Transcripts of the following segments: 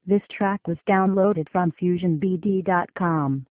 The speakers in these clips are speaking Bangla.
This track was downloaded from FusionBD.com.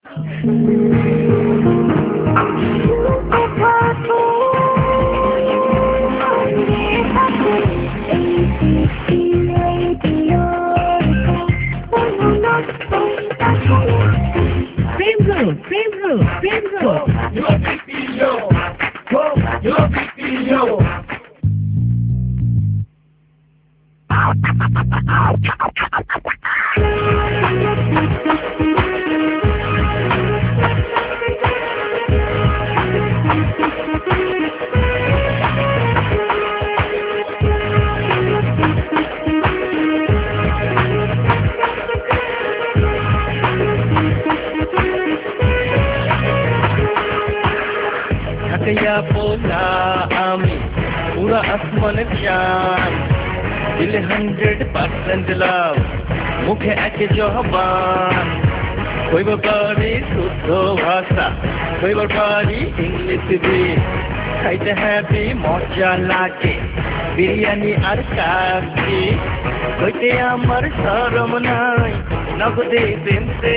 बोला आमी पूरा आसमान चान दिल 100% लाव मुखे एके जवान कोई बारी शुद्ध भाषा कोई बारी इंग्लिश भी खाइते हैप्पी मजा लागे बिरयानी और काफी कोइते आमार शरम नाई नगदे देते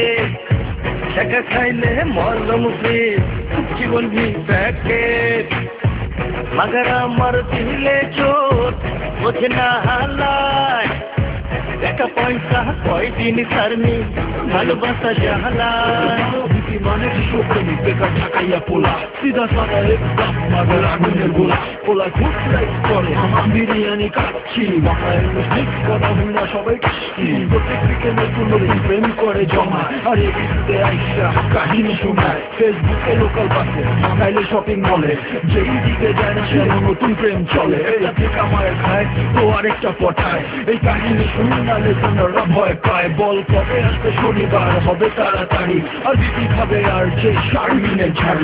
টাকা খাইলে মরম ফির জীবন ভি প্যাকেট মগর আমার দিলে চোট বোঝে না হালায় টাকা পয়সা কয়দিন সারনি ভালোবাসা জাহালায় মানে শোকনি বেকার ঢাকাইয়া পোলা সিধা সাদা একদম মাগর আগুনের গোলা পোলা খুব লাইক করে বিরিয়ানি কাচ্ছি বাংলায় মিক্স করা হয় না সবাই কাচ্ছি প্রত্যেক বিকেলে নতুন প্রেম করে জমা আর এদিকে আইসা কাহিনী শোনায় ফেসবুকে লোকাল বাসে নাইলে শপিং মলে যেই দিকে যায় না সে নতুন প্রেম চলে এটা থেকে আমার খায় তো আরেকটা পটায় এই কাহিনী শুনে না লেসনাররা ভয় পায় বল কবে আসবে শনিবার হবে তাড়াতাড়ি আর দিদি খাবে আর যে শারমিনের ঝাড়ি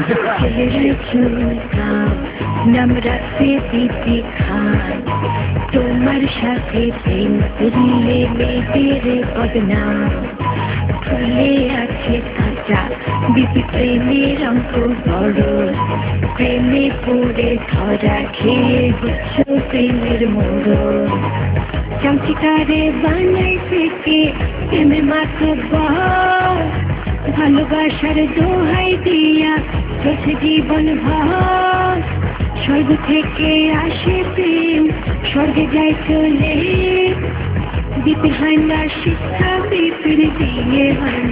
আমরা দিদি খান তোমার সাথে প্রেম করলে মেয়েদের বদনাম ফুলে আছে কাঁচা দিদি প্রেমের অঙ্ক বড় প্রেমে পড়ে ধরা খেয়ে বুঝছ প্রেমের মোড় চামচিকারে বানাই থেকে প্রেমে মাথা ভালোবাসার দোহাই দিয়া চলছে জীবন ভর স্বর্গ থেকে আসে প্রেম স্বর্গে যায় চলে বিপির হয় না শিক্ষা বিপির দিয়ে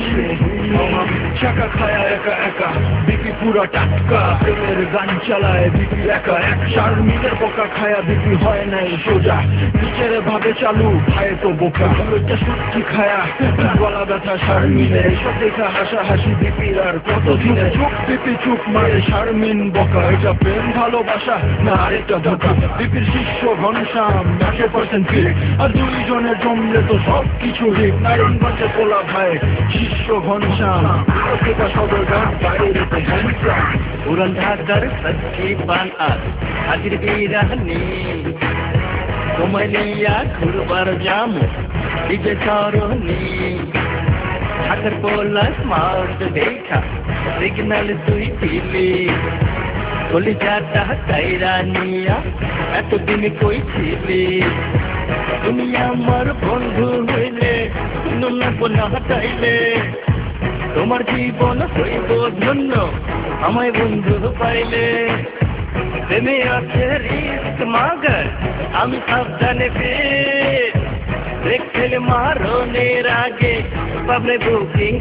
চাকা খায়া একা একা বিপি পুরা টাটকা প্রেমের গান চালায় বিপি একা এক শারমিনের বোকা খায়া বিপি হয় নাই সোজা নিচের ভাবে চালু খায় তো বোকা ওইটা সত্যি খায়া গলা ব্যথা শারমিনের এসব দেখা হাসাহাসি বিপির আর কত দিনে চুপ বিপি চুপ মারে শারমিন বোকা এটা প্রেম ভালোবাসা না আরেকটা ধোকা বিপির শিষ্য ঘনশ্যাম 100% ফিট আর দুইজনের জমলে তো সব কিছু ঠিক নারায়ণগঞ্জে পোলা ভাই শিষ্য ঘনশ্যাম সদরঘাট বাইরেতে হ্যান্ডসাম উড়ান ঢাকার সচ্চি পান আর হাজির বিরানি কোমলিয়া ঘুরবার জামু ডিজে সরণি ঢাকার পোলা স্মার্ট দেখা সিগন্যাল তুই দিলি কলিজাটা কাইরা নিয়া এতদিন কই ছিলি তুমি আমার বন্ধু হইলে নুনবো না হটাইলে তোমার জীবন হইব ধন্য আমায় বন্ধু পাইলে প্রেমে আছে রিস্ক মাগার আমি সাবধানে পেট দেখলে মারণের আগে পাবলে বুকিং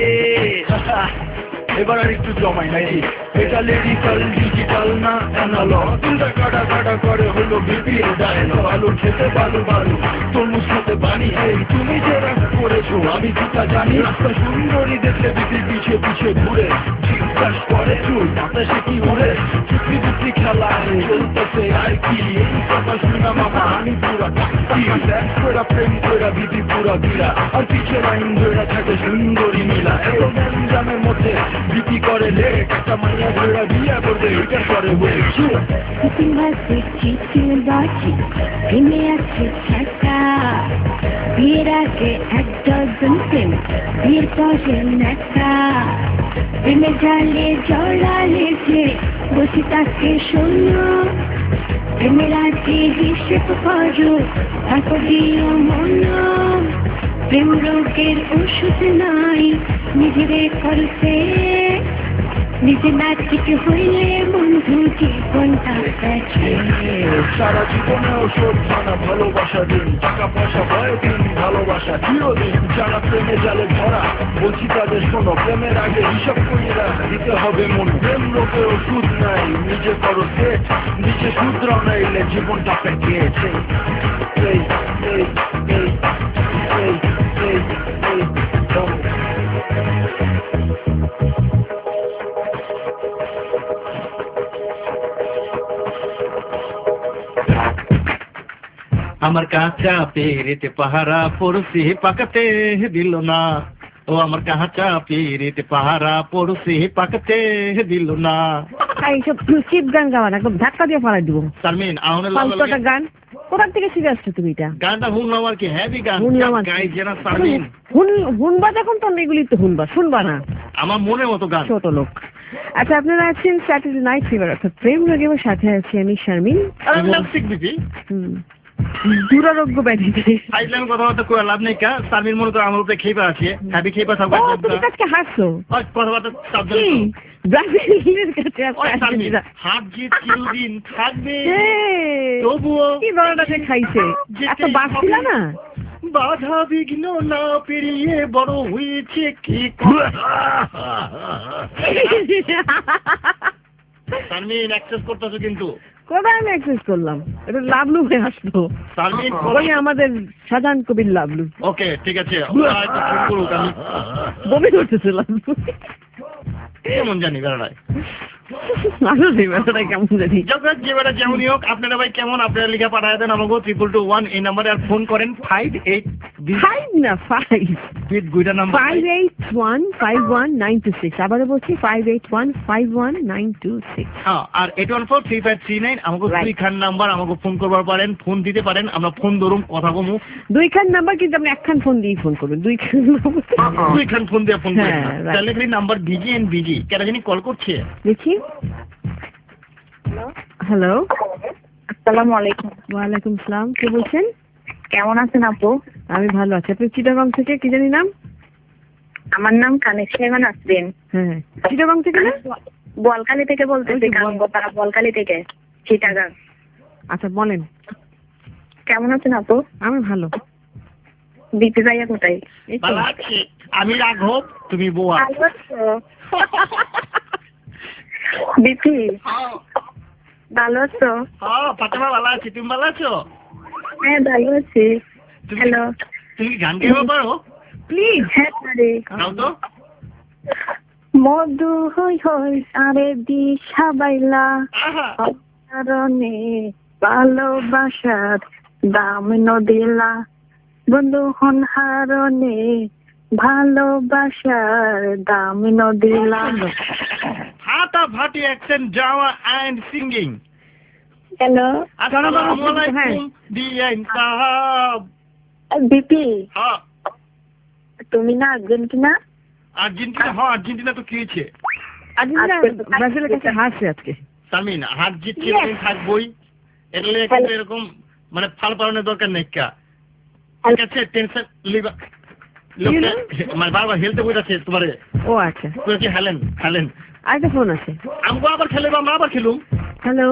এবার আর একটু জমাই নাকি এটা লিরিক্যাল ডিজিটাল না অ্যানালগ দুটা কাটা কাটা করে হলো বিপির ডায়লগ আলু খেতে বালু বালু তরমুজ খেতে বানি এই তুমি যে রাগ করেছো আমি তা জানি রাস্তা সুন্দরী দেখলে বিপি পিছে পিছে ঘুরে জিজ্ঞাস করে চুল বাতাসে কি উড়ে চুক্তি চুক্তি খেলায় চলতেছে আর কি এই কথা শুনা মামা আমি পুরা টাকি দেখ করে প্রেম করে বিপি পুরা গিরা আর পিছে লাইন ধরে থাকে সুন্দরী মিলা এত গ্যাঞ্জামের মধ্যে বিপি করে লেট একটা মাইয়া ধরে বিয়া করবে এটা করে বলছি প্রেমে আছে ছাকা বিয়ের আগে এক ডজন প্রেম বিয়ের পরে নেতা প্রেমে জালে জড়ালেছে বসে তাকে শোনো প্রেমের আগে হিসেব করো তারপর দিও মন প্রেম রোগের ওষুধ নাই, নিজেরে করছে নিজে না ঠিক হইলে বন্ধু জীবনটা দেখে। সারা জীবনে ওষুধ খানা ভালোবাসা দিন, টাকা পয়সা ভয় দিন, ভালোবাসা চিরদিন। যারা প্রেমে জালে ধরা, বলছি তাদের শোনো, প্রেমের আগে হিসাব করিয়া দিতে হবে মন। প্রেম রোগের ওষুধ নাই, নিজে করো সেট, নিজে শুধরাও নাইলে জীবনটা পেকেছে। আমার কাঁচা পেরেতে পাহারা পড়শি পাকাতে দিল না, ও আমার কাঁচা পেরেতে পাহারা পড়শি পাকাতে দিল না। এইসব চিপ গান গাওয়া না, একদম ধাক্কা দিয়ে ফালাই দিব। শারমিন আউনের পাল্টা গান কোথা থেকে শিখে আসছো তুমি এটা? গানটা শুনলাম আর কি, হেভি গান গাই যেনা শারমিন। হুনবা যখন তো এগুলি তো শুনবা না, আমার মনে মতো গান। ছোট লোক। আচ্ছা, আপনারা আছেন স্যাটারডে নাইট ফিভার অর্থাৎ প্রেম রোগে, আমার সাথে আছি আমি শারমিন। দুরারোগ্য ব্যাধিতে আইলাম কথাবার্তা করে লাভ নেই কা, শারমিন মনে করো আমার উপরে খেপা আছে, হ্যাভি খেপা থাকবে। তুমি আজকে হাসছো কথাবার্তা ব্রাজিলের কাছে হাত জিত চিরদিন থাকবে, তবুও কি ধরনের খাইছে এত বাড়ছিল না। বাধা বিঘ্ন না পেরিয়ে বড় হয়েছে কি। শারমিন অ্যাক্সেস করতেছো কিন্তু। কোথায় আমি অ্যাক্সেস করলাম? এটা লাভলু হয়ে আসলো। শারমিন ওই আমাদের সাধারণ কবির লাভলু। ওকে ঠিক আছে, আমি বমি করতেছিলাম। কেমন জানি বেড়ায় কেমন জানি যে বেড়া যেমনই হোক, আপনারা ভাই কেমন, আপনারা লিখা পাঠায় দেন আমাকে 222 এই নাম্বারে, আর ফোন করেন 581519126। আবারও বলছি 581519126। হ্যাঁ, আর 8143539 আমাকে 2 খান নাম্বার, আমাকে ফোন করবার পারেন, ফোন দিতে পারেন, আমরা ফোন ধরুম কথা কমু। 2 খান নাম্বার, কিন্তু আপনি 1 খান ফোন দিয়ে ফোন করবেন। 2 খান ফোন দিয়ে ফোন করেন, তাহলে খালি নাম্বার বিজি এন্ড বিজি। কেন জানি কল করছে, দেখি। হ্যালো, আসসালামু আলাইকুম। ওয়ালাইকুম আসসালাম, কে বলছেন? কেমন আছেন আপু? আমি ভালো আছি। আপনি চিটাগং থেকে, কি জানি নাম? আমার নাম কানেকশন নাসরিন। হ্যাঁ, চিটাগং থেকে না? বলকালি থেকে বলতেছি, তারা বলকালি থেকে চিটাগং। আচ্ছা বলেন, কেমন আছেন আপু? আমি ভালো। বিপি ভাইয়া কোথায়? ভালো আছি, আমি রাঘব, তুমি বোয়া। বিপি ভালো আছো? হ্যাঁ ফাতেমা ভালো আছি, তুমি ভালো আছো? হ্যাঁ ভালো আছি। হ্যালো, তুমি গান গাইতে পারো? প্লিজ। হ্যাঁ পারি। গাও তো। মধু হই হই আরে দিশা বাইলা, কারণে ভালোবাসার দাম নদিলা, বন্ধু হন হারণে ভালোবাসার দাম নদিলা। ফাটাফাটি accent, drama and singing. Hello, আসসালামু আলাইকুম ডিএন সাহাব। বিপি, হ্যাঁ তুমি না আর্জেন্টিনা? আর্জেন্টিনা? হ্যাঁ আর্জেন্টিনা তো কি হয়েছে? আর্জেন্টিনা ব্রাজিলের কাছে হারছে আজকে। শারমিন হার জিত চিরদিন থাকবই, এটা কিন্তু এরকম মানে ফাল পালনের দরকার নেই। ঠিক আছে, টেনশন লিবা মানে বারবার হেলতে বইটাছে তোমারে। ও আচ্ছা, তুই কি হেলেন হেলেন আরেকটা ফোন আছে। আমগো আবার খেলবো, আমরা আবার খেলুম। হ্যালো,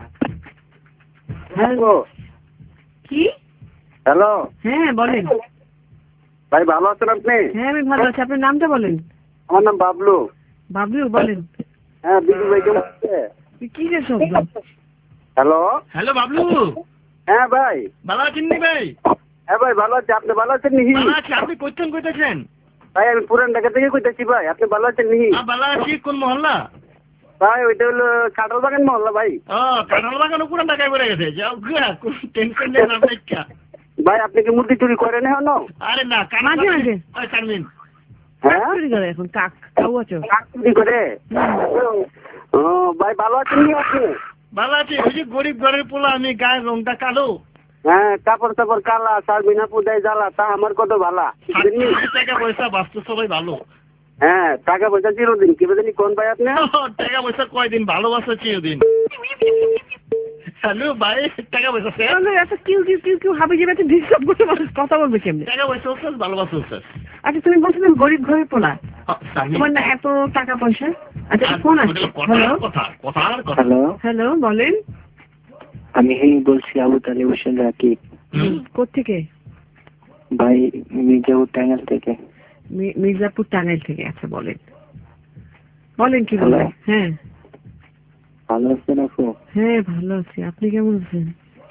হ্যালো, কি? হ্যালো হ্যাঁ বলেন ভাই, ভালো আছেন আপনি? হ্যাঁ আমি ভালো আছি। আপনার নামটা বলেন। আমার নাম বাবলু। বাবলু, বলেন। হ্যাঁ বিজু ভাই কেমন আছে? কি যে শব্দ? হ্যালো হ্যালো বাবলু, হ্যাঁ ভাই। ভালো আছেন নি ভাই? হ্যাঁ ভাই ভালো আছি, আপনি ভালো আছেন নিহি? ভালো আছি। আপনি কোথায় কইতেছেন? ভাই আমি পুরান ঢাকা থেকে কইতেছি ভাই, আপনি ভালো আছেন নিহি? ভালো আছি। কোন মহল্লা? ভাই ওইটা হলো কাঁঠাল বাগান মহল্লা ভাই। ও কাঁঠাল বাগান পুরান ঢাকায় বেড়ে গেছে, যাও কোন টেনশন নেই আপনি। ভাই আপনি কি মুরগি চুরি করেন এখনো? আরে না, মাঝে মাঝে। শারমিন হ্যাঁ চুরি করে এখন, কাক কাউয়াচো কাক চুরি করে? ও ভাই ভালো আছেন নি আপনি? ভালো আছি। ওই যে গরিব ঘরের পোলা, আমি গায়ের রংটা কালো, হ্যাঁ কাপড় টাপড় কালা, শারমিনা পূজায় জ্বালা, তা আমার কত ভালা। টাকা পয়সা বাস্তু সবাই ভালো। হ্যাঁ টাকা পয়সা চিরদিন, কি জানি কোন ভাই আপনি? টাকা পয়সা কয়দিন, ভালোবাসা চিরদিন। হ্যালো ভাই, টাকা পয়সা স্যার? তাহলে এত কিউ কিউ কিউ কিউ হাবি যাবে, ডিস্টার্ব করতে মানুষ কথা বলবে কেমনে? টাকা পয়সা স্যার, ভালোবাসা স্যার। আচ্ছা তুমি বলছিলে গরিব ঘরে পোলা, তোমার না এত টাকা পয়সা? আচ্ছা ফোন আসছে। হ্যালো হ্যালো, হ্যালো বলেন। আমি বলছি আবু তালে হোসেন রাকিব। কোত্থেকে? ভাই মির্জাপুর টাঙ্গাইল থেকে। মির্জাপুর টাঙ্গাইল থেকে। আচ্ছা বলেন বলেন কি বলেন। হ্যাঁ ভালো আছেন আপু? হ্যাঁ ভালো আছি, আপনি কেমন আছেন?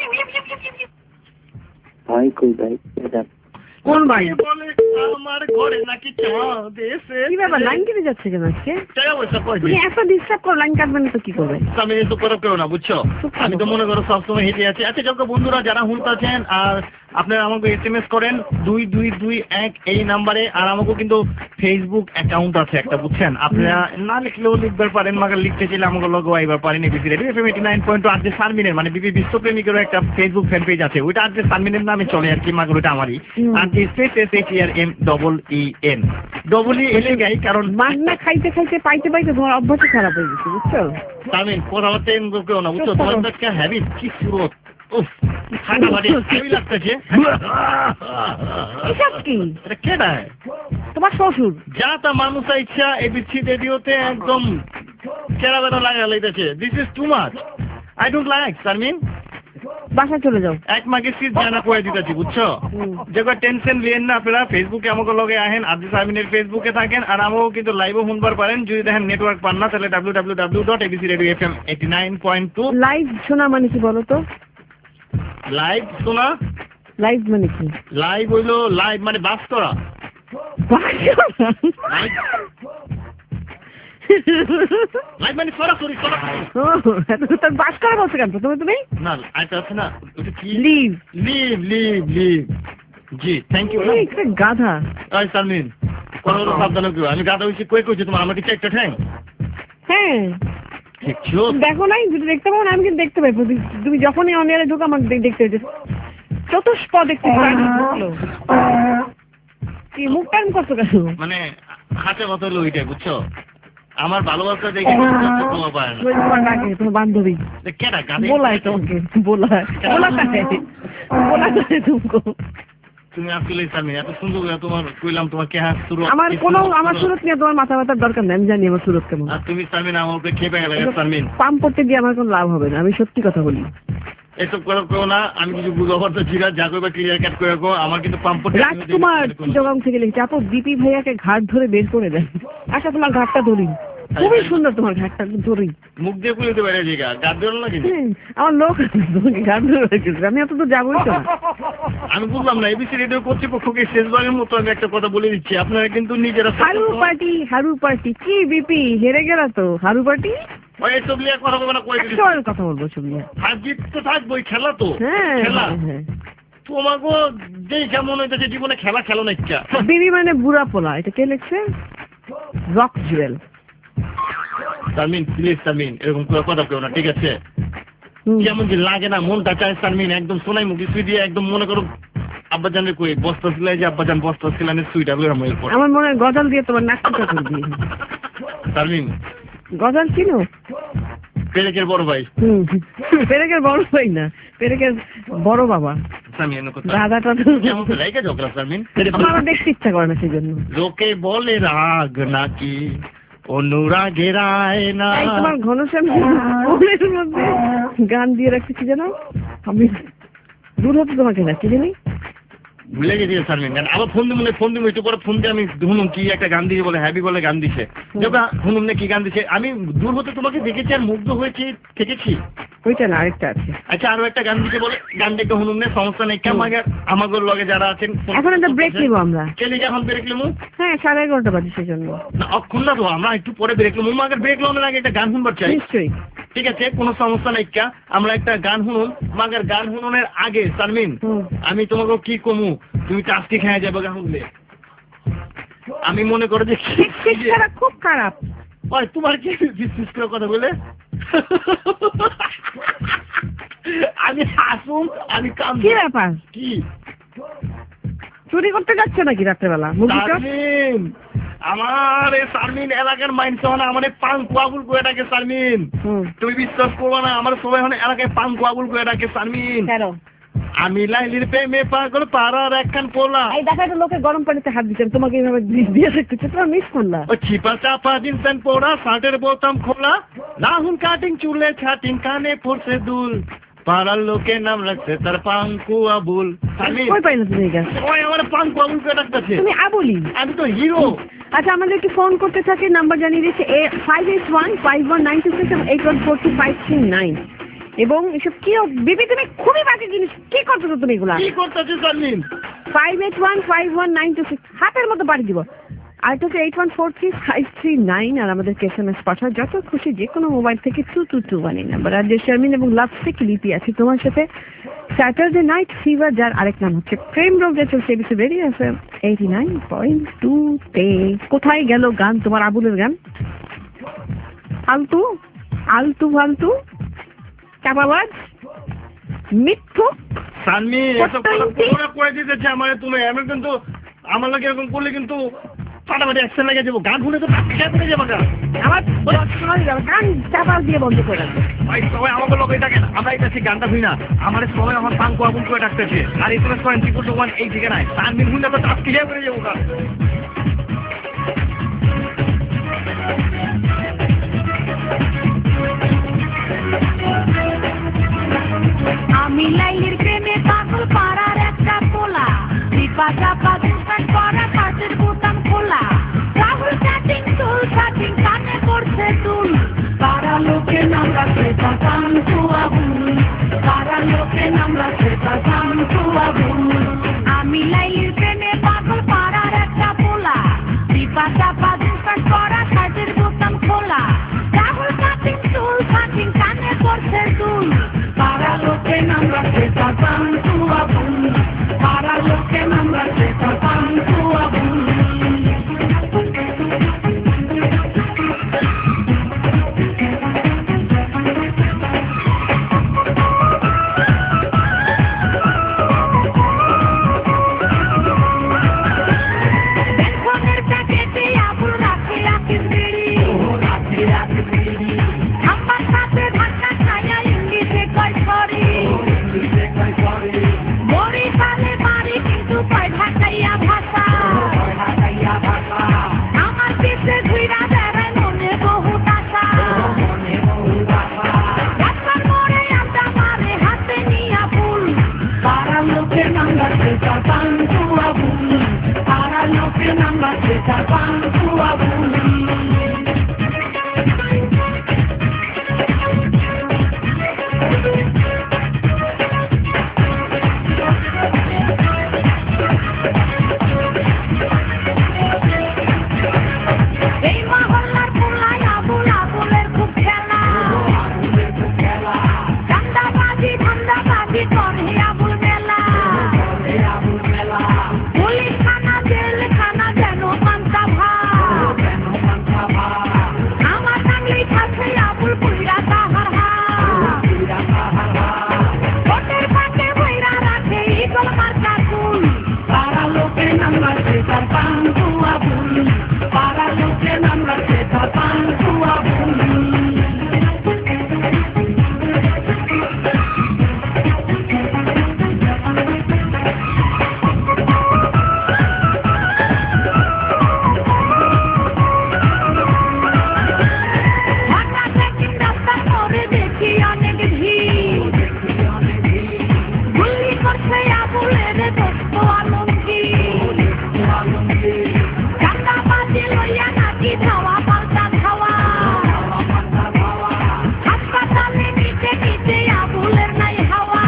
ভাই কই ভাই? কোন ভাই? আমার ঘরে নাকি চাঁদ এসে। কি ব্যাপার, লাইন কেটে যাচ্ছে কেন আজকে? টাকা পয়সা কই? তুমি এত ডিস্টার্ব করো, লাইন কাটবেন না তো কি করবে? আমি তো কেউ না বুঝছো, আমি তো মনে করো সবসময় হেঁটে আছি। আচ্ছা যত বন্ধুরা যারা শুনতেছেন আর আপনারা আমাকে SMS করেন 2221 এই নাম্বারে। আর আমাকে কিন্তু ফেসবুক অ্যাকাউন্ট আছে একটা, বুঝছেন? আপনারা না লিখলেও লিখবার পারেন, মাকে লিখতে চাইলে আমাকে লগো আইবার পারেন। এবিসি রেডিও FM 89.2 আজকে সারমিনের মানে বিপি বিশ্বপ্রেমিকেরও একটা ফেসবুক ফ্যান পেজ আছে, ওইটা আজকে সারমিনের নামে চলে আর কি, মাকে ওইটা আমারই। আর SPACERMEEN গাই, কারণ মাগনা খাইতে খাইতে পাইতে পাইতে তোমার অভ্যাস খারাপ হয়ে গেছে, বুঝছো? সারমিন কথাবার্তা কেউ না বুঝছো, তোমার একটা হ্যাবিট কি সুরত, উফ ফাটাফাটি হেভি লাগতেছে। এসব কি? এটা কেডা? তোমার শ্বশুর। যা তা মানুষ ইচ্ছা এবিসি রেডিওতে একদম কেরা বেড়া লাগা লাইতেছে। This is too much, I don't like. Sharmin বাসা চলে যাও। এক মাকে সিট জানা কয়ে দিতেছি, বুঝছো? যে টেনশন লিয়েন না আপনারা, ফেসবুকে আমাকে লগে আহেন, আজকে সারমিনের ফেসবুকে থাকেন। আর আমাকেও কিন্তু লাইভও শুনবার পারেন, যদি দেখেন নেটওয়ার্ক পান না তাহলে www.abcradiofm89.2। লাইভ শোনা মানে কি বলো তো? লাইভ শোনা? লাইভ মানে কি? লাইভ হইলো লাইভ মানে বাস করা। লাইভ মানে সরাসরি সরাসরি। তোর বাস করা বলছো কেন তুমি? না এটা আছে না, ওটা কি? Leave leave leave leave. জি থ্যাংক ইউ। একটা গাধা। এই সারমিন কোনো সাবধানে কেউ, আমি গাধা হইছি কই কইছি তোমার, আমার কি একটা ঠ্যাং? হ্যাঁ দেখো নাই, যদি দেখতে পাবো না আমি কিন্তু দেখতে পাই। তুমি যখনই অনিয়ারে ঢোকো আমাকে দেখতে হয়েছে চতুষ্পদ দেখতে কি মুখ টান করছো কেন? মানে হাতে কথা হলো ওইটাই, বুঝছো? আমার ভালোবাসা দেখে তোমার পায় না। তোমার বান্ধবী কেডা গাধা বলায় তোমাকে, বলায় তুমি আসলে সারমিন এত সুন্দর তোমার কইলাম তোমার কে হাত সুরত। আমার সুরত নিয়ে তোমার মাথা ব্যথার দরকার নেই, আমি জানি আমার সুরত কেমন। আর তুমি সারমিন আমার উপরে খেপে গেলে সারমিন। পাম্প করতে দিয়ে আমার কোনো লাভ হবে না, আমি সত্যি কথা বলি। এসব করো না, আমি কিছু বুঝাবার তো জিরা যা করবে ক্লিয়ার কাট করে রাখো। আমার কিন্তু পাম্প করতে রাজকুমার চিটাগাং থেকে লিখছে, আপু বিপি ভাইয়াকে ঘাট ধরে বের করে দেয়। আচ্ছা তোমার ঘাটটা ধরি, খুবই সুন্দর তোমার ঘাটটা ধরি। মুখ দিয়ে খুলতে পারে জিগা গাদ ধরো না কিন্তু আমার লোক তোমাকে ঘাট ধরে রেখেছে, আমি এত তো যাবোই তো। আমি বুঝলাম না, এবিসি রেডিও কর্তৃপক্ষকে শেষবারের মতো আমি একটা কথা বলে দিচ্ছি, আপনারা কিন্তু নিজেরা হারু পার্টি কি বিপি হেরে গেলা তো। হারু পার্টি কথা বলবো, হাজিব তো থাকবোই, খেলা তো খেলা। তোমাকে যেই কেমন হইতেছে জীবনে খেলা খেলো না ইচ্ছা। বিবি মানে বুড়া পোলা, এটা কে লিখছে? রক জুয়েল। সারমিন প্লিজ সারমিন এরকম কথা কেউ না, ঠিক আছে? যেমন যে লাগে না মনটা চায় সারমিন একদম সোনাই মুখে সুই দিয়ে একদম মনে করো আব্বাজানের কই বস্তা সিলাই, যে আব্বাজান বস্তা সিলানের সুইটা আমার মনে হয় গজাল দিয়ে তোমার নাকটা করবি। সারমিন গজাল চিনো? পেরেকের বড় ভাই। পেরেকের বড় ভাই না, পেরেকের বড় বাবা। দাদাটা আমার দেখতে ইচ্ছা করে না, সেই জন্য। লোকে বলে রাগ নাকি অনুরাগের আয়না। তোমার ঘনশ্যামের মধ্যে গান দিয়ে রাখছি কি জানো? আমি দূর হতে তোমাকে না কি জানি ভুলে গেছি সারমিন। আবার ফোন দিব একটু পরে ফোন দিয়ে আমি শুনুন কি একটা গান দিয়ে বলে হ্যাপি বলে গান দিছে, শুনুন না কি গান দিছে। আমি দূর হতে তোমাকে দেখেছি আর মুগ্ধ হয়েছি থেকেছি। ওইটা না, আরেকটা আছে। আচ্ছা আরো একটা গান দিতে বলে গানটা একটু শুনুন না, সমস্যা নেই। আমাদের লগে যারা আছেন এখন একটা ব্রেক নিব আমরা। চলে যখন ব্রেক নেবো। হ্যাঁ 11:30 বাজে, সেই জন্য না অক্ষণ না তো আমরা একটু পরে ব্রেক নেবো। আমাদের ব্রেক নেওয়ার আগে একটা গান শুনবার চাই। নিশ্চয়ই ঠিক আছে, কোনো সমস্যা নাই। আমরা একটা গান শুনুন, মাগের গান শুনুনের আগে সারমিন আমি তোমাকে কি কমু, তুমি টাস্টি খেয়ে যাবে গান শুনলে। আমি মনে করো যে খুব খারাপ। ওই তোমার কি বিশ্বাস করে কথা বলে আমি হাসুন আমি কাম। কি ব্যাপার? কি চুরি করতে যাচ্ছে নাকি রাত্রেবেলা মুরগিটা? শারমিন, আমার এই শারমিন এলাকার মাইন্ড হন আমার এই পান কুয়াবুল করে ডাকে শারমিন। তুমি বিশ্বাস করবো না, আমার সবাই হন এলাকায় পান কুয়াবুল করে ডাকে শারমিন। কেন? আমি লাইলির প্রেমে পাগল পাড়ার একখান পোলা। এই দেখা একটা লোকে গরম পানিতে হাত দিচ্ছেন, তোমাকে এইভাবে দিয়ে থাকতেছে, তোমার মিস করলা। ও চিপা চাপা জিন্স প্যান্ট পরা, শার্টের বোতাম খোলা, রাহুল কাটিং চুলে ছাটিং, কানে পড়ছে দুল, পাড়ার লোকে নাম রাখছে তার পাঙ্কু আবুল। কই পাইলে তুমি এই গান? ওই আমার পাঙ্কু আবুল কে ডাকতেছে। তুমি আবুলি? আমি তো হিরো। আচ্ছা, আমাদেরকে ফোন করতে থাকে, নাম্বার জানিয়ে দিচ্ছে 5815196 814253 এবং এসব কি বিবি, তুমি খুবই বাজে জিনিস কি করতেছো তুমি এগুলা? কি করতেছো শারমিন? 5815196 হাতের মতো বাড়ি দিব। আর তো 814353 আর আমাদের SMS পাঠাও যত খুশি যে কোনো মোবাইল থেকে 2221 নাম্বার। আর যে শারমিন এবং লাভসিক লিপি আছে তোমার সাথে স্যাটারডে নাইট ফিভার, যার আরেক নাম হচ্ছে প্রেম রোগ, যা চলছে এবিসি রেডিও এফএম 89.2 তে। কোথায় গেল গান, তোমার আবুলের গান? আলতু আলতু ফালতু চাপাবাজ মিথ্যুক শারমিন এসব কথা করে দিতেছে আমারে তুমি। আমি কিন্তু আমার লাগে এরকম করলে কিন্তু ফাটাফাটি অ্যাকশন লেগে যাবো। গান শুনে তো খেয়ে পড়ে যাবো। আমার গান চাপা দিয়ে বন্ধ করে রাখবো। ভাই সবাই আমাকে লোকে ডাকেন, আমরা এটা গানটা শুনি না, আমার সবাই আমার পাঙ্কু আবুল করে ডাকতেছে। আর SMS করেন 321 এই ঠিকানায়। শারমিন শুনলে তো আজকে খেয়ে পড়ে যাবো। আমি লাইলির প্রেমে পাগল পাড়ার একটা পোলা, চিপা চাপা দুকান করা, কাচের বোতাম খোলা, রাহুল কাটিং চুল কাটিং, কানে পড়ছে দুল, পাড়া লোকে নাম রাখছে তার পাঙ্কু আবুল, পাড়া লোকে নাম রাখছে তার পাঙ্কু আবুল। আমি লাইলির প্রেমে পাগল পাড়ার একটা পোলা, চিপা চাপা দুকান করা, কাচের বোতাম খোলা, রাহুল কাটিং চুল কাটিং, কানে পড়ছে দুল, পাড়া লোকে নাম রাখছে তার পাঙ্কু আবুল, পাড়া লোকে নাম রাখছে তার পাঙ্কু আবুল। বেলফোনের প্যাকেটে আবুল রাখে রাখে বিড়ি, আমার সাথে ধাক্কা খায়া ইংলিশে কয় সরি, মরি কালে মারি কিন্তু কয় ঢাকাইয়া ভাষা, আমার পিছে ঘুরা বেড়ায় মনে বহুত আশা, রাস্তার মোড়ে আড্ডা মারে হাতে নিয়া ফুল, পাড়ার লোকে নাম রাখছে তার পাঙ্কু আবুল, পাড়ার লোকে নাম রাখছে তার পাঙ্কু আবুল। এই মহল্লার পোলায় আবুল আবুলের খুব খেলা, চান্দাবাজি ধান্দাবাজি করে আবুল মেলা, পুলিশ খানা জেল খানা যেন পান্তা ভাত, আমার টাঙ্গলি কাছে আবুল পুইরা তাহার হাত, ভোটের ফাঁকে বইরা রাখে ইগল মার্কা ফুল, পাড়া লোকে নাম রাখছে তার পাঙ্কু আবুল, পাড়া লোকে নাম রাখছে তার পাঙ্কু আবুল। হঠাৎ একদিন রাস্তার মোড়ে দেখি অনেক ভিড়, গুলি করছে আবুলের দোস্ত আলমগীর, চান্দাবাজি লইয়া নাকি ধাওয়া পাল্টা ধাওয়া, হাসপাতালে নিচে নিচে আবুলের নাই হাওয়া,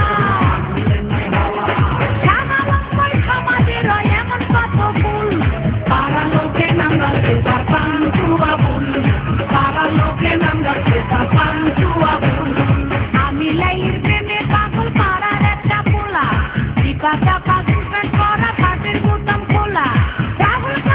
সামালম্বই সমাজের এমন কত ফুল, পাড়া লোকে নাম রাখছে তার পাঙ্কু আবুল, পাড়া লোকে নাম রাখছে তার পাঙ্কু আবুল। আমি লাইলির প্রেমে পাগল পাড়ার একটা পোলা, চিপা চাপা দুকান করা, কাঠের বোতাম খোলা, রাহুল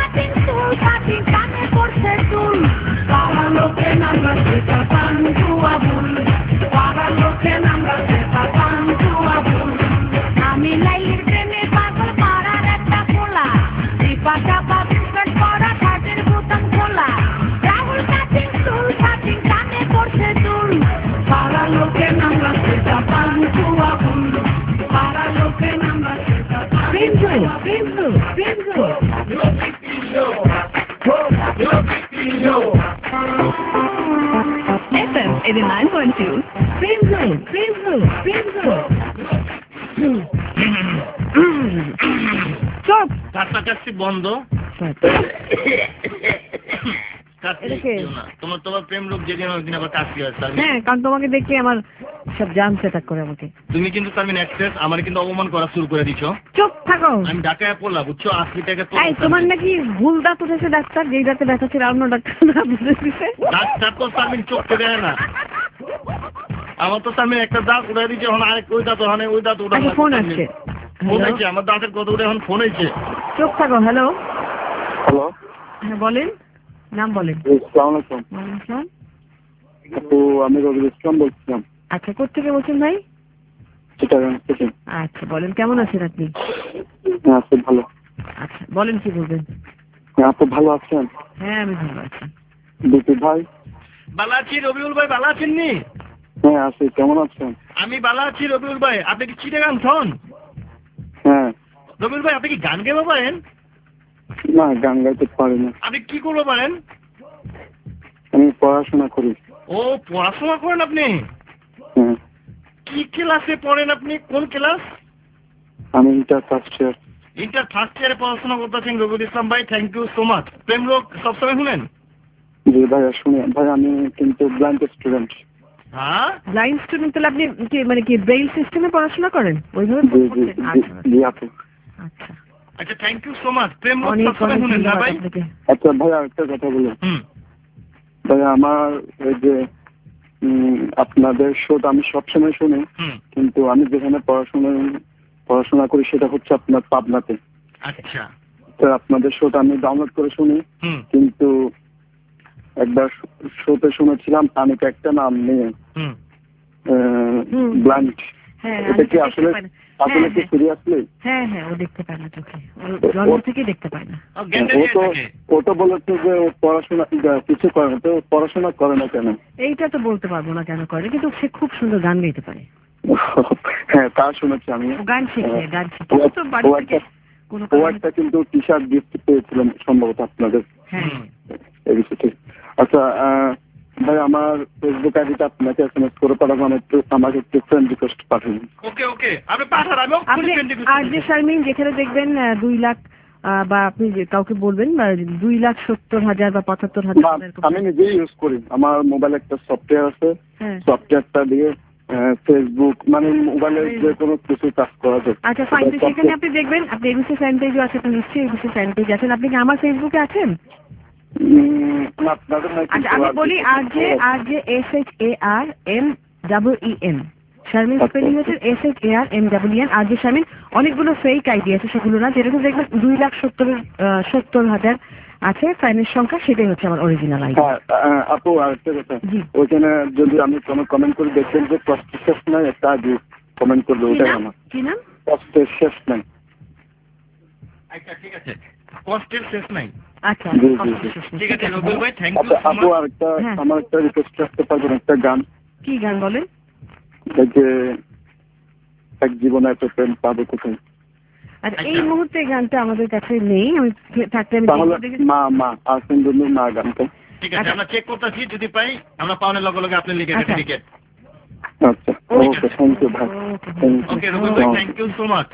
চাপা দুকান পরা শার্টের বোতাম খোলা রাহুল কাটিং চুল কাটিং কানে পড়ছে চুল পাড়া লোকে নাম রাখছে চাপা মুখুয়া ফুল পাড়া লোকে নাম রাখছে চাপা প্রেমজো FM 89.2 প্রেমজো চুপ কাছাকাছি বন্ধ তোমার প্রেম লোক যেদিন ওইদিন আবার কাশি হয়। হ্যাঁ, কারণ তোমাকে দেখে আমার সব জান সেট করে আমাকে। তুমি কিন্তু সার্মিন এক্সেস আমার কিন্তু অপমান করা শুরু করে দিছো। চুপ থাকো। আমি ঢাকায় পড়লাম বুঝছো, 80 টাকা তো তোমার নাকি ভুল দাঁত উঠেছে ডাক্তার, যেই দাঁতে ব্যথা ছিল অন্য ডাক্তার না বুঝেছে। ডাক্তার তো সার্মিন চোখে দেয় না, আমার তো সার্মিন একটা দাঁত উড়াই দিচ্ছে, এখন আরেক ওই দাঁত ওই দাঁত উড়া। ফোন আসছে, আমার দাঁতের কথা উঠে এখন ফোন হয়েছে। চুপ থাকো। হ্যালো হ্যালো, হ্যাঁ বলেন, নাম বলেন। আসসালামু আলাইকুম। তো আমি রবিউল ইসলাম বলছিলাম। আচ্ছা, কোথেকে বলছেন ভাই? চিটাগাং থেকে। আচ্ছা বলেন, কেমন আছেন আপনি? হ্যাঁ, খুব ভালো। আচ্ছা বলেন, কি বলবেন? আপনি ভালো আছেন? হ্যাঁ আমি ভালো আছি। বিপি ভাই? ভালো আছি। রবিউল ভাই ভালো আছেন নি? হ্যাঁ আছি, কেমন আছেন? আমি ভালো আছি রবিউল ভাই। আপনি কি চিটাগাং থন? হ্যাঁ। রবিউল ভাই আপনি কি গান গাইতে পারেন? না, গান গাইতে পারি না। আপনি কি করতে পারেন? আমি পড়াশোনা করি। ও, পড়াশোনা করেন আপনি? হ্যাঁ। কি ক্লাসে পড়েন আপনি? কোন ক্লাস? আমি inter first year. Inter first ইয়ারে পড়াশোনা করতেছেন রবিউল ইসলাম ভাই, থ্যাংক ইউ সো মাচ। প্রেম লোক সবসময় শুনেন? জি ভাইয়া শুনি। ভাই আমি কিন্তু ব্লাইন্ড স্টুডেন্ট। হ্যাঁ, ব্লাইন্ড স্টুডেন্ট। তাহলে আপনি কি মানে কি ব্রেইল সিস্টেমে পড়াশোনা করেন ওইভাবে? জি আপু। আচ্ছা আচ্ছা, থ্যাংক ইউ সো মাচ। প্রেম লোক সবসময় শুনেন না ভাই? আচ্ছা ভাইয়া একটা কথা বলুন। ভাইয়া আমার এই যে আপনাদের শোটা আমি সবসময় শুনি, কিন্তু আমি যেখানে পড়াশোনা করি সেটা হচ্ছে আপনার পাবনাতে। আচ্ছা। তো আপনাদের শোটা আমি ডাউনলোড করে শুনি, কিন্তু একবার শোতে শুনেছিলাম আমি একটা নাম নিয়ে ব্লাইন্ড। এটা কি আসলে কি সিরিয়াসলি? হ্যাঁ হ্যাঁ, ও দেখতে পায় না চোখে, জন্ম থেকে দেখতে পায় না। ও তো বলেছে যে ও পড়াশোনা কিছু করে না, তো পড়াশোনা করে না কেন? এইটা তো বলতে পারবো না কেন করে, কিন্তু সে খুব সুন্দর গান গাইতে পারে। হ্যাঁ, তা শুনেছি আমি। গান শিখে ও একটা কিন্তু টি শার্ট গিফট পেয়েছিলাম সম্ভবত আপনাদের। হ্যাঁ এই বিষয়টি। আচ্ছা ভাই, আমার ফেসবুক আইডিটা আপনাকে এসএমএস করে পাঠাবো, আমাকে একটু ফ্রেন্ড রিকোয়েস্ট পাঠাবেন। ওকে ওকে, আপনি পাঠান। আর যে শারমিন যেখানে দেখবেন 2 লাখ বা আপনি কাউকে বলবেন 2,70,000 বা 75,000। আমি নিজেই ইউজ করি, আমার মোবাইলে একটা সফটওয়্যার আছে, সফটওয়্যারটা দিয়ে ফেসবুক মানে মোবাইলে যে কোনো কিছু কাজ করা যায়। আচ্ছা ফাইন, তো সেখানে আপনি দেখবেন আপনি এবিসি ফ্যান পেজও আছে, তো নিশ্চয়ই এবিসি ফ্যান পেজ আছেন। আপনি কি আমার ফেসবুকে আছেন? আচ্ছা আমি বলি, আর যে SHARMEN শারমিন স্পেলিং হচ্ছে SHARMEN। আর যে শারমিন অনেকগুলো ফেক আইডি আছে, সেগুলো না। যেরকম দেখবেন 2,70,000 আছে ফ্যানের সংখ্যা, সেটাই হচ্ছে আমার অরিজিনাল আইডি। আপু আরেকটা কথা, ওইখানে যদি আমি কোনো কমেন্ট করে দেখবেন যে কষ্টের শেষ নাই, একটা আইডি কমেন্ট করবে, ওটাই আমার। কি নাম? কষ্টের শেষ নাই। আচ্ছা ঠিক আছে, কষ্টের শেষ নাই। আচ্ছা ঠিক আছে রবিউল ভাই, থ্যাংক ইউ। আপু আরেকটা আমার একটা রিকোয়েস্ট করতে পারবেন? একটা গান। কি গান বলেন? এই যে এক জীবনে এত প্রেম পাবো কোথায়। আচ্ছা এই মুহূর্তে গানটা আমাদের কাছে নেই, আমি থাকলে আমি মা আসেন মা গানটা। ঠিক আছে, আমরা চেক করতেছি, যদি পাই আমরা পাওয়ার লগে লগে আপনি লিখে রাখেন। ঠিক আছে, আচ্ছা ওকে, থ্যাংক ইউ ভাই। ওকে রবিউল ভাই, thank you so much.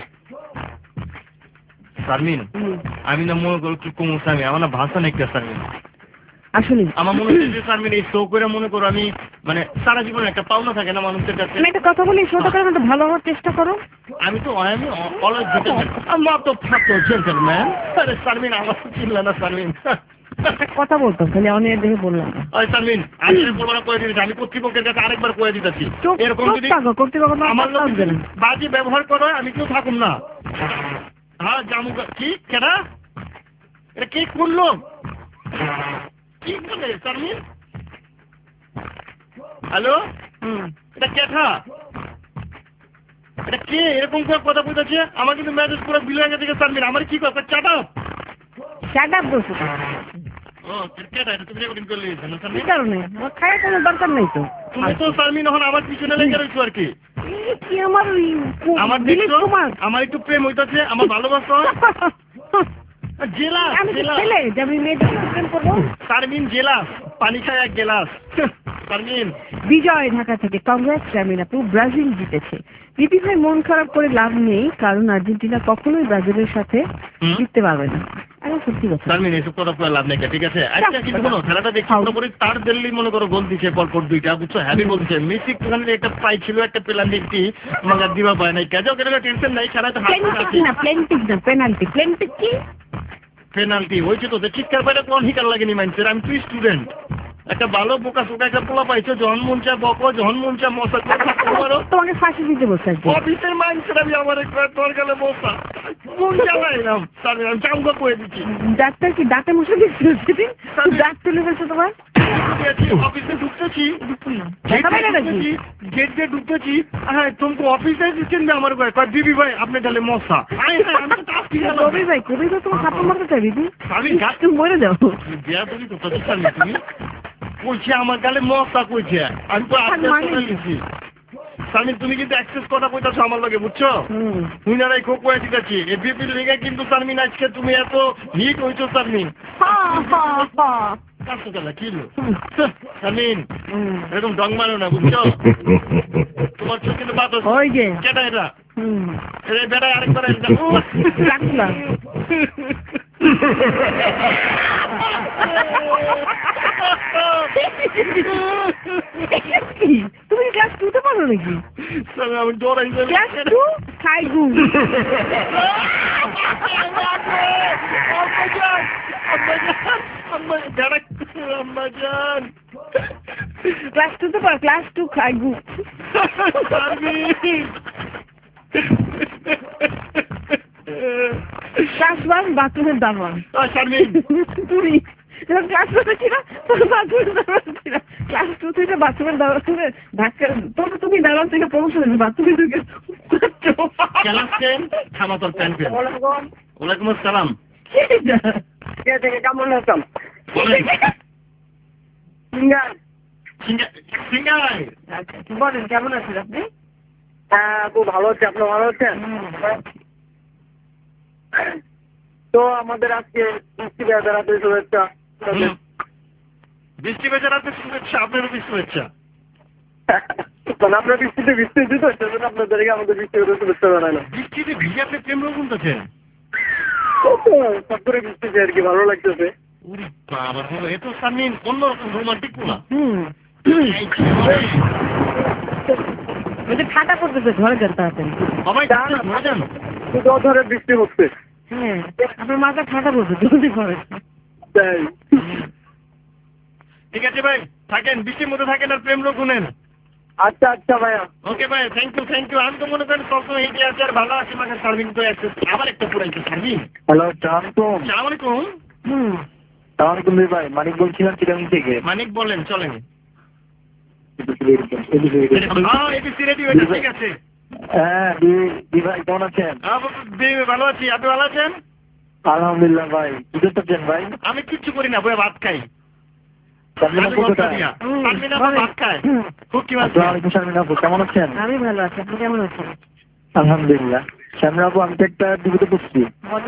Sharmin, আমি না মনে করো কি কুমুসামি, আমার না ভাষা নেই শারমিন। আসলে আমার মনে হচ্ছে যে শারমিন এই শো করে মনে করো আমি মানে সারা জীবন একটা পাওনা থাকে না মানুষের কাছে। আমি একটা কথা বলি, শোটা করে একটু ভালো হওয়ার চেষ্টা করো। আমি তো অলওয়েজ জেন্টলম্যান, আমার তো থাকতো জেন্টলম্যান। আরে শারমিন, আমার চিনলে না শারমিন। কথা বলতাম খালি অনেক দেখে বললাম। ওই শারমিন, আমি বলবো করে দিতেছি, আমি কর্তৃপক্ষের কাছে আরেকবার করে দিতেছি। এরকম যদি আমার বাজে ব্যবহার করো, আমি কেউ থাকুন না। হ্যাঁ জামু কি কেনা, এটা কে করলো? কি বলে শারমিন? হ্যালো, এটা কেঠা? এটা কে এরকম করে কথা বলতেছে? আমার কিন্তু ম্যারেজ পুরো বিল হয়ে গেছে শারমিন। আমার কি কথা চাটা শাট আপ বলছো ও ক্রিকেট এটা তুমি রেকর্ডিং করে লিয়েছো না কি কারণে আমার খাওয়ার কোনো দরকার নেই তো তুমি তো শারমিন এখন আমার পিছনে লেগে রয়েছো আর কি কি আমার আমার দিলীপ কুমার আমার একটু প্রেম হইতাছে আমার ভালোবাসা জেলা আমি তো ছেলে যে আমি মেয়েদের প্রেম করবো শারমিন জেলা পানি খায় এক গেলাস শারমিন বিজয় ঢাকা থেকে কংগ্রেস শারমিন আপু ব্রাজিল জিতেছে দিদি ভাই মন খারাপ করে লাভ নেই কারণ আর্জেন্টিনা কখনোই ব্রাজিলের সাথে জিততে পারবে না আরে সত্যি কথা শারমিন এসব কথা করে লাভ নেই ঠিক আছে আজকে কিন্তু কোনো খেলাটা দেখি মনে করি তার দিল্লি মনে করো গোল দিছে পরপর দুইটা বুঝছো হ্যাভি বলছে মেসি ওখানে একটা পাই ছিল একটা পেনাল্টি তোমাকে দিবা পায় নাই কাজও কেন টেনশন নাই খেলা তো পেনাল্টি কি পেনাল্টি হয়েছে তো চিৎকার পাইলে কোন হিকার লাগেনি মানছে আমি তুই স্টুডেন্ট একটা ভালো বোকা সোকা একটা পোলা পাইছো যখন মন চা বকো যখন মন চা মশা করো তোমাকে ফাঁসি দিতে বসে অফিসের মানছে আমি আমার তোর গেলে মশা মন চালাইলাম তাহলে আমি চাঙ্গা করে দিচ্ছি ডাক্তার কি দাঁতে মশা দিচ্ছিল সেদিন দাঁত তুলে ফেলছো তোমার অফিসে ঢুকতেছি গেট দিয়ে ঢুকতেছি হ্যাঁ তোমাকে অফিসে দিচ্ছেন আমার দিদি ভাই আপনি তাহলে মশা কবি ভাই তোমার খাপড় মারতে চাই দিদি আমি গাছ তুমি মরে যাও বিয়া তুমি কোথাও তুমি কইছে আমার গালে মশা কইছে আমি তো আসছি সামিন তুমি কিন্তু অ্যাক্সেস কথা কইতাছো আমার লাগে বুঝছো হুইনারাই খুব কয়ে দিতেছি এবিপির লিগে কিন্তু সারমিন আজকে তুমি এত হিট হইছো সারমিন সারমিন এরকম ডং মারো না বুঝছো তোমার চোখ কিন্তু বাদ ওই যে কেটা এটা বেড়া আরেকবার তুমি ক্লাস 2 তে পড়ো নাকি আমি ডরাই ক্লাস 2 খাইগু ক্লাস 2 তে পড়ো ক্লাস 2 খাইগু ক্লাস 1 বাথরুমের দারোয়ান তুমি ক্লাস 2 ছিল তোর বাথরুমের দারোয়ান ছিল ক্লাস 2 থেকে বাথরুমের দারোয়ানে ধাক্কা তোর তুমি দারোয়ান থেকে প্রমোশন বাথরুমে ঢুকে থামা তোর প্যান পেন ওয়ালাইকুম আসসালাম কেমন আছেন বলেন কেমন আছেন আপনি হ্যাঁ খুব ভালো হচ্ছে আপনি ভালো হচ্ছেন তো আমাদের আজকে বৃষ্টি বেড়াতে শুভেচ্ছা বৃষ্টি বেচারাতে শুভেচ্ছা আপনারও শুভেচ্ছা মানে আপনার বৃষ্টিতে বৃষ্টি দিতে হচ্ছে আপনাদেরকে আমাদের বৃষ্টি শুভেচ্ছা জানালো বৃষ্টিতে ভিজে আপনি প্রেম রোগ করতেছেন সব করে বৃষ্টিতে আর কি ভালো লাগতেছে বাবা এ তো সামনে অন্যরকম রোমান্টিক না ঠান্ডা করতেছে ঘরে যেতে তাড়াতাড়ি সবাই যান ধরে বৃষ্টি হচ্ছে হ্যাঁ আপনার মাথা ঠান্ডা করছে জলদি ঘরে তাই ঠিক আছে ভাই থাকেন বৃষ্টির মধ্যে থাকেন আর প্রেম রোগ নেন আচ্ছা আচ্ছা ভাইয়া ওকে ভাই থ্যাংক ইউ আমি তো মনে করেন সবসময় এগিয়ে আছে আর ভালো আছে মানে সার্ভিং তো আবার একটা পুরাইছে সার্ভিং হ্যালো সালামালাইকুম সালামালাইকুম সালামালাইকুম ভাই মানিক বলছিলাম চিটাগাং থেকে মানিক বলেন চলেন ঠিক আছে হ্যাঁ ভাই কেমন আছেন ভালো আছি আপনি ভালো আছেন আলহামদুলিল্লাহ ভাই কি করতেছেন ভাই আমি কিচ্ছু করি না বই ভাত খাই কেমন আছেন আমি ভালো আছি আপনি কেমন আছেন আলহামদুলিল্লাহ শারমিন আপু আমি তো একটা বিপদে পড়ছি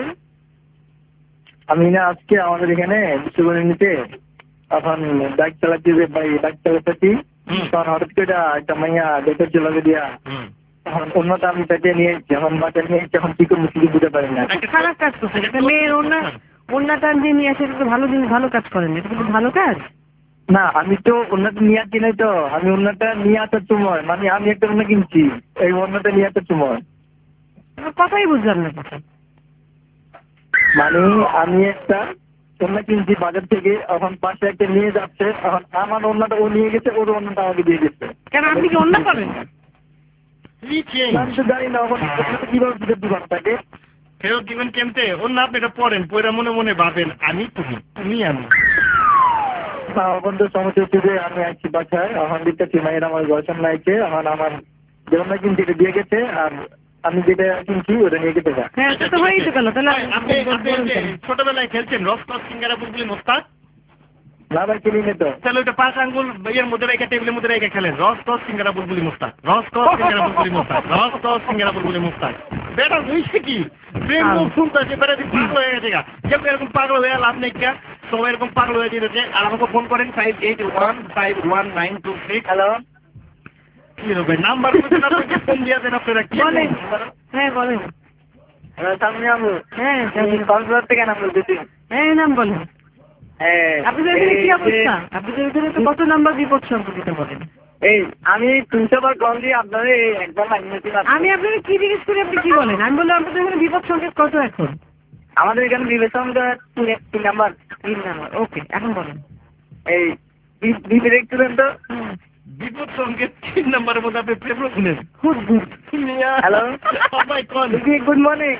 আমি না আজকে আমাদের এখানে বিশ্ববিদ্যালয়তে এখন বাইক চালাচ্ছি যে বাইক চালাচ্ছি তখন হঠাৎ করে একটা মাইয়া দেখে চলে দিয়া এখন অন্যটা আমি পেটে নিয়ে যখন বাচ্চা নিয়ে এখন কি করবো কিছু বুঝতে পারি না খারাপ কাজ করছে মেয়ের অন্যটা নিয়ে আসে ভালো জিনিস ভালো কাজ করেন এটা কিন্তু ভালো কাজ না আমি তো অন্যটা নিয়ে আসছি নাই তো আমি অন্যটা নিয়ে আসার সময় মানে আমি একটা অন্য কিনছি এই অন্যটা নিয়ে আসার সময় কথাই বুঝলাম না কথা মানে আমি একটা অন্য কিনছি বাজার থেকে এখন পাশে একটা নিয়ে যাচ্ছে এখন আমার অন্যটা ও নিয়ে গেছে ওর অন্যটা আমাকে দিয়ে দিচ্ছে কেন আপনি কি অন্য করেন আমি তো জানি না এখন কিভাবে ফেরত দিবেন তাকে ফেরত দিবেন কেমতে অন্য আপনি এটা পড়েন পড়ে মনে মনে ভাবেন আমি তুমি আমি এখন তো সমস্যা হচ্ছে যে আমি আসছি বাসায় এখন দিতে মায়ের আমার গর্ষণ নাইছে এখন আমার যেমন কিনছি এটা দিয়ে গেছে আর আমি যেটা কিনছি ওটা নিয়ে যেতে চাই। হ্যাঁ তো হয়েই তো গেল তাহলে। আপনি ছোটবেলায় খেলছেন রসকস সিঙ্গারা বুলবুলি মোস্তাক? না ভাই কিনি তো। তাহলে ওইটা 5 আঙ্গুল ইয়ের মধ্যে রেখে টেবিলের মধ্যে রেখে খেলেন রসকস সিঙ্গারা বুলবুলি মোস্তাক, রসকস সিঙ্গারা বুলবুলি মোস্তাক, রসকস সিঙ্গারা বুলবুলি মোস্তাক। বেটা হইছে কি প্রেম মুখ শুনতেছে বেটা পাগল হয়ে গেছে গা। কেউ এরকম পাগল হয়ে লাভ নেই কা, সবাই এরকম পাগল হয়ে যেতেছে। আর আমাকে ফোন করেন 58151926। হ্যালো কি হবে নাম্বার আপনাকে ফোন দিয়ে দেন আপনারা কি বলেন। হ্যাঁ বলেন। সামনে আমি হ্যাঁ কক্সবাজার থেকে নাম বলতেছি। হ্যাঁ নাম বলেন। আপনাদের এখানে কি অবস্থা? আপনাদের এখানে তো কত নাম্বার বিপদ সম্পর্কিত বলেন। এই আমি 300 বার কল দিয়ে আপনাদের একদম আমি আপনাকে কি জিজ্ঞেস করি আপনি কি বলেন? আমি বললাম আপনাদের এখানে বিপদ সংকেত কত এখন? আমাদের এখানে বিবেচনা 3 নাম্বার। 3 নাম্বার। ওকে এখন বলেন। এই বিপদ স্টুডেন্ট তো বিপদ সংকেত 3 নাম্বারের মধ্যে আপনি প্রেম শুনেন। হ্যালো সবাই কোন গুড মর্নিং।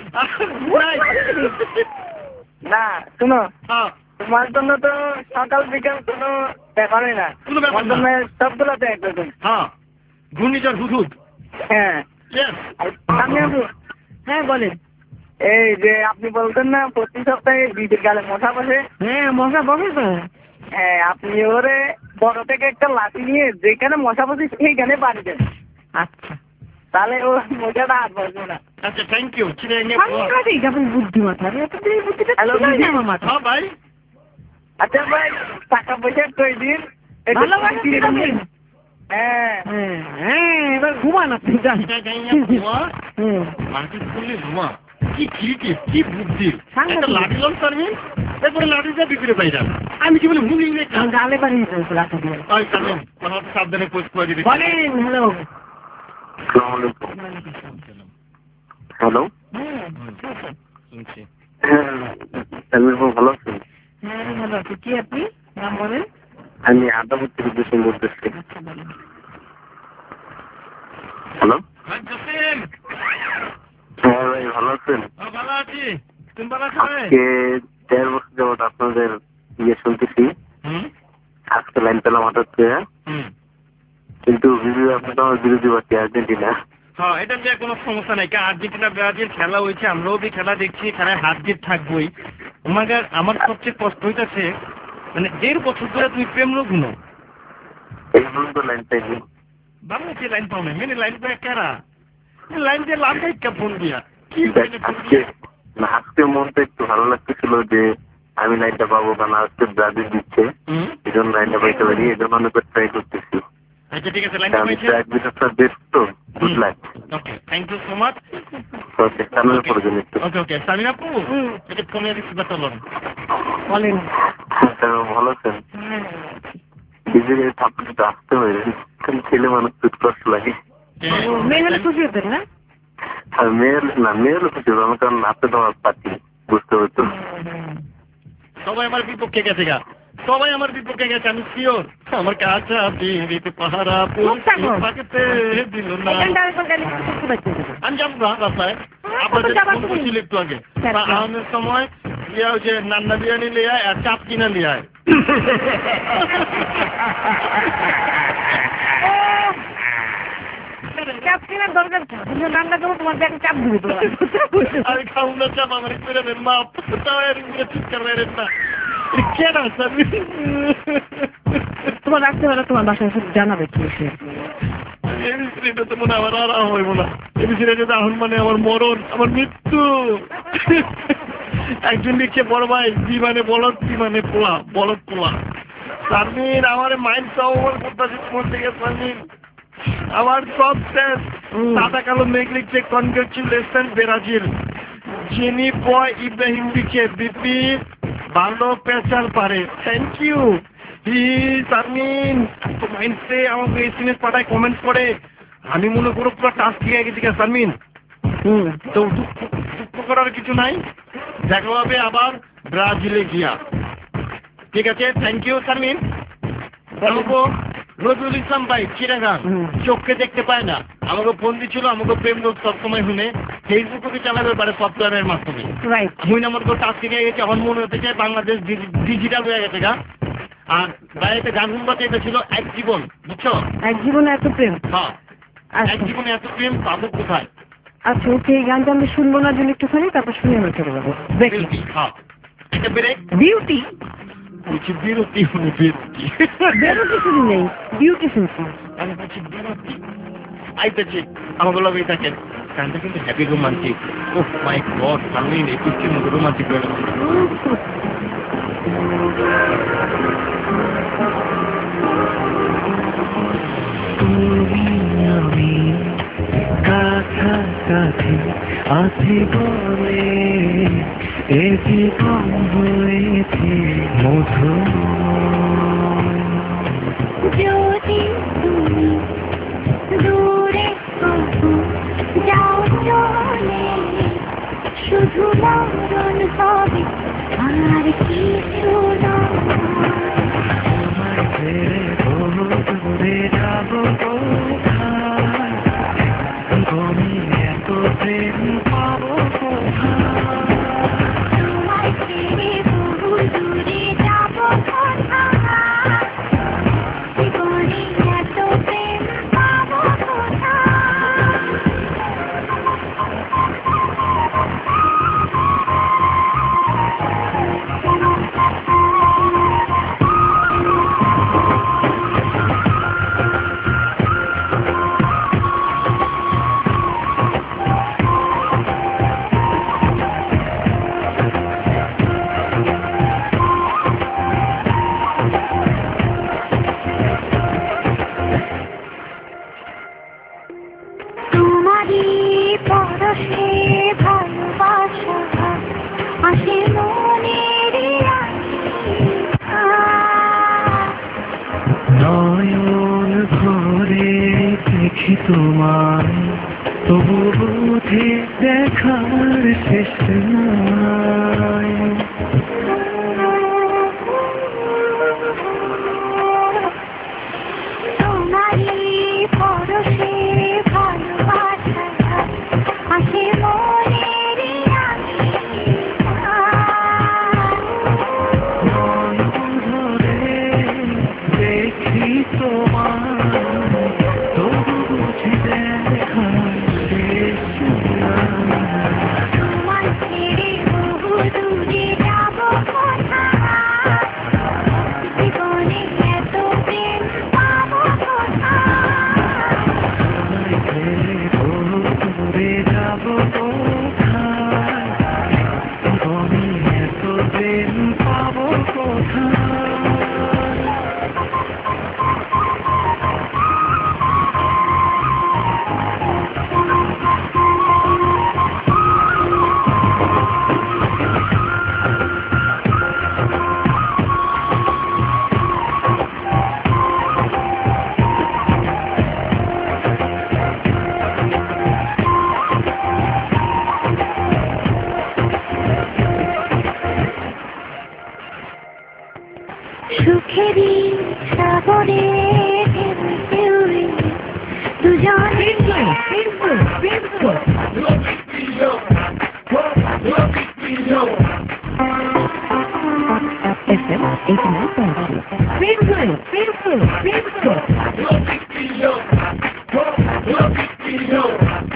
না শুনো তোমার জন্য তো সকাল বিকাল কোনো ব্যাপারই না, তোমার জন্য সবগুলোতে একরকম। হ্যাঁ ঘূর্ণিঝড় হুদহুদ। হ্যাঁ সামনে আসো। হ্যাঁ বলেন। এই যে আপনি বলতেন না প্রতি সপ্তাহে বিদের গালে মশা বসে। হ্যাঁ মশা বসে তো। হ্যাঁ আপনি ওরে বড় থেকে একটা লাঠি নিয়ে যেখানে মশা বসে সেইখানে পানি দেন। আচ্ছা তাহলে ও মশাটা আর বসবে না। আচ্ছা থ্যাংক ইউ। আপনি বুদ্ধিমাতা। হ্যালো আমার মাথা। হ্যাঁ ভাই। আচ্ছা ভাই টাকা পয়সা কই দিন। হ্যাঁ হ্যাঁ এবার ঘুমান আপনি যান। মাটি করলে ঘুমা কি ক্রিয়েটিভ কি বুদ্ধি। একটা লাঠি লন পারবেন এরপরে লাঠিটা বিক্রি পাই যান। আমি কি বলি ভুলি গালে পারি সাবধানে পোস্ট করে দিবি। বলেন। হ্যালো হ্যালো শুনছি। ভালো আছেন? হ্যাঁ ভালো আছি। কি আপনি নাম বলেন? আমি আদাবত থেকে দূষণ করতেছি। আচ্ছা বলেন। হ্যালো জসিম। হ্যাঁ ভাই ভালো আছেন? ভালো আছি। তুমি ভালো আছো? আজকে 1.5 বছর যাবত আপনাদের ইয়ে শুনতেছি। আজকে লাইন পেলাম হঠাৎ করে, কিন্তু আপনি তো আমার বিরোধী পার্টি আর্জেন্টিনা। হ্যাঁ এটা নিয়ে কোনো সমস্যা নাই। আর্জেন্টিনা ব্রাজিল খেলা হয়েছে, আমরাও খেলা দেখছি, খেলায় হাত জিত থাকবোই। আমার সবচেয়ে কষ্ট হইতেছে মানে 1.5 বছর ধরে তুমি প্রেম রঘুনো এই তো লাইন পাইনি। বাংলাদেশে লাইন পাও না মেনে লাইন পায় কারা লাইন দিয়ে লাভ কা ফোন দিয়া কি আজকে মনটা একটু ভালো লাগতেছিল যে আমি লাইনটা পাবো, কারণ আজকে ব্রাজিল দিচ্ছে এই জন্য লাইনটা পাইতে পারি, এই জন্য অনেক ট্রাই করতেছি। আচ্ছা ঠিক আছে লাইনটা পাইছে। Good luck. Okay thank you so much. Okay সামনে প্রয়োজন একটু। ওকে ওকে সামিনা আপু এটা ফোনে রিসিভার চলুন। বলেন। ভালো আছেন? নিজেকে থাপড়িটা আসতে হয়, ছেলে মানুষ খুব কষ্ট লাগে। মেয়ে হলে খুশি হতেন না? আর মেয়ের না মেয়েরও খুশি হতাম, কারণ আপনি তো আমার পাচ্ছি বুঝতে পারতো। সবাই আমার বিপক্ষে গেছে গা, সবাই আমার বিপক্ষে গেছে, আমি শিওর। আমার কাছে পাহারা দিল না। আমি যাবো না রাস্তায়, আপনাদের ছিল একটু আগে আমাদের সময় ইয়া হচ্ছে নান্না বিরিয়ানি লিয়ে আয় আর চাপ কিনা লিয়ে আয়। চাপ কেনার দরকার রান্না করবো তোমার ব্যাগে চাপ দিবে। আমি খাবো না চাপ, আমার করে মাপ ঠিক করবে না। তোমার রাখতে পারো, তোমার বাসায় জানাবে কি তো মনে আমার আরাম হইব না। আহন মানে আমার মরণ, আমার মৃত্যু। একজন লিখছে বড় ভাই বিমানে বলদ, বিমানে পোলা, বলদ পোলা। সারমিন আমার মাইন্ড সব করতেছে তোমার থেকে। সারমিন আমার সব শেষ। সাদা কালো মেঘ লিখছে কনগ্রেচুলেশন ব্রাজিল। জিনি বয় ইব্রাহিম লিখছে বিপি ভালো পেঁচাল পারে। Thank you Sharmin. তো মাইন্ডসে আমাকে এসএমএস পাঠায়, কমেন্টস করে। আমি মনে করো পুরো টাস্ক দিয়ে গেছি সারমিন। তো দুঃখ করার কিছু নাই, দেখা হবে আবার ব্রাজিলে গিয়া। ঠিক আছে থ্যাংক ইউ সারমিন। নজরুল ইসলাম ভাই চিরাগান চোখকে দেখতে পায় না, আমাকে ফোন দিচ্ছিল, আমাকে প্রেম লোক সবসময় শুনে ফেসবুকে চালাবে পারে সফটওয়্যারের মাধ্যমে। মুই আমার টাস্ক শিখে গেছে, এখন মনে হতে চায় বাংলাদেশ ডিজিটাল হয়ে গেছে গা। আর বাইরে গান শুনবাতে এটা ছিল এক জীবন, বুঝছো? এক জীবনে এত প্রেম। হ্যাঁ এক জীবনে এত প্রেম পাবো কোথায়? আচ্ছা ওকে, এই গানটা আমরা শুনবো না জন্য একটুখানি, তারপর শুনে আমরা চলে যাবো। বিরতি, হ্যাঁ এটা ব্রেক। বিউটি বলছি বিরতি, হলো বিরতি, বেরোতে শুনি নেই, বিউটি শুনছি। আমি বলছি বিরতি আইতেছি আমাকে লগেই থাকেন। গানটা কিন্তু happy romantic. Oh my god, আমি একুশটির মতো রোমান্টিক হয়ে গেলাম। আমি কাছাকাছি আছি বলে এ জীবন হয়েছে মধুর। যদি তুমি দূরে যাও চলে, শুধু মরণ হবে আর কিছু তোমায় ছেড়ে বহু দূরে যাবো কোথায়, আমি এত প্রেম পাবো কোথায়। তোমায় ছেড়ে বহু দূরে যাব কোথায়, জীবনে এত প্রেম পাবো তোমারই পরশে ভালোবাসা আসে মনের নয়ন ভরে দেখি তোমায়, তবু বুঝে দেখার শেষ নাই। তোমারই পরশে ভালোবাসা আসে মনের নয়ন ভরে দেখি তোমায়, তবু বুঝে দেখার শেষ নাই। তোমায় ছেড়ে বহু দূরে যাব কোথায়, জীবনে এত প্রেম পাবো কোথায়। দূরে যাব কোথায়, আমি এত প্রেম পাবো কোথায়। সুখেরই সাগরে ঢেউয়ে দুজনে FM 89.3.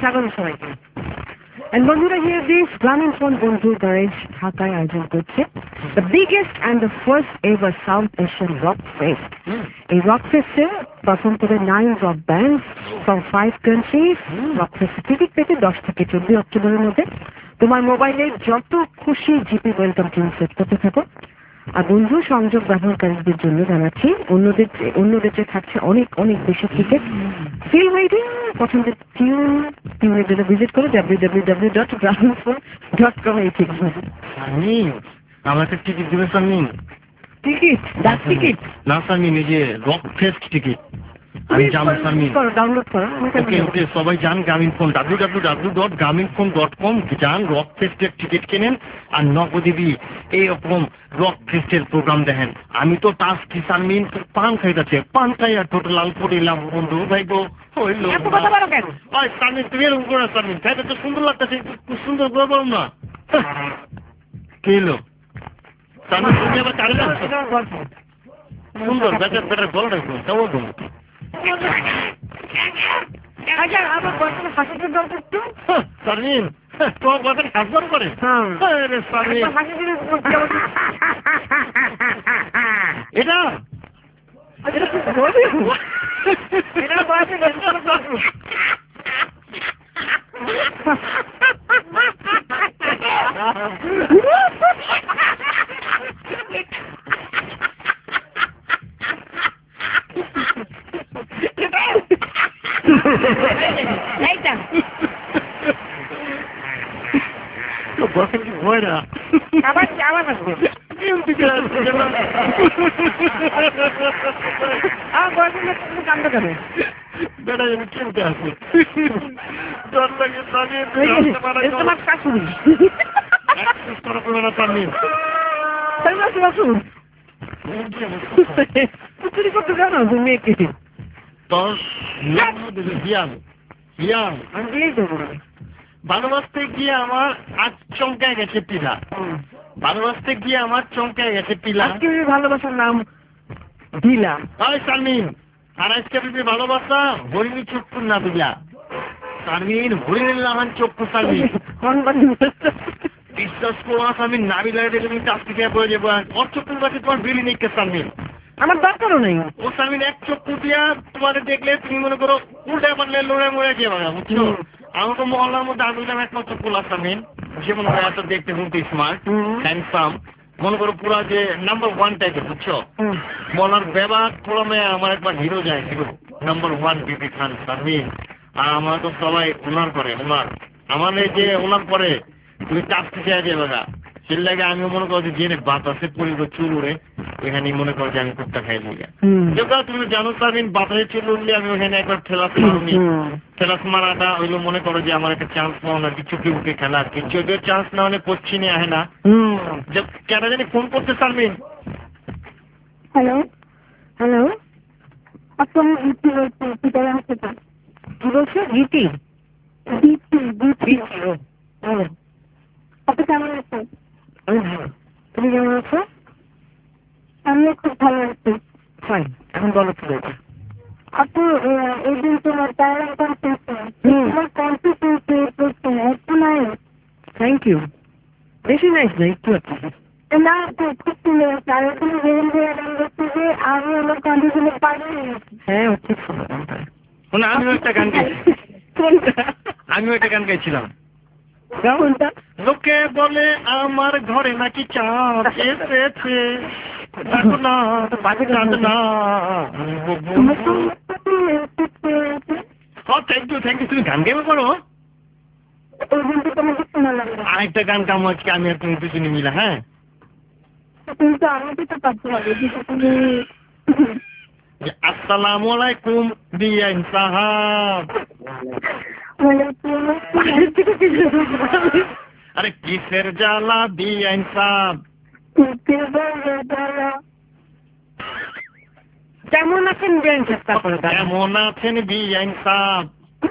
স্বাগত সবাইকে। And বন্ধুরা, here this গ্রামীণফোন বন্ধু গণেশ ঢাকায় আয়োজন করছে the biggest and the first ever South Asian Rock Fest. এই রক ফেস্টে পারফর্ম করে 9 rock band from 5 countries. Rock ফেস্টে টিকিট পেতে 10 থেকে 14 অক্টোবরের মধ্যে তোমার মোবাইলে যত খুশি জিপি ওয়েলকাম টিউন সেট করতে থাকো। আর বন্ধু সংযোগ ব্যবহারকারীদের জন্য জানাচ্ছি অন্যদের যে থাকছে অনেক অনেক বেশি টিকিট। ফিল ওয়েটিং, পছন্দের টিউনের জন্য ভিজিট করো www.gramophone.com এই ঠিক আমার একটা টিকিট দেবে সামিন। টিকিট ডাক টিকিট না সামিন, এই যে রক ফেস্ট টিকিট আমি যাবো সামিন। ডাউনলোড করো। ওকে ওকে, সবাই যান গ্রামীণফোন www.graminphone.com যান, রক ফেস্টের টিকিট কেনেন আর নগদিবি এইরকম রক ফেস্টের প্রোগ্রাম দেখেন। আমি তো টাস কি সামিন পান খাইতেছে, পান খাই আর টোটাল লাল পড়িলাম বন্ধু ভাই গো। হইলো সামিন, তুমি এরকম করো সামিন, খাইতে তো সুন্দর লাগতেছে, খুব সুন্দর করে বলুন না কি হলো সামিন, তুমি আবার কারে যাচ্ছ? সুন্দর বেটার বেটার বলো না কেমন বলুন। আমার বয়সের হাসির দরকার একটু সামিন, তোমার বয়সের হাসবার করে সামিন এটা ভয়রা আবার আবার আসবে কান্দ করে বেড়া যাবে কিনতে আসবে ডর লাগে তোমার শাশুড়ি চুরি করতে জানো তুমি মেয়েকে 10 হিয়াং হিয়াং আমি দিয়েই দেবো। ভালোবাসতে গিয়ে আমার আজ চমকায় গেছে পিলা, ভালোবাসতে গিয়ে আমার চমকায় গেছে পিলা। আজকে ভালোবাসার নাম দিলাম। সারমিন, আর আজকে ভালোবাসা হরিণী চক্ষু না দিলা সারমিন, হরিণের নামান চক্ষু সারমিন। বিশ্বাস করো আমি নাবি লাগে দেখে তুমি চাষ থেকে পড়ে যাবো। ওর চক্ষুর কাছে তোমার বিলি নেই সারমিন, আমার দরকারও নেই। ও সারমিন এক চক্ষু দিয়া তোমাদের দেখলে তুমি মনে করো উল্টে পারলে লড়ে মরে যাবে, বুঝছো? আমার তো মহল্লার মধ্যে আমি একমাত্র পোলা সামিন, যে মনে করো এত দেখতে শুনতে স্মার্ট হ্যান্ডসাম, মনে করো পুরা যে নাম্বার 1 টাইপের, বুঝছো? মহল্লার ব্যবহার পুরো মেয়ে আমার একবার হিরো যায় হিরো নাম্বার 1 বিবি খান সামিন। আর আমার তো সবাই ওনার করে, ওনার আমার এই যে ওনার পরে তুমি চাপতে চাই যাবে না, সেই লাগে আমিও মনে করো যে বাতাসে পরিব চুল উড়ে এখানে মনে করো যে আমি কুত্তা খাই দিই। তুমি জানো সামিন, বাতাসে চুল উঠলে আমি ওখানে একবার ঠেলাস মারুনি, ঠেলাস মারাটা হইলো মনে করো যে আমার একটা চান্স পাও না কিছু কি উঠে খেলা, কিছু চান্স না হলে পশ্চিমে আহে না। কেন জানি ফোন করতে সারমিন। হ্যালো হ্যালো, আপনার কি বলছো? গীতি আপনি কেমন আছেন? আমি ভালো, তুমি কেমন আছো? আমিও খুব ভালো আছি। ফাইন, এখন বলো কি বলছো? আপু এই দিন তোমার থ্যাংক ইউ, বেশি নাইস না, একটু না খুব সুন্দর আছে। আর তুমি যে আমি আমার কন্ডিশনে পারি। হ্যাঁ খুব সুন্দর গানটা। আমিও একটা গান গাইছি, আমিও একটা গান গাইছিলাম। কোনটা? লোকে বলে আমার ঘরে নাকি চাঁদ এসেছে, থ্যাংক ইউ থ্যাংক ইউ। তুমি গান গাইবে পারো? আরেকটা গান গামো আজকে আমি আর তুমি দুজনে মিলে। হ্যাঁ কিন্তু আমাকে তো পারতে হবে। আসসালামু আলাইকুম বিআইন সাহাব। আরে কিসের জ্বালা বিআইন সাহাব? কেমন আছেন বিআইন সাহেব? কেমন আছেন বিআইন সাহাব?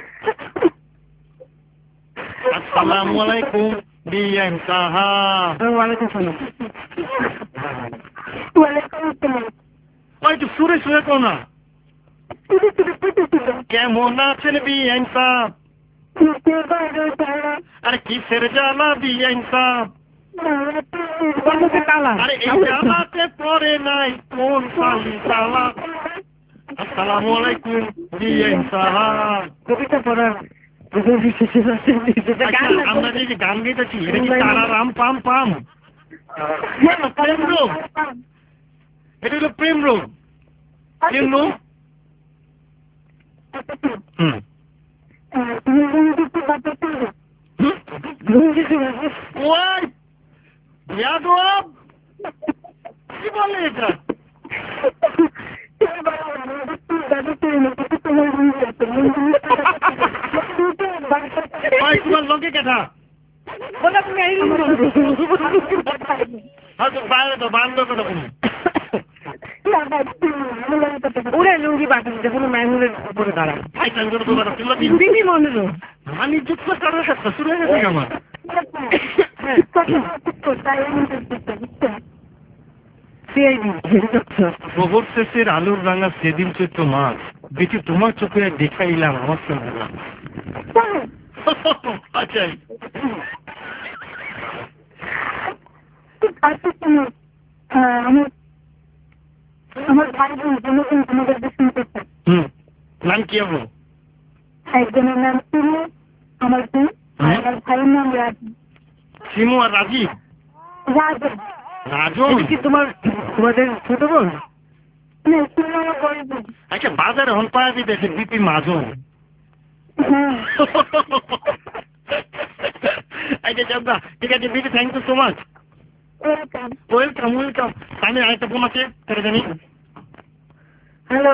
আসসালামু আলাইকুম বিআইন সাহাব। ওয়ালাইকুম সালাম। ওই তো সুরে সুরে কো না। কেমন আছেন বিআইন সাহাব? আরে কি সেরে জ্বালা দিয়ে ইনসাফ, আরে এই জ্বালাতে পরে নাই কোন সালি সালা। আসসালামু আলাইকুম দিয়ে ইনসাফ। কবিতা পড়ার আমরা যে গান গেতেছি এটা কি তারা রাম পাম পাম? প্রেম রোগ, এটা হলো প্রেম রোগ। প্রেম রোগ কি বলে এটা? তোমার লোকে কেটা বাইরে তো বান্ধব কথা তুমি ওরা লুঙ্গি পাঠিয়েছে কোনো ম্যানুয়ালের উপরে দাঁড়ায় আমি যুক্ত করার সাথে শুরু হয়ে গেছে আমার গোবর শেষের আলুর রাঙা সেদিন চৈত্র মাছ বেশি তোমার চোখে দেখাইলাম আমার সঙ্গে। আচ্ছা আমার ভাই বোন দুজন তোমাদের শুনতে চাই। নাম কি হবো? একজনের নাম সিমু, আমার বোন, আমার ভাইয়ের নাম রাজু। সিমু আর রাজীব? রাজু। রাজু কি তোমাদের ছোট বোন? আচ্ছা বাজারে হন পাবি দেখে বিপি মাজন। আচ্ছা যাবা ঠিক আছে BP, thank you so much. Welcome welcome. আমি আরেকটা ফোন আছে করে জানি। হ্যালো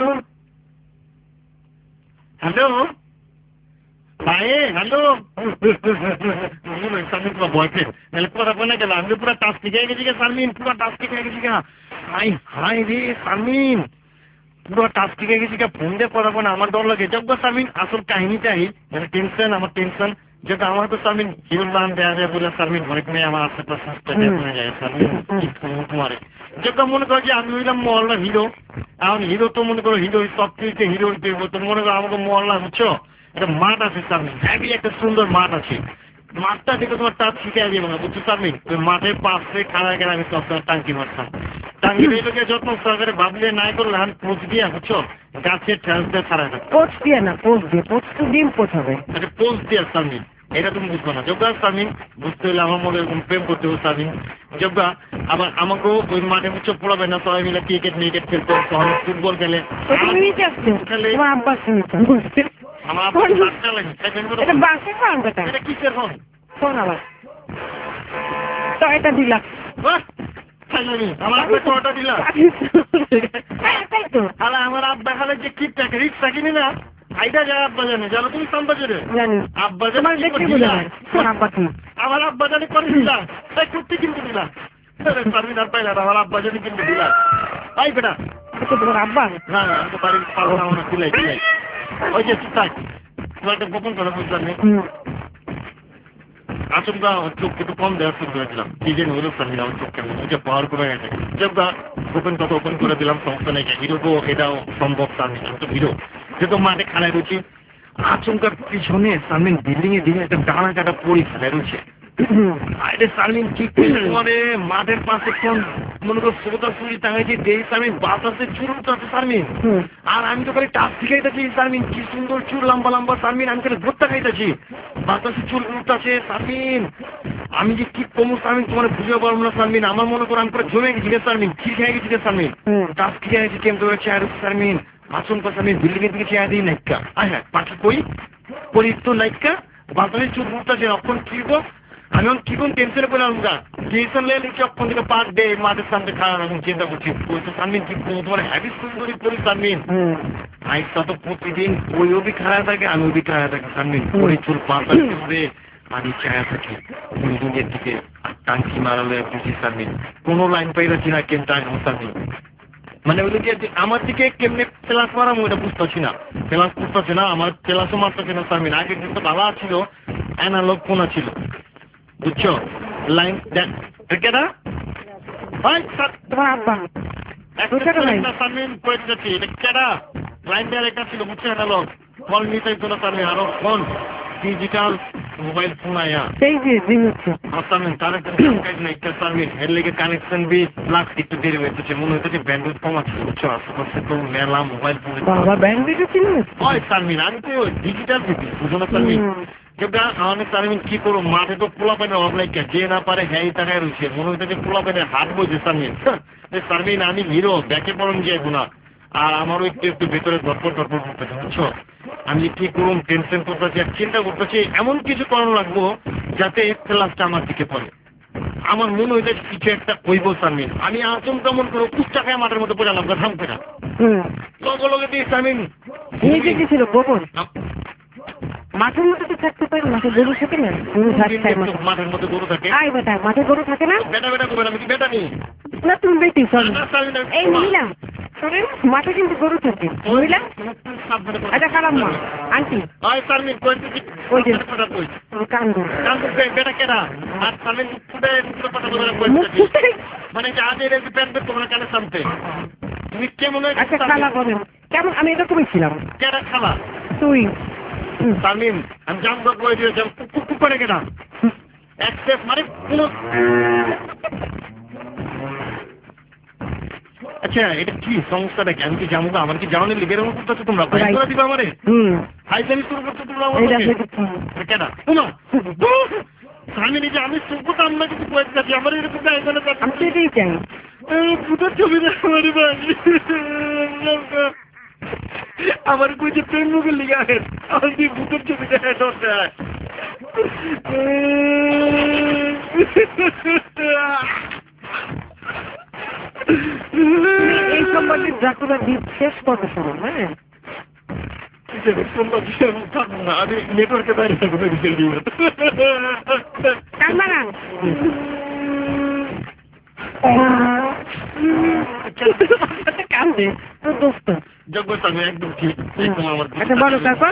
হ্যালো ভাই, হ্যালো সামিন তোমার বয়ফ্রেন্ড নাহলে পুরো ফোনে গেল। আমি পুরো টাচ শিখে গেছি গা সামিন, পুরো টাচ শিখে গেছি গা। হাই হাই রে সামিন, পুরো টাচ শিখে গেছি গা। ফোন দিয়ে পড়া ফোনে আমার ডর লাগে। যাক সামিন আসল কাহিনীটাই মানে টেনশন, আমার টেনশন যেটা আমার তো সামিন হিরোর নাম দেওয়া যায় বলে সামিন অনেক মেয়ে আমার আশেপাশে যায় সামিন তোমার। যেটা মনে করো যে আমি হইলাম মহল্লা হিরো, এখন হিরো তো মনে করো হিরো সব কিছুতে হিরো দেবো। তো মনে করো আমাকে মহল্লা বুঝছো একটা মাঠ আছে সামিন, হ্যাভি একটা সুন্দর মাঠ আছে। মাঠটা দেখে তোমার টাচ শিখে যাবে না বুঝছো সামিন। ওই মাঠের পাশে খাড়া গেলে আমি সবসময় টাঙ্কি মারতাম। টাঙ্কি এটাকে যত্ন সরকারে ভাবলে নাই করলে এখন পোচ দিয়া বুঝছো গাছের ঠেল দিয়ে ছাড়া যাবে। পোচ দিয়ে না, পোচ দিয়ে, পোচ তো ডিম পোচ হবে। আচ্ছা পোচ দিয়া সামিন, এটা তুমি বুঝবো না। যোগা সামিন বুঝতে হলে আমার মনে এরকম প্রেম করতে হবে সামিন। যোগা আবার আমাকেও ওই মাঠে বুঝছো পড়াবে না, সবাই মিলে ক্রিকেট মিকেট খেলতে, ফুটবল খেলে খেলে আমার আব্বা বাচ্চা লাগে। এটা কিসের ফোন? ফোন আবার তো এটা দিলাম আমার আব্বা কটা দিলাম। আমার আব্বা খালে যে কিপটাকে রিক্সা কিনি না আইটা যায় আব্বা জানে, জানো তুমি সামবাজারে আব্বা জানে আমার আব্বা জানে করে দিলাম কুর্তি কিনতে দিলাম। আর পাইলা আমার আব্বা জানে কিনতে দিলাম। আই বেটা তোমার আব্বা? না আমি তো বাড়ির পাল্টা সিলাই সিলাই ওই যে তাই তোমার একটা গোপন কথা বুঝলাম আচমকা চোখ একটু কম দেওয়ার শুরু করেছিলাম। কি যে হলো সামিন আমার চোখ কেমন ওইটা পাওয়ার কমে গেছে। যা গোপন কথা ওপেন করে দিলাম, সমস্যা নেই। হিরো তো এটাও সম্ভব সামিন, আমি তো হিরো যেহেতু মাঠে খেলায় রয়েছি। আচমকার পিছনে সামিন বিল্ডিং এ দিকে একটা ডানা কাটা পড়ি খেলায় রয়েছে। আরে সামিন কি করে মাঠের পাশে কোন মনে করো সোদা চুরি টাঙাইছি দেই সামিন বাতাসে চুল উঠতে সামিন। আর আমি তো খালি টাচ শিখাইতেছি সামিন, কি সুন্দর চুল লম্বা লম্বা সামিন। আমি খালি ভোটটা খাইতেছি বাতাসে চুল উঠতেছে সামিন। আমি যে কি কমো সামিন তোমার বুঝে পারবো না সামিন। আমার মনে করো আমি পুরো জমে গেছি সামিন, কি খেয়ে গেছি সামিন, টাচ খেয়ে গেছি কেমন করে চেয়ার সামিন। আচমকা সামিন বিল্ডিং এর দিকে চেয়ার দিই নাইকা। হ্যাঁ পাখি কই পরি তো নাইকা বাতাসে চুল উঠতেছে। অখন কি গো আমি কি কোন টেনশনে পেলাম গা টেনশন লেগে লিখছি অক্ষণ থেকে পার ডে মাঠের সামনে খারাপ এখন চিন্তা করছি সামিন কি তোমার হ্যাবিট সুন্দরী পড়ি সামিন। আইসা তো প্রতিদিন ওই অবি খারাপ থাকে আমি অবি খারাপ থাকি সামিন। পরে চুল পাতা করে আমি ছায়া থাকি বিল্ডিংয়ের দিকে টাঙ্কি মারালে বুঝি সামিন। কোনো লাইন পাইরাছি না কেন টাইম সামিন। মানে ওই যে আমার দিকে কেমনে ক্লাস মারাম ওইটা বুঝতেছি না, ক্লাস করতেছে না আমার ক্লাসও মারতেছে না সামিন। আগে কিন্তু ভালো ছিল অ্যানালগ ফোন ছিল বুঝছো লাইন কেটা সামিন কয়ে যাচ্ছি এটা কেটা লাইন দেওয়ার একটা ছিল বুঝছো অ্যানালগ ফোন নিতে না সামিন। আরো ফোন ডিজিটাল মোবাইল ফোন আয়া সেই যে রিং হচ্ছে সামিন তার একটা কাজ নাই একটা সামিন এর লেগে কানেকশন বি লাক্স একটু দেরি হয়েছে মনে হচ্ছে ব্যান্ডউইথ কম আছে বুঝছো আশেপাশে তো মেলা মোবাইল ফোন বাবা ব্যান্ডউইথ ছিল ওই সামিন আমি তো ডিজিটাল দিদি বুঝো না সামিন যেটা আমাদের সামিন কি করবো মাঠে তো পোলা পাইনে অবলাই যে না পারে হ্যাঁ টাকায় রয়েছে মনে হচ্ছে পোলা পাইনে হাত বইছে সামিন সামিন আমি হিরো ব্যাকে পড়ন যাইবো না আর আমারও একটু একটু ভেতরে ধরপড় করতেছে বুঝছো আমি কি করুন টেনশন করতেছি আর চিন্তা করতেছি এমন কিছু করানো লাগবো যাতে ক্লাসটা আমার দিকে পড়ে আমার মনে হইতে কিছু একটা কইব সামিন আমি আচম কেমন করে কুষ্টা খায় মাঠের মধ্যে পড়ালাম থাম করে লগে লগে দিয়ে সামিন ছিল গোবর মাঠের মধ্যে তো থাকতে পারে মাঠে গরু থাকে না মাঠের মধ্যে গরু থাকে মাঠে গরু থাকে না বেটা বেটা করবেন আমি কি বেটা নেই না তুমি বেটি এই মহিলা শোনেন মাঠে কিন্তু গরু থাকে মহিলা আচ্ছা খারাপ মা আন্টি ওই যে কান্দু বেটা কেনা আর সামিন মানে আজের প্যান্ট তোমরা কেন সামতে তুমি কেমন আচ্ছা খালা বলেন কেমন আমি এরকমই ছিলাম কেনা খালা তুই সামিন আমি জানতো করে দিয়েছিলাম করে কেনা অ্যাক্সেস মানে কোন আচ্ছা এটা কি সংস্থাটা কি আমি কি জানবো আমার কি জানো লিখে এরকম করতেছো তোমরা ফাইল করে দিবা আমারে ফাইল শুরু করছো তোমরা কেনা শোনো আমি নিজে আমি শুনতাম না কিছু কয়েকটা আমার এরকম আমি সেটাই চাই ভূতের ছবি আমার কই যে প্রেম মুখে লিখে আছেন আমার কি ভূতের ছবি দেখা দরকার এই সম্বন্ধে ড্রাকুলা দ্বীপ শেষ করতে শুরু হ্যাঁ আমি নেটওয়ার্কে বাইরে থাকবো কান্দে তোর দোস্ত জগৎ আমি একদম ঠিক আমার আচ্ছা বলো তারপর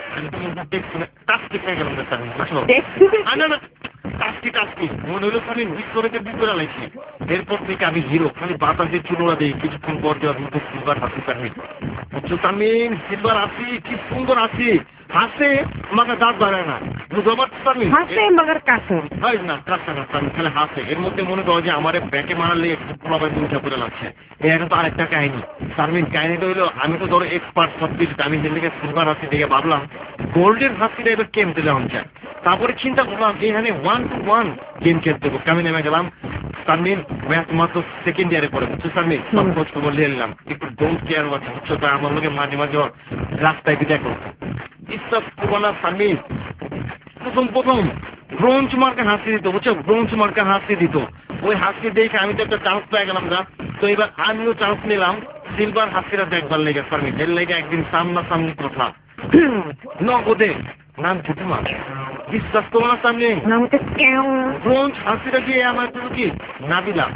মনে হলো খালি ভিতরে লাগছে এরপর থেকে আমি হিরো খালি বাতাসে চুলোরা দিই কিছুক্ষণ পর দেওয়ার মতো সিলভার হাসি পারমি বুঝছো তামিন সিলভার হাসি কি সুন্দর হাসি হাসে আমাকে দাঁত বাড়ায় না হাসে মগর কাছে হয় না কাছে না আমি খালি হাসে এর মধ্যে মনে করো যে আমার ব্যাকে মারালে একটু পোলাপাই উঠা করে লাগছে এই একটা তো আরেকটা কাহিনী তারমিন কাহিনীটা হইলো আমি তো ধরো এক্সপার্ট সব কিছু আমি সেদিকে সিলভার হাসি দেখে ভাবলাম গোল্ডের হাসিটা এবার কেমতে যাওয়া যায় তারপরে চিন্তা করলাম এখানে 1-to-1 গেম খেলতে হবে আমি নেমে গেলাম তারমিন ম্যাচ মাত্র সেকেন্ড ইয়ারে পরে বুঝছো তারমিন সব খোঁজ খবর নিয়ে নিলাম একটু ডোন্ট কেয়ার আছে বুঝছো তাই আমার লোকে মাঝে মাঝে রাস্তায় বিদায় করতো ইচ্ছা করবো না তারমিন প্রথম ব্রোঞ্জ মার্কা হাসি দিত বুঝছো ব্রোঞ্জ মার্কা হাসি দিত ওই হাসি দেখে আমি তো একটা চান্স পেয়ে গেলাম না তো এবার আমিও চান্স নিলাম সিলভার হাসিটা দেখবার লেগে তারমিন এর লেগে একদিন সামনাসামনি কথা নগদে নাম ছুটুমা বিশ্বাস করবো না সামনে ব্রোঞ্জ হাসিটা দিয়ে আমার কোনো কি নাবিলা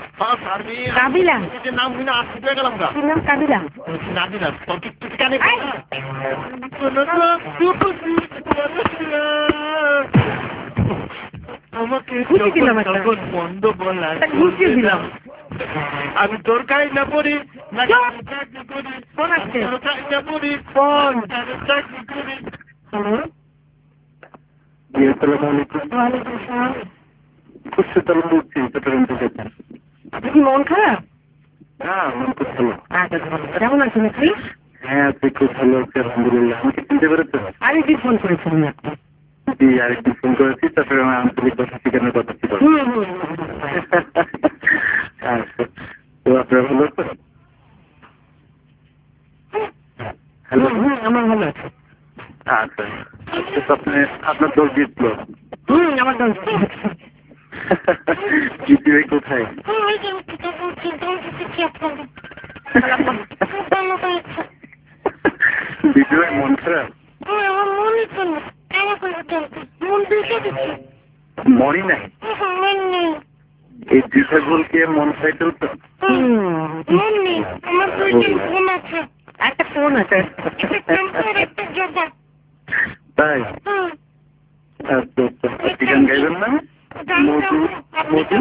নাম শুনে আসতে পেয়ে গেলাম নাবিলা তোর কি কানে আমাকে বন্ধ বললাম আমি তোর কাজ না পড়ি না পড়ি আপনি কি মন খারাপ হ্যাঁ মন খুব ভালো কেমন আছেন আপনি হ্যাঁ তুই খুব ভালো আছি আলহামদুলিল্লাহ আমাকে চিনতে পেরেছো আরেকদিন ফোন করেছিলেন আপনি জি আরেকদিন ফোন করেছি তারপরে আমার আন্তরিক কথা ঠিকানোর কথা ছিল তো আপনারা ভালো আছেন হ্যালো আমার ভালো আছে আচ্ছা আপনি আপনার দল জিতলো আমার দল জিতিবে কোথায় বিজয় মন খারাপ মনই নাই এই জিতা গোলকে মন খাইতে হতো একটা ফোন আছে তাই আচ্ছা গান গাইবেন না মধু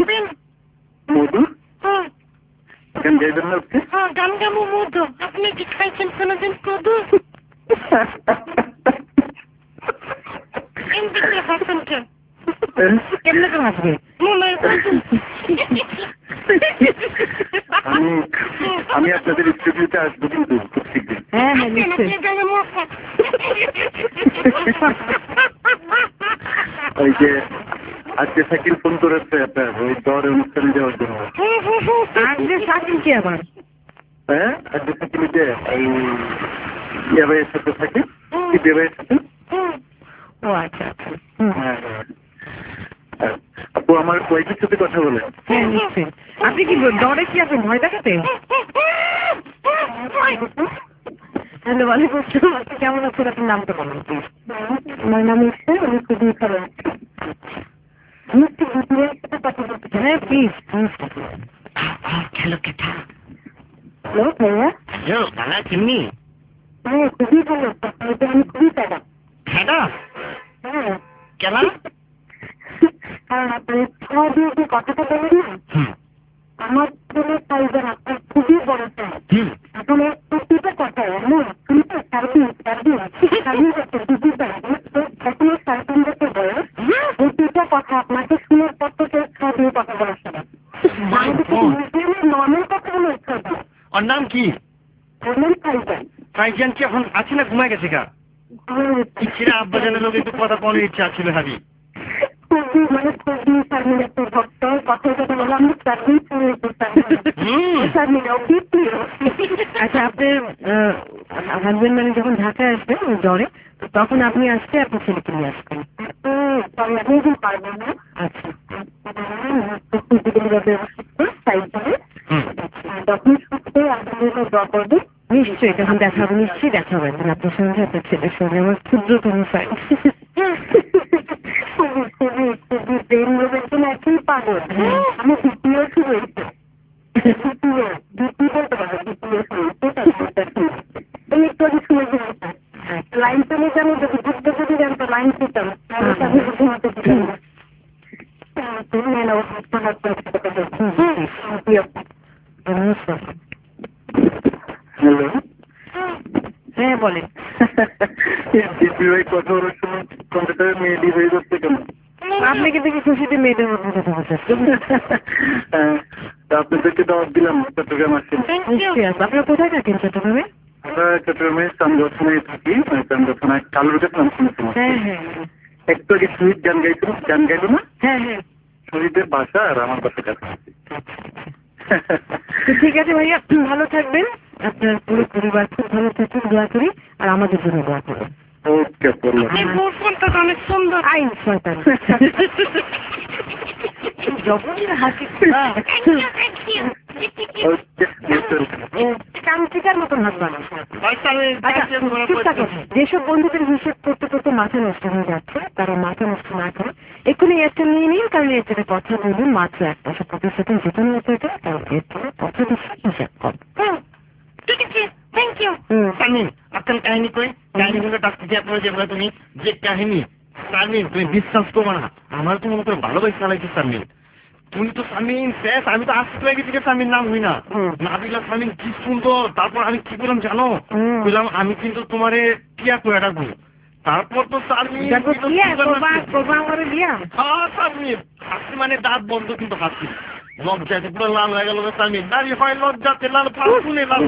গান গাইবেন না গান গাবো মধু আপনি কি খাইছেন কোনোদিন কদু হাসে কেমনে করে হাসবে? আমি আপনাদের স্টুডিওতে আসবো কিন্তু খুব শীঘ্রই। হ্যাঁ হ্যাঁ নিশ্চয়ই। ওই যে আজকে শাকিল ফোন করেছে আপনার ওই দরের অনুষ্ঠানে যাওয়ার জন্য। আজকে শাকিল কি আবার? হ্যাঁ আজকে শাকিল যে এই ভাইয়ের সাথে থাকে কি ভাইয়ের সাথে। ও আচ্ছা আচ্ছা। হ্যাঁ আপু আমার ওয়াইফের সাথে কথা বলে। হ্যাঁ নিশ্চয়ই। আপনি কি ডরে কি আপনি ভয় দেখাতে? হ্যালো ওয়ালাইকুম আসসালাম। আপনি কেমন আছেন? আপনার নামটা বলুন প্লিজ। আমার নাম হচ্ছে আমি খুবই ভালো আছি। আমি একটু ভিডিওর সাথে কথা বলতে চাই। হ্যাঁ প্লিজ। হ্যালো কেটা হ্যালো ভাইয়া। হ্যালো দাদা কেমনি? হ্যাঁ খুবই ভালো। আমি খুবই প্যারা। খেডা হ্যাঁ কেলা কারণ আপনি ছোঁয়া দিয়ে যে কথাটা বলেন না, আমার ছেলে সাইজের আপনার খুবই বড় চাই। এখন প্রতিটা কথায় আমি শুনতে সার্ভিস এখন 3.5 বছর বয়স প্রতিটা কথা আপনাকে শুনে প্রত্যেকের সাথে কথা বলার সাথে নর্মাল কথা বলে ইচ্ছা হয়। ওর নাম কি? ওর নাম সাইজান। ফাইজান কি এখন আছে না ঘুমায় গেছে গা? ছেলে আব্বা জানের লোক একটু কথা বলার ইচ্ছা ছিল ভাবি। খুবই মানে খুবই সার্ভিস একটা ভক্ত কথা কথা বলে আমি সার্ভিস আচ্ছা আপনার হাজবেন্ড মানে যখন ঢাকায় আসবেন জ্বরে তখন আপনি আসতে আপনার ছেলেকে নিয়ে আসবেন। আমি পারবো না। আচ্ছা যখন সুস্থ আপনাদের ড্র করবে নিশ্চয়ই তখন দেখা হবে, নিশ্চয়ই দেখা হবে আপনার সঙ্গে আপনার ছেলের সঙ্গে। আমার ক্ষুদ্রতম সাইজ খুবই খুবই খুবই ব্রেন রোগের জন্য একই পাগল। আমি দ্বিতীয় শুরু হয়েছে দ্বিতীয় বলতে পারবো দ্বিতীয় শুরু তুমি একটু আগে শুনে দিয়েছে লাইন চলে যাবো যদি বুঝতে যদি জানতো লাইন পেতাম তাহলে তাকে ঘুমাতে দিতাম না। তুমি না হ্যালো হ্যাঁ বলেন। ভাই কথা বলার সময় কম্পিউটারে মেয়েলি হয়ে যাচ্ছে কেন? আপনাকে দেখে খুশিতে মেয়েদের মধ্যে কথা বলছে। আপনাদেরকে দাওয়াত দিলাম চট্টগ্রাম আসছেন। আপনারা কোথায় থাকেন চট্টগ্রামে? আমরা চট্টগ্রামে চান্দোখানায় থাকি। চান্দোখানায় কালুরঘাট নাম শুনেছিলাম। হ্যাঁ হ্যাঁ একটু আগে শহীদ গান গাইলো না? হ্যাঁ হ্যাঁ শহীদের বাসা আর আমার বাসা কাছাকাছি। ঠিক আছে ভাইয়া ভালো থাকবেন, আপনার পুরো পরিবার খুব ভালো থাকুন দোয়া করি, আর আমাদের জন্য দোয়া করুন। ওকে অনেক সুন্দর আইন শয়তান যখনই হাসি কামচিকার মতন হাসবান। যেসব বন্ধুদের হিসেব করতে করতে মাথা নষ্ট হয়ে যাচ্ছে তারা মাথা নষ্ট না করে এক্ষুনি এয়ারটেল নিয়ে নিন, কারণ এয়ারটেলে কথা বলুন মাত্র 125 যেখানে এয়ারটেলে কারণ এয়ারটেলে কথা বেশি হিসাব কম। ঠিক আছে থ্যাংক ইউ। সামিন আপনার কাহিনী কই? কাহিনীগুলো ডাকতে আপনারা যেগুলো তুমি যে কাহিনী সামিন তুমি বিশ্বাস করবো না, আমার তো মনে করে ভালোবাসা চালাইছি সামিন। তুমি তো সামিন শেষ, আমি তো আসতে লাগে থেকে সামিন নাম হই না নাবিলা সামিন কি সুন্দর। তারপর আমি কি বললাম জানো? বললাম আমি কিন্তু তোমারে টিয়া করে রাখবো। তারপর তো সামিন হাসি মানে দাঁত বন্ধ কিন্তু হাসি লজ্জাতে পুরো লাল হয়ে গেল সামিন। দাঁড়িয়ে হয় লজ্জাতে লাল ফাঁসুনে লাল।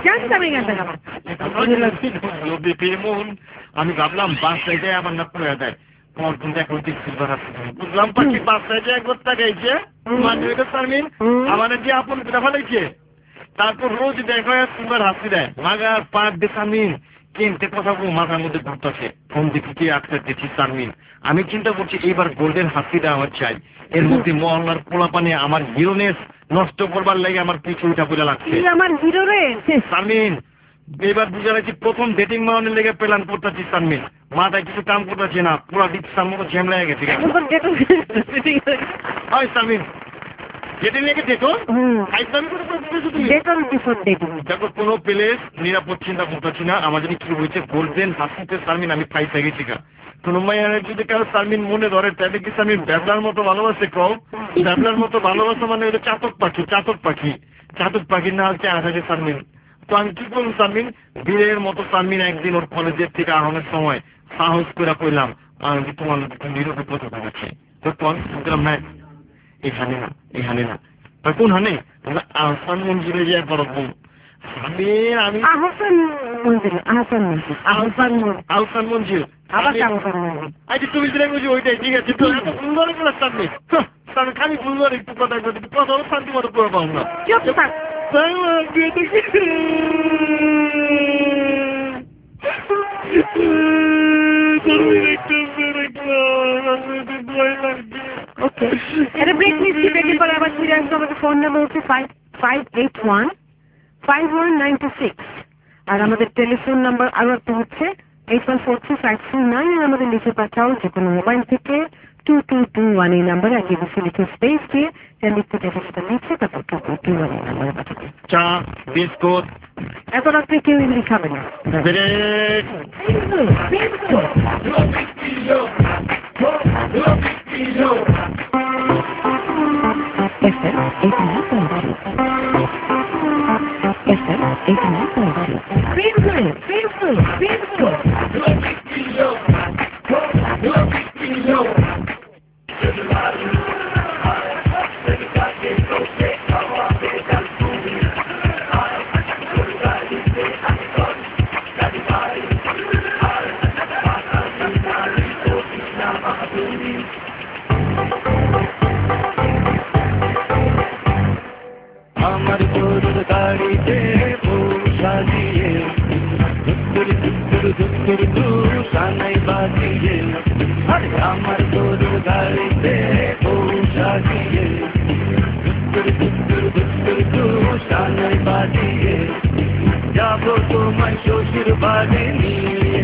আমি ভাবলাম বাসায় যায় আমার না পড়ে দেয় পরদিন দেখো বুঝলাম পাখি বাসায় যায় একবার তাকাইছে সামিন আমার যে আপন পিতা ফেলাইছে। তারপর রোজ দেখা সুন্দর হাসি দেয় মাগার পার দে সামিন কিনতে কথা বলবো মাথার মধ্যে ঘুরতেছে ফোন দেখি কি আক্তার দেখি সামিন। আমি চিন্তা করছি এইবার গোল্ডেন হাসিটা আমার চাই। এর মধ্যে মহল্লার পোলাপানে আমার হিরোনেস নষ্ট করবার লাগে আমার পিছু উঠা পড়ে লাগছে। আমার হিরো রে সামিন এবার বুঝা লাগছি প্রথম ডেটিং মাউনের লেগে প্ল্যান করতেছি সামিন। মাথায় কিছু কাম করতেছে না, পুরো রিক্সার মতো ঝেমলা হয়ে গেছে। সামিন যেটা লেগে দেখো দেখো কোনো প্লেস নিরাপদ চিন্তা করতেছি না। আমার যদি কি হয়েছে গোল্ডেন হাসিতে সামিন আমি ফাইসে গেছি গা। কোনো মায়ের যদি কারো সামিন মনে ধরে তাহলে কি সামিন ব্যাবলার মতো ভালোবাসে কও? ব্যাবলার মতো ভালোবাসা মানে হলো চাতক পাখি। চাতক পাখির না হচ্ছে আকাশে সামিন। তো আমি কি করলাম সামিন বীরের মতো সামিন একদিন ওর কলেজের থেকে আহনের সময় সাহস করে কইলাম আমি তোমার নীরবে কথা বলেছি তো বললাম না এখানে না কোন হানে আহসান মঞ্জিলে যে পড়ব আমি আহসান মঞ্জিল আচ্ছা তুমি যেটা বলছি ওইটাই ঠিক আছে তো এত সুন্দর করে সামনে আমি খালি সুন্দর একটু কথা কথা শান্তি মতো করে পাবো না ফোন নাম্বার হচ্ছে 5581-5196 আর আমাদের টেলিফোন নাম্বার আরো একটা হচ্ছে 8143-539 আর আমাদের লিখে পাঠাও যে কোনো মোবাইল থেকে 2221 এই নাম্বারে আগে বেশি লিখে স্পেস দিয়ে লিখতে দেখে সেটা লিখছে তারপর 2221 এই নাম্বারে পাঠাবে। চা বিস্কুট এত রাত্রে কেউ এগুলি খাবে না। আমার গরুর গাড়িতে পৌঁছা দিয়ে সানাই বাজিয়ে আরে আমার গরুর গাড়িতে পৌঁছা দিয়ে সানাই বাজিয়ে যাবো তোমার শ্বশুর বাড়ি নিয়ে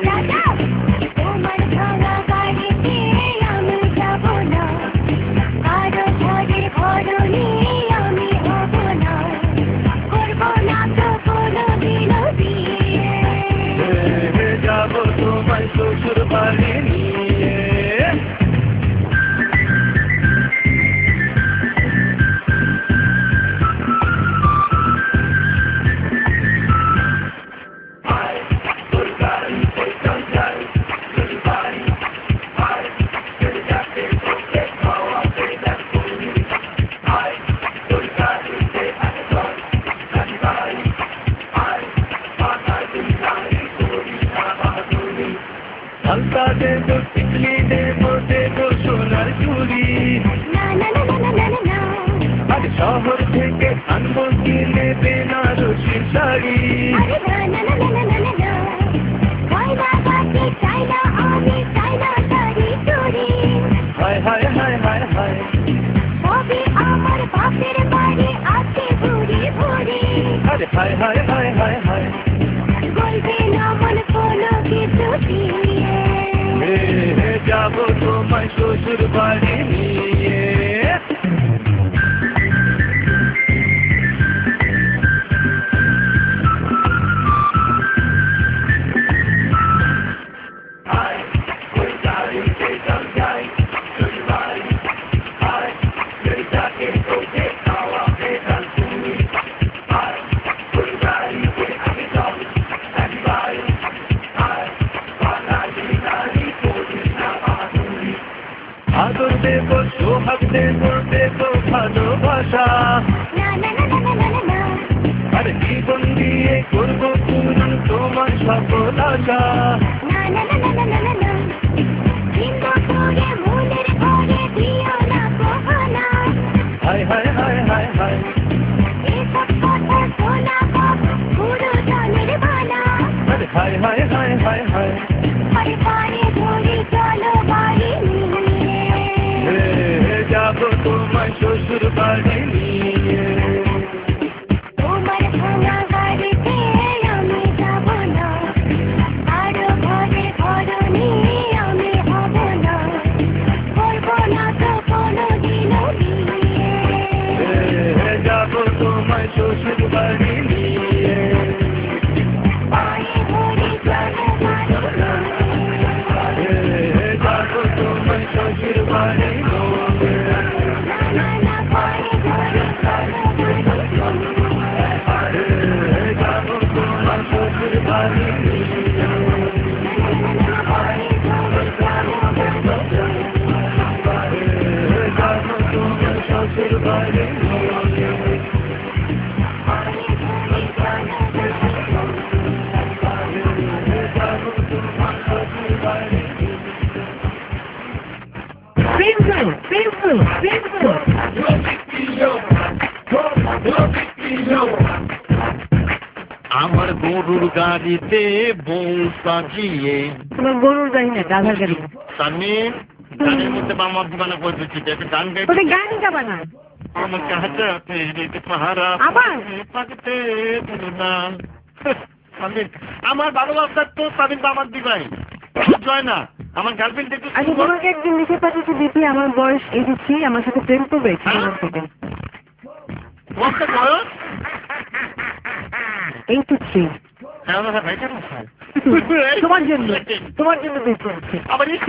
শ্বশুর বাড়ি নিয়ে হালকা দেবো টিকলি দেবো সোনার চুড়ি আর শহর থেকে আনবো কিনে বেনারসি শাড়ি হায় হায় হায় হায় হায় আমার বাপের বাড়ি আছে ভুরি ভুরি আরে হায় হায় হায় হায় হায় বলবে না মন কোনো কিছু দিয়ে যাবো তোমার শ্বশুর বাড়ি নিয়ে আদর দেবো সোহাগ দেবো ভালোবাসা আরে জীবন দিয়ে করবো পূরণ তোমার সকল আশা হায় হায় হায় হায় হায় আরে হায় হায় হায় হায় হায় যাবো তোমার শ্বশুর বাড়ি নিয়ে তোমার ভাঙা বাড়িতে আমি যাব না আরো ঘর আমার গরুর গাড়িতে বউ সাজিয়ে, তোমার গরুর গাড়ি না, গাধার গাড়ি। সামিন গানের মধ্যে আমার দিবানা করে দিচ্ছি, একটা গান গাইতে। ওটা গানই গাবা না। আমার কাছে পাহারা আবার পাকতে না। সামিন আমার ভালোবাসার তো সামিন বা আমার দিবাই জয় না। আমার গার্লফ্রেন্ড দেখতে আচ্ছা, তোমাকে একদিন লিখে পাঠিয়েছি দিদি, আমার বয়স 83, আমার সাথে প্রেম করবে। বয়স 83। তোমার জন্য, তোমার জন্য বের করেছি। আবার এই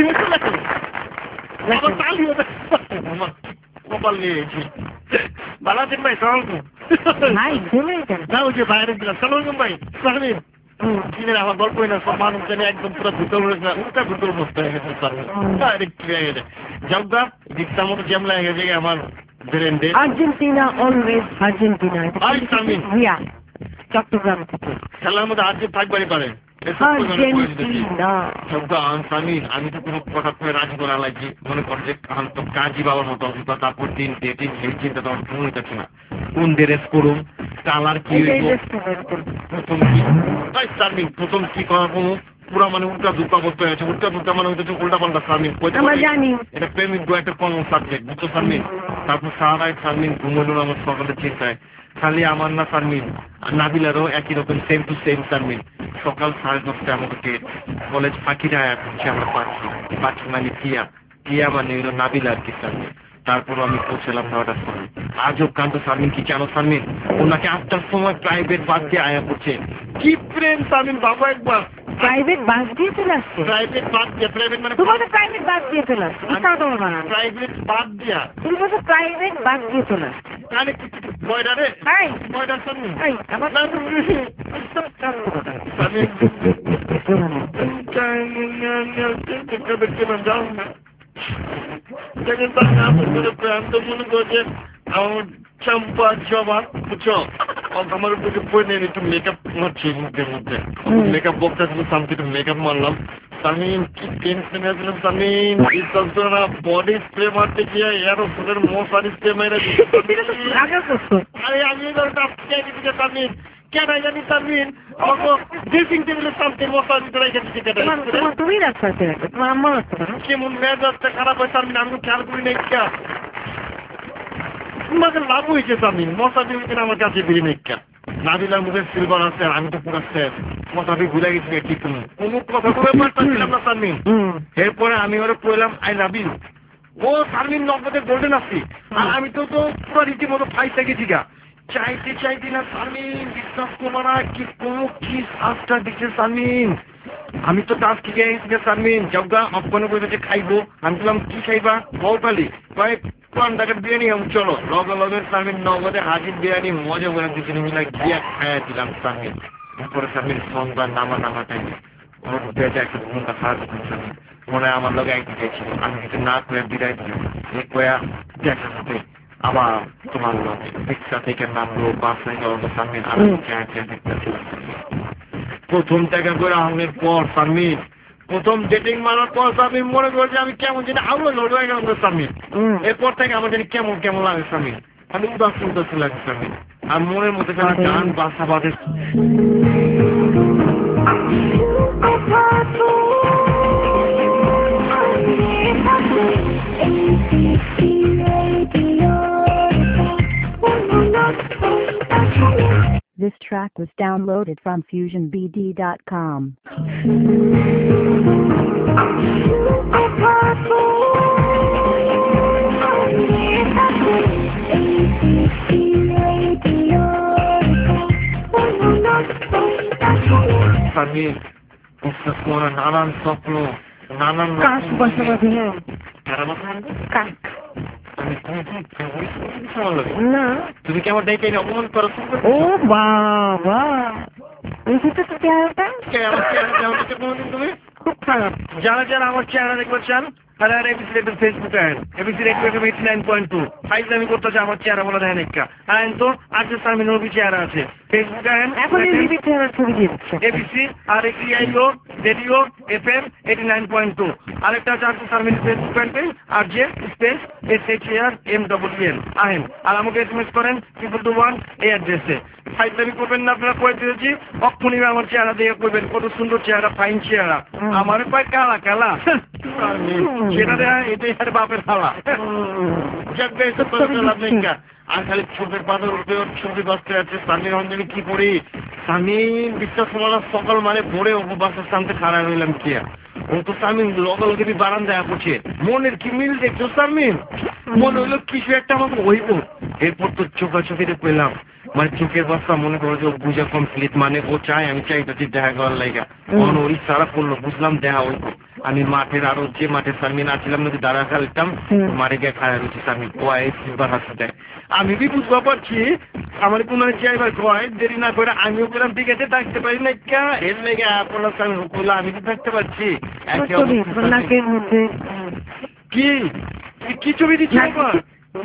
কপাল নিয়েছি ভালো দিন ভাই। ভাই শুনে না ওই যে বাইরে দিলাম। সালাম ভাই সামিন দিনের আমার গল্প না, সব মানুষ জানে একদম পুরো ভিতর উল্টা ভিতর বসতে হয়ে গেছে। যাও গা দিকটার মতো জ্যাম লাগে গেছে আমার ব্রেন্ডে। Argentina always Argentina. Samin Chattogram থেকে খেলার মধ্যে আর্জেন্ট থাকবারই পারে। আমি তো কোনো কথা করে রাজি করা লাগছি, মনে করছে তো কাজী বাবার মতো অবস্থা। তারপর দিন ডেটিং সেই চিন্তা তো আমার মনে যাচ্ছে না কোন ড্রেস করুন, কালার কি প্রথম কি করা কোনো পুরা মানে উল্টা দুঃখা বলতে হয়েছে। উল্টা দুঃখা মানে হচ্ছে উল্টা পাল্টা সামিন এটা প্রেমিক দু একটা কমন সাবজেক্ট বুঝতো সামিন। তারপর সারাই সামিন ঘুমোনো আমার সকালের চিন্তায় খালি আমার না সামিন, নাবিলারও একই রকম সেম টু সেম সামিন। সকাল 10:30টায় আমাকে কলেজ পাখিরা হচ্ছে আমরা পাখি মানে টিয়া মানে হলো নাবিলা আর কি সামিন। তারপর আমি পৌঁছলাম 9টার সময়। আজব কান্ত সামিন কি জানো সামিন, ওনাকে 8টার সময় প্রাইভেট বাস দিয়ে আয়া পড়ছে। কি প্রেম সামিন বাবা, একবার প্রাইভেট বাস দিয়ে চলে আসছে। প্রাইভেট বাস দিয়ে, প্রাইভেট মানে তোমাকে প্রাইভেট বাস দিয়ে চলে আসছে। প্রাইভেট বাস দিয়া তুমি বলছো প্রাইভেট বাস দিয়ে চলে আসছে। কানে বয়ডা রে বয়ডা সামিন আমার মনে করছে আমার চম্পা জবা বুঝছো আমার উপরে বই নেই একটু মেকআপ মারছি মুখের মধ্যে। মেকআপ বক্সটা ছিল সামনে একটু মেকআপ মারলাম। সামিন কি টেনশন হয়েছিলাম সামিন, এই যন্ত্রণা বডি স্প্রে মারতে গিয়ে এরোফোনের মশারি স্প্রে মেরে আরে আমি সামিন কেন জানি সামিন আমাকে ড্রেসিং টেবিলের সামনে মশারি ভিতরে তুমি রাখতে তোমার আম্মা রাখতে পারো। কেমন মেজাজটা খারাপ হয় সামিন, আমি খেয়াল করি নাই কে তোমাকে লাভ হয়েছে সামিন। মশারি হয়েছে আমার কাছে বেরিয়ে নেই কে নাবিলার মুখে সিলভার আছে, আমি তো পুরো শেষ মশারি ঘুরে গেছি ঠিক কোনো কথা বলে পারতাম না সামিন। এরপরে আমি ওরা কইলাম আই লাভ ইউ। ও সামিন নগদে গোল্ডেন আসছি আর আমি তো পুরো রীতিমতো ফাইসে গেছি গা। চাইতে না সামিন, বিশ্বাস করবো না কি কোনো কি শ্বাসটা দিচ্ছে সামিন। আমি তো টাচ খেয়ে গেছি সামিন। জগা অপনে বসেছে খাইবো, আমি বললাম কি খাইবা বউটালি কয়েক টাকার বিরিয়ানি আমি চলো লগে সামিন নগদে হাজির বিরিয়ানি মজা করে দুজনে মিলে গিয়া খাইয়া দিলাম সামিন। এরপরে সামিন সংবাদ নামাটাই ওর পেটে একটা ঘুমটা খারাপ সামিন মনে হয় আমার লগে একদিকে ছিল। আমি কিছু না করে বিদায় দিলাম এই কয়া দেখা হবে আবার তোমার লগে রিক্সা থেকে নামলো বাসায় যাওয়ার সামিন। আমি দেখতেছিলাম প্রথম দেখা করে আহমের পর সামিন, প্রথম ডেটিং মারার পর সামিন মনে করছে আমি কেমন জানি আরো লড় হয়ে গেলাম সামিন। এরপর থেকে আমার জানি কেমন লাগে সামিন, আমি উদাস লাগে সামিন। আর মনের মধ্যে খালি গান বাসা বাঁধে। This track was downloaded from FusionBD.com. Samin বিশ্বাস করো নানান স্বপ্ন নানান তুমি কি আমার দেখে অপমান করো? ও বাবা তুমি খুব খারাপ। যারা আমার চেহারা দেখতে চান তারা এবিসি ফেসবুকে 89.2 ফাইজলামি করতেছে আমার চেহারা বলে দেয় নাকি আইন তো আজকে সামিন রবি চেহারা আছে ফেসবুকে আইন এখন এই চেহারার ছবি দিয়ে দিচ্ছে এবিসি আর রেডিও রেডিও FM 89.2 আরেকটা আছে আজকে সামিন ফেসবুক পেজ আর যে স্পেস SHARMWN আইন আর আমাকে SMS করেন 221 এই অ্যাড্রেসে ফাইজলামি করবেন না আপনারা কয়ে দিয়েছি অক্ষণই আমার চেহারা দিয়ে করবেন কত সুন্দর চেহারা ফাইন চেহারা আমার পায় কালা কালা সেটা দেয় এটাই আর বাপের খালা যাকে এসব লাভ নেই আর খালি ছবির পাথর উঠে ছবি বাঁচতে আছে স্বামীর অঞ্জলি কি করি স্বামী বিশ্বাস মানা সকাল মানে ভোরে উপবাসের সামনে খাড়া রইলাম কি ও তো স্বামী লগলগে বারান্দায় করছে মনের কি মিল দেখছো স্বামী মনে হইলো কিছু একটা আমাকে হইব এরপর তো চোখাচোখিতে পেলাম মানে চোখের বাচ্চা মনে করো যে বুঝা কমপ্লিট মানে ও চাই আমি চাইতেছি দেখা করার লাইগা তখন ওই সারা করলো বুঝলাম দেখা হইব আমি মাঠের আরো যে মাঠের সামনে নাছিলাম যদি দাঁড়া খেলতাম মারে গিয়ে খায়া রয়েছে স্বামী কয় সিলভার হাসতে দেয় আমি বি বুঝতে পারছি আমার কোনো চাইবার কয় দেরি না করে আমিও বললাম ঠিক আছে থাকতে পারি না কে এর লেগে আপনার স্বামী বললাম আমি তো থাকতে পারছি কি কি ছবি দিচ্ছি একবার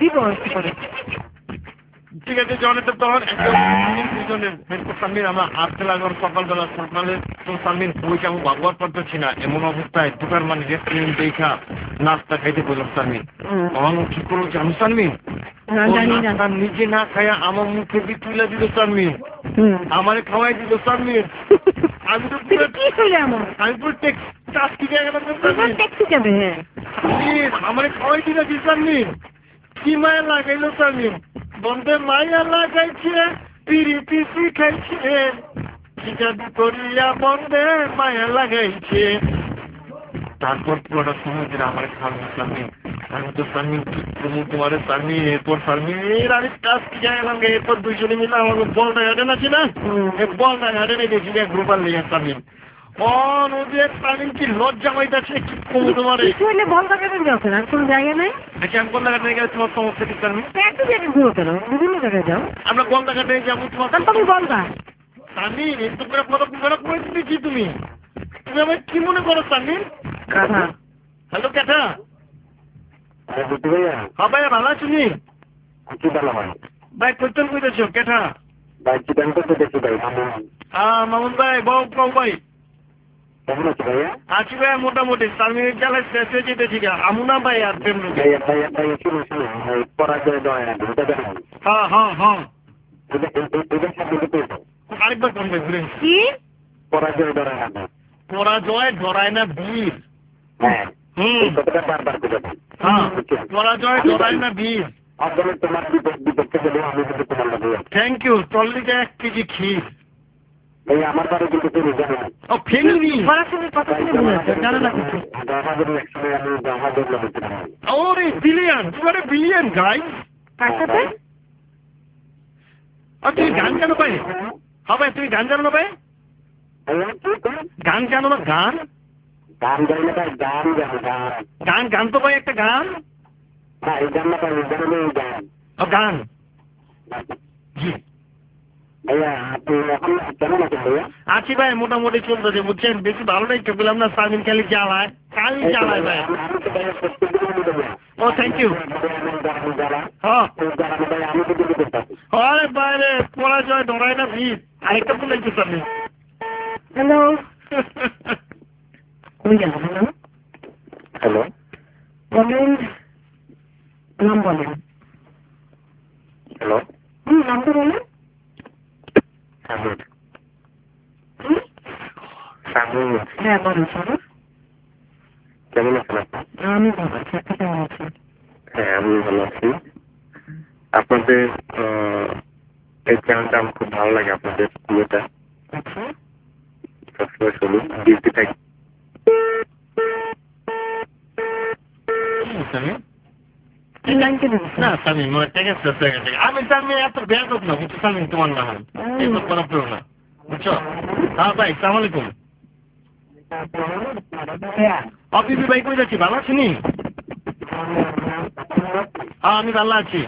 ঠিক আছে জনেতে তখন সামির আমরা আসতে লাগলাম সকালবেলা সকালে তো সামির বই আমি ব্যবহার করতেছি না এমন অবস্থায় দুটার মানে রেস্টুরেন্ট দেখা নাস্তা খাইতে বললাম সামির তখন কি করলো জানো সামির নিজে না খাইয়া আমার মুখে দিয়ে তুলে দিল সামির আমারে খাওয়াই দিল সামির আমি তো আমি পুরো ট্যাক্সি আমারে খাওয়াই দিল সামির কি মায়া লাগাইলো সামির বন্ধে মায়া লাগাইছে পিরিতি শিখাইছে যদি করিয়া বন্ধে মায়া লাগাইছে তারপর পুরোটা সময় ধরে আমার খাওয়া স্বামী আমি তো স্বামী তোমার স্বামী এরপর স্বামীর আমি কাজ কি গেলাম এরপর দুইজনে মিলে আমার বলটা গার্ডেন আছে না এই বলটা গার্ডেনে গেছি গ্রুপার লেগে স্বামী নদীর স্বামী কি লজ্জা পাইতেছে কি কমু তোমার বলটা গার্ডেন যাচ্ছে না কোনো জায়গা নাই আচ্ছা আমি বলটা গার্ডেনে গেলে তোমার সমস্যা কি স্বামী একটু জায়গায় ঘুরো কেন বিভিন্ন জায়গায় যাও আমরা বলটা গার্ডেনে যাবো তোমার তুমি বলবা স্বামী একটু করে ফটো করে দিয়েছি তুমি তুমি আমার কি মনে করো স্বামী হ্যালো ক্যাটা হ্যাঁ ভাইয়া ভালো আছো নি ভাই কোথাও কইতেছো ক্যাটা মামুন ভাই বউ কও ভাই আছি ভাই মোটামুটি স্বামী জ্বালা শেষ হয়ে যেতেছি আমু না ভাই আর প্রেম হ্যাঁ হ্যাঁ হ্যাঁ আরেকবার কোন ভাই ঘুরে কি পরাজয় ডরায় না বীর পরাজয় ডরায় না বীর থ্যাংক ইউ টল্লিতে 1 কেজি ক্ষীর আমার বাড়ি কিন্তু তুমি জানো ও ফেলনি জানো না কিছু ওরে বিলিয়ন তোমারে বিলিয়ন গাই কার সাথে তুমি গান জানো ভাই হ্যাঁ ভাই তুমি গান জানো না ভাই গান জানো না গান গান জানি না ভাই গান জানো গান গান তো ভাই একটা গান এই গান না পারি জানো এই গান ও গান জি ভাইয়া আপনি এখন কেমন আছেন ভাইয়া আছি ভাই মোটামুটি চলতেছে বুঝছেন বেশি ভালো নাই তো বললাম না সামিন খালি জ্বালায় ভাই ও থ্যাংক ইউ হ্যাঁ বাইরে পরাজয় ডরাই না ভিড় আরেকটা বলেছি সামনে হ্যালো হ্যালো বলেন নাম বলেন হ্যালো নামটা বলেন হ্যাঁ বলুন স্যার কেমন আছেন আপনি? আমি ভালো আছি আপনি কেমন আছেন? হ্যাঁ আমি ভালো আছি আপনাদের এই চ্যানেলটা আমার খুব ভালো লাগে আপনাদের ইয়েটা আচ্ছা সবসময় শুনি ডিউটি থাকি না স্বামী মনে ঠিক আছে আমি স্বামী এত বেয়াদব না বুঝছো স্বামী তোমার না হয় এসব করা পেও না বুঝছো হ্যাঁ ভাই সালাম আলাইকুম অপিপি ভাই কই যাচ্ছি ভালো আছি নি হ্যাঁ আমি ভালো আছি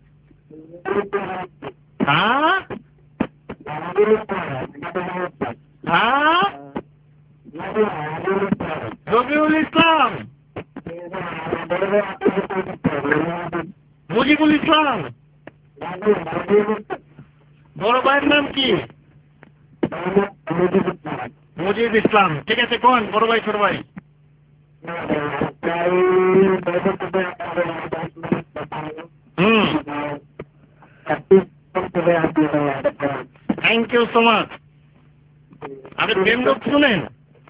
হ্যাঁ হ্যাঁ রবিউল ইসলাম মুজিবুল ইসলাম। বড় ভাইয়ের নাম কি? মুজিব ইসলাম। ঠিক আছে, কোন বড় ভাই ছোট ভাই? Thank you so much. আপনি প্রেম লোক শুনেন,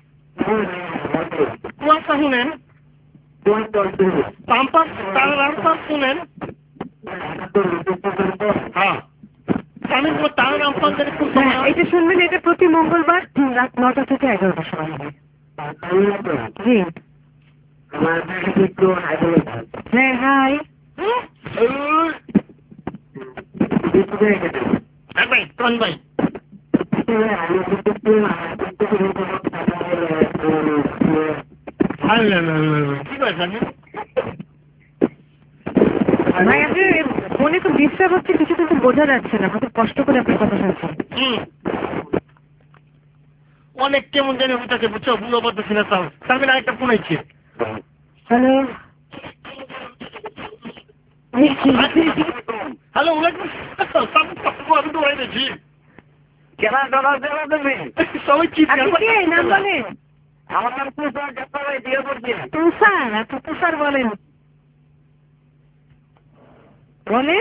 কুয়াশা শুনেন, পাম্পাস তার আনসার শুনেন। হ্যাঁ, আমি তার আনসার খুব এটা শুনবেন, এটা প্রতি মঙ্গলবার রাত 9টা থেকে 11টার সময় হবে। জি হ্যাঁ, হাই ভাই, কোন ভাই? ভাই আপনি ফোনে তো ডিস্টার্ব হচ্ছে, কিছু কিন্তু বোঝা যাচ্ছে না, কত কষ্ট করে আপনার কথা শুনছেন। অনেক কেমন জানি হইতেছে, বুঝছো, বুঝো বলতেছি না। তার মানে আরেকটা ফোন আইছে। হ্যালো হ্যালো, আমি তো হয়েছি। সবাই কি নাম বলেন? আমার নাম তুষার, ভাই বিয়ে করছি। তুষার? আচ্ছা তুষার বলেন বলেন।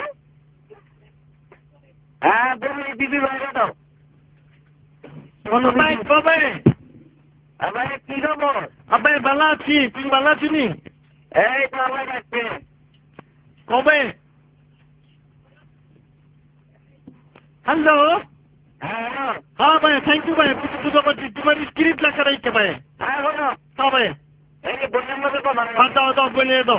হ্যাঁ বলি দিদি ভাই, দাও বলো ভাই। কবে? ভাই কি খবর? আব্বাই ভালো আছি, তুমি ভালো আছি নি? এই তো ভালো লাগছে। কবে? হ্যালো। হ্যাঁ ভাই, থ্যাংক ইউ ভাই, বুঝতে পারছি। তোমার স্ক্রিপ্ট লেখা রাখতে ভাই। হ্যাঁ বলো। হ্যাঁ ভাই, এই বোনের মধ্যে কথা দাও দাও, বলে দাও।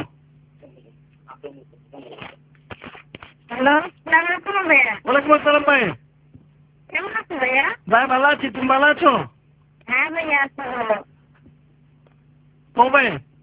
হ্যালো, কেমন ভাইয়া? ওয়ালাইকুম আসসালাম ভাই। কেমন আছো ভাইয়া? ভাই ভালো আছি, তুমি ভালো আছো? হ্যাঁ ভাইয়া আছো। কবে?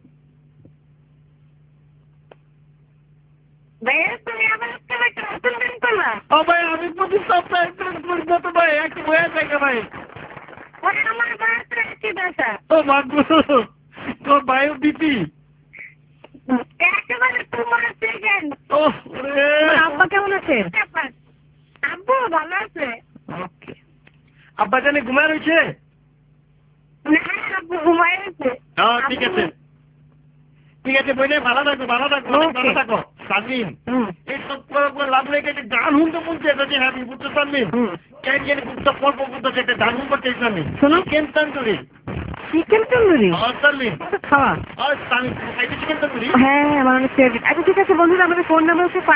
ভাইয়া তুমি আমার একটা নতুন দিন করলা? ও ভাই, আমি প্রতি সপ্তাহে করবো তো ভাই, একটু হয়ে থাকে ভাই। ওরে আমার বাড়িতে কি দশা? ও মাগো, তোর ভাইও দিতি? একেবারে তোমার সেকেন্ড। ও আব্বা কেমন আছে? আব্বু ভালো আছে। আব্বা জানি ঘুমায় রয়েছে? না আব্বু ঘুমায় আছে। হ্যাঁ ঠিক আছে, ঠিক আছে বইলে ভালো থাকো, ভালো থাকো, ভালো থাকো। সামিন, এই সব লাভ রেখে গান শুনতে বলছে, এটা যে হ্যাঁ বুঝতে সামিন কেন জানি বুঝতে পর্ব করতেছে, একটা গান শুনতে চাইছি আমি। শোনো, চিকেন তন্দুরি। চিকেন তন্দুরি সামিন খাওয়া? সামিন চিকেন তন্দুরি। হ্যাঁ আমার অনেক ফেভারিট। আচ্ছা ঠিক আছে বন্ধুরা, আমাদের ফোন নাম্বার হচ্ছে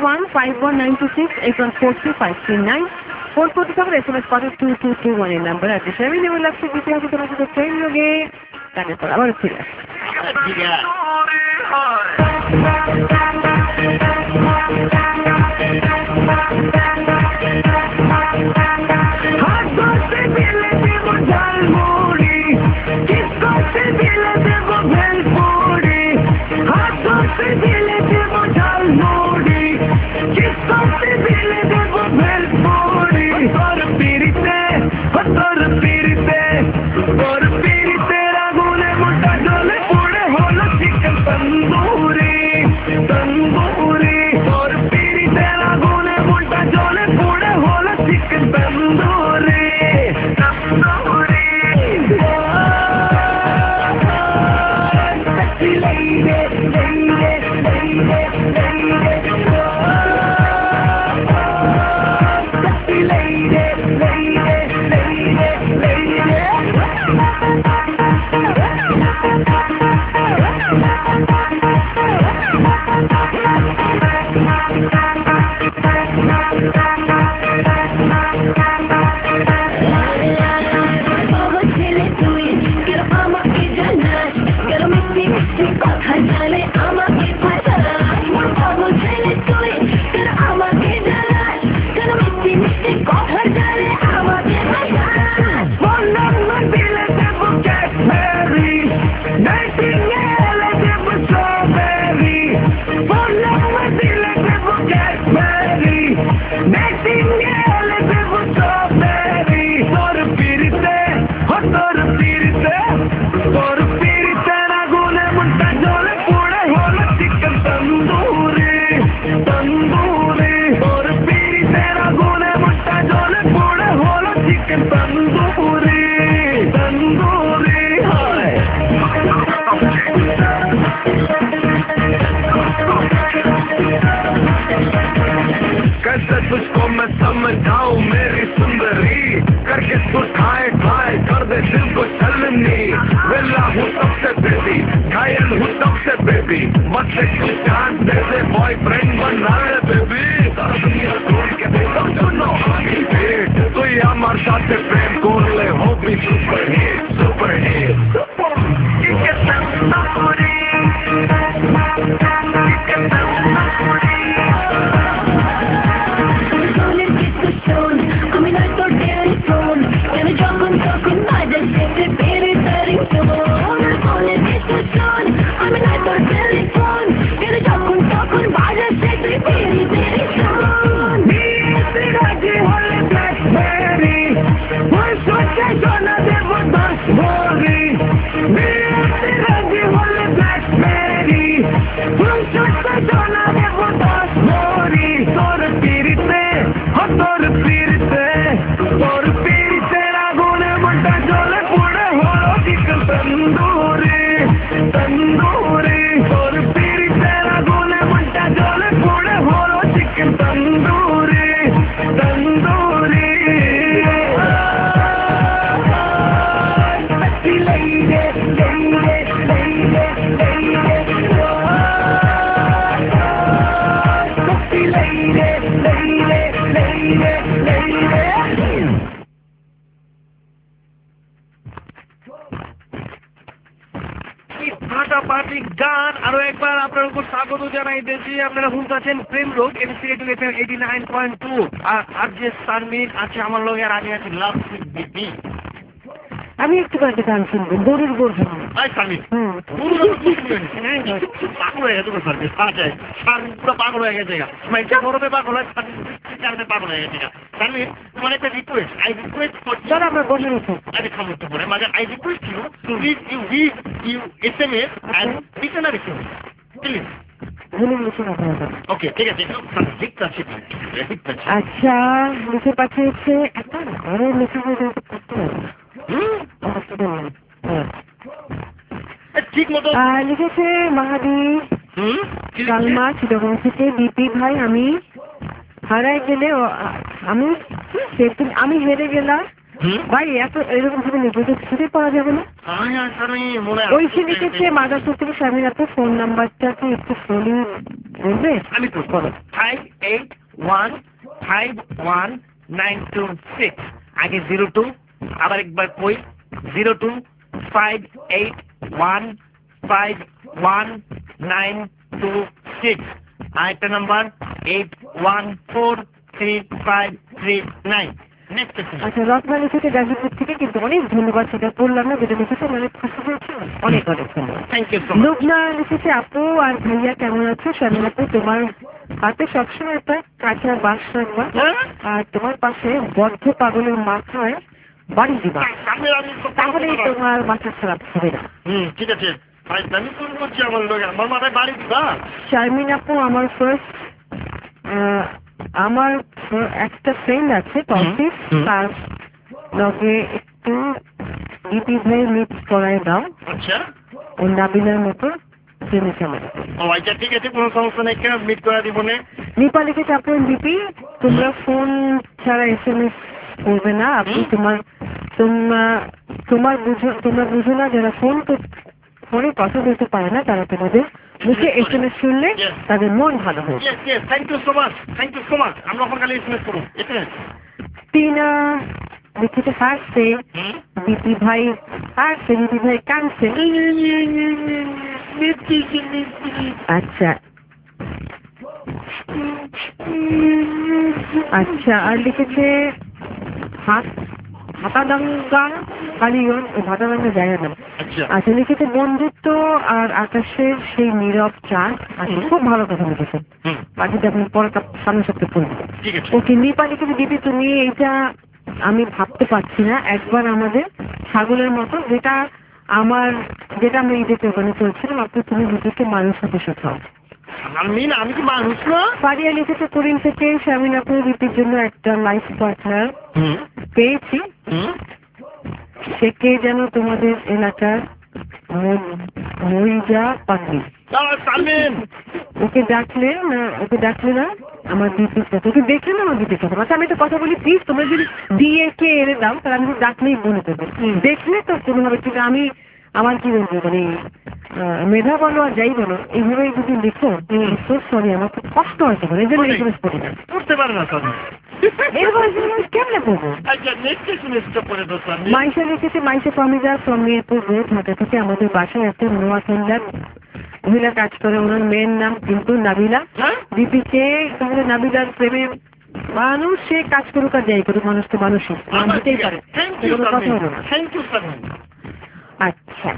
58151926814253 ফোন করতে থাকলে SMS পাঠে 2221 এর নাম্বার আছে। আমি নেব লাগছে বিষয় আছে তোমার সাথে ট্রেন যোগে গানের পর আবার ফিরে আসছি। ঠিক আছে। তোর পিড়িতে আগুনে মুন্ডা জ্বলে পুড়ে হলো कैसे तुझको मैं समझाऊं मेरी सुंदरी, करके तू ठाए ठाए कर दे दिल को छलनी। वेला हूँ सबसे बेबी, घायल हूँ सबसे बेबी, मत से तू चांस दे दे, बॉयफ्रेंड बना ले बेबी। दुनिया छोड़ के देखो सुनो आगे पेट, तू আমার সাথে প্রেম করলে হবি সুপার হিট সুপার হিট। গান আরো একবার আপনার উপর স্বাগত জানাই দিয়েছি। আপনারা শুনতেছেন প্রেম রোগ এমসিএ 89.2 আর যে সারমিন আছে আমার লগে আর আমি আছি লাভ বিপি। আমি একটু গানটা গান শুনবো, গরুর গোর শুনবো। পাগল হয়ে গেছে সার্ভিস সার্ভিস পুরো পাগল হয়ে গেছে, গরমে পাগল হয়, পাগল হয়ে গেছে। সার্ভিস তোমার একটা রিকোয়েস্ট, আই রিকোয়েস্ট চল আমরা বসে নিচ্ছি। আরে খামতে পরে মাঝে I request you please you read you SMS and return a request please. Okay ঠিক আছে, লিখতে আছে। আচ্ছা লিখে পাঠিয়েছে একটা ঘরের লেখা হয়ে যাবে করতে হবে। ঠিক মতো লিখেছে মাহাদি কালমা চিটাগং থেকে, বিপি ভাই আমি হারাই গেলে আমি হেরে গেলাম ভাই, এত এরকম ভাবে লিখে ছুটে পাওয়া যাবে না। ওই সে লিখেছে মাদারপুর থেকে স্বামীর আপনার ফোন নাম্বারটাকে একটু ফোনে বলবে। আমি তো 58151926 আগে 02, আবার একবার কই 0258151926, আরেকটা নাম্বার 81435339। আচ্ছা রত্না লিখেছে গাজীপুর থেকে, কিন্তু অনেক ধন্যবাদ, সেটা বললাম না, যেটা লিখেছে মানে খুশি হয়েছে, অনেক অনেক ধন্যবাদ। লুবনা লিখেছে আপু আর ভাইয়া কেমন আছো? স্বামী আপু তোমার হাতে সবসময় একটা কাঁচা বাস রাখবা, আর তোমার পাশে বদ্ধ পাগলের মাথায় বাড়ি দিবা, তাহলে তোমার মাথা খারাপ হবে না। ঠিক আছে আমি ফোন করছি আমার লোক, আমার মাথায় বাড়ি দিবা। শারমিন আপু আমার ফার্স্ট আমার একটা ফ্রেন্ড আছে টপিক, তার লগে একটু ডিপি ভাই মিক্স করাই দাও। আচ্ছা ও নাবিনার মতো প্রেমিকা মানে। ও আচ্ছা ঠিক আছে, কোনো সমস্যা নেই, কেন মিট করা দিব না। নিপা লিখেছে আপনার ডিপি তোমরা ফোন ছাড়া এসএমএস করবে না আপনি, তোমরা বুঝো না যারা ফোনে কথা বলতে পারে না তারা তোমাদের মুখে এসএমএস শুনলে তাদের মন ভালো হয়। Thank you so much, thank you so much. আমরা ওখানে খালি এসএমএস করব। টিনা লিখেছে হাসছে বিপি ভাই, হাসছে বিপি ভাই কাঁদছে। আচ্ছা আচ্ছা আর লিখেছে ভাতাদাঙ্গা কালীগঞ্জ, ভাতাদাঙ্গা জায়গা নাম। আচ্ছা লিখেছে বন্ধুত্ব আর আকাশের সেই নীরব চাঁদ। আচ্ছা খুব ভালো কথা লিখেছেন, বাকিটা আপনি পরে সামনে সপ্তাহে পড়বেন। ওকে নিপা লিখেছে দিদি তুমি এইটা আমি ভাবতে পারছি না, একবার আমাদের ছাগলের মতো যেটা আমরা ঈদেতে ওখানে চলছিলাম, আপনি তুমি নিজেকে মানুষ হতে শেখাও। আমি কি মানুষ না? পারিয়া লিখেছে করিম থেকে, স্বামীন আপনি রীতির জন্য একটা লাইফ পার্টনার পেয়েছি, সে কে যেন তোমাদের এলাকার মরিজা পাখি। শারমিন ওকে ডাকলে না আমার দিদির সাথে ওকে দেখলে না আমার দিদির সাথে আচ্ছা আমি একটা কথা বলি প্লিজ তোমরা যদি দিয়ে কে এনে দাও তাহলে আমি ডাকলেই মনে করবো দেখলে তো কোনোভাবে কিন্তু আমি আমার কি বলবো মানে মেধা বলো আর যাই বলো এইভাবে যদি লিখো সরি আমার খুব কষ্ট হয়েছে এই জন্য এসএমএস পড়ি না পড়তে পারে না স্যার এরপর এসএমএস কেমনে পড়বো আচ্ছা নেক্সট এসএমএসটা পড়ে দাও স্যার মাইশা লিখেছে মাইশা ফামিদা ফ্রম মিরপুর রোড ঢাকা থেকে আমাদের বাসায় একটা নোয়াখালীর মহিলা কাজ করে ওনার মেয়ের নাম কিন্তু নাবিলা দীপিকে তাহলে নাবিলার প্রেমে মানুষ সে কাজ করুক আর যাই করুক মানুষ তো মানুষই মানতেই পারে কোনো কথা হলো না আচ্ছা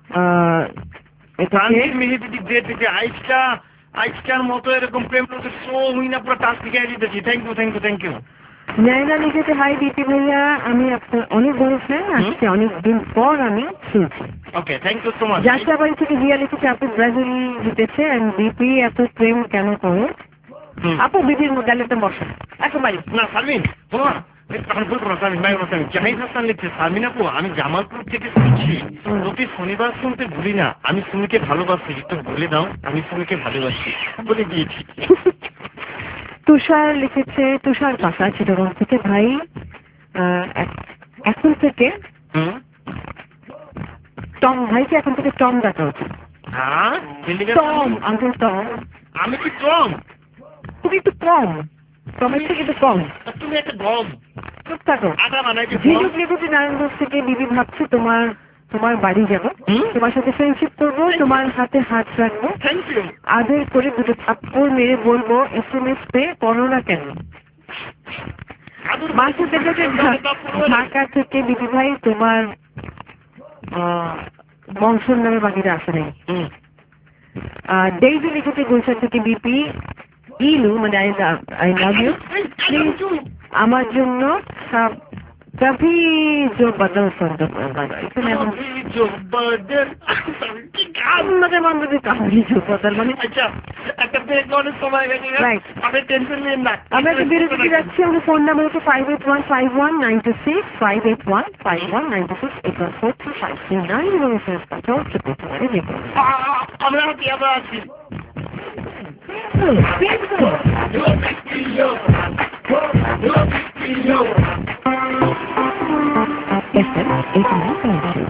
আজকার মতো এরকম প্রেম শো হই না পুরো টাস্ক শিখাই দিতেছি থ্যাংক ইউ নাইনা লিখেছে হাই দীপি ভাইয়া আমি আপনার অনেক বড় ফ্যান আজকে অনেকদিন পর আমি শুনছি okay thank you so much Jatrabari থেকে রিয়া লিখেছে আপু ব্রাজিল জিতেছে এন্ড দীপি এত প্রেম কেন করে আপু বিপির মধ্যে একটা বসা একেবারে না শারমিন তোমার জাহিদ হাসান লিখছে শারমিন আপু আমি জামালপুর থেকে শুনছি প্রতি শনিবার শুনতে ভুলি না আমি সুমিকে ভালোবাসি একটু বলে দাও আমি সুমিকে ভালোবাসি বলে দিয়েছি তুষার লিখেছে তুষার পাশা চিটাগং থেকে ভাই এখন থেকে টম ভাইকে এখন থেকে টম ডাকা উচিত টম আঙ্কেল টম আমি কি টম তুমি একটু কম টমের থেকে একটু কম তুমি একটা গম চুপ থাকো ঝিনুক লিখেছে নারায়ণগঞ্জ থেকে দিদি ভাবছি তোমার বাড়ি যাবো তোমার সাথে ফ্রেন্ডশিপ করবো তোমার হাতে হাত রাখবো আদর করে দুটো থাপ্পড় মেরে বলবো এসএমএস পে করো না কেন মাসে দেখেছে ঢাকা থেকে দিদি ভাই তোমার বংশর নামে বাকিরা আসে নাই ডেইজি লিখেছে গুলশান থেকে বিপি ইলু মানে আই লাভ ইউ প্লিজ আমার জন্য कभी जो बदल सकते এখানে এখন कभी जो बदल মানে আচ্ছা একটা ব্রেক করার সময় গেছে আপনি টেনশন নিন না আমরা একটা বিরতি যাচ্ছি আমাদের ফোন নাম্বার হচ্ছে 5815196 5815196 8143539 এবং শেষ কথা হচ্ছে প্রথমে দেখুন আমরা কি আবার আছি FM 89.2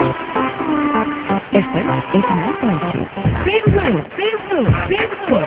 FM 89.2 Facebook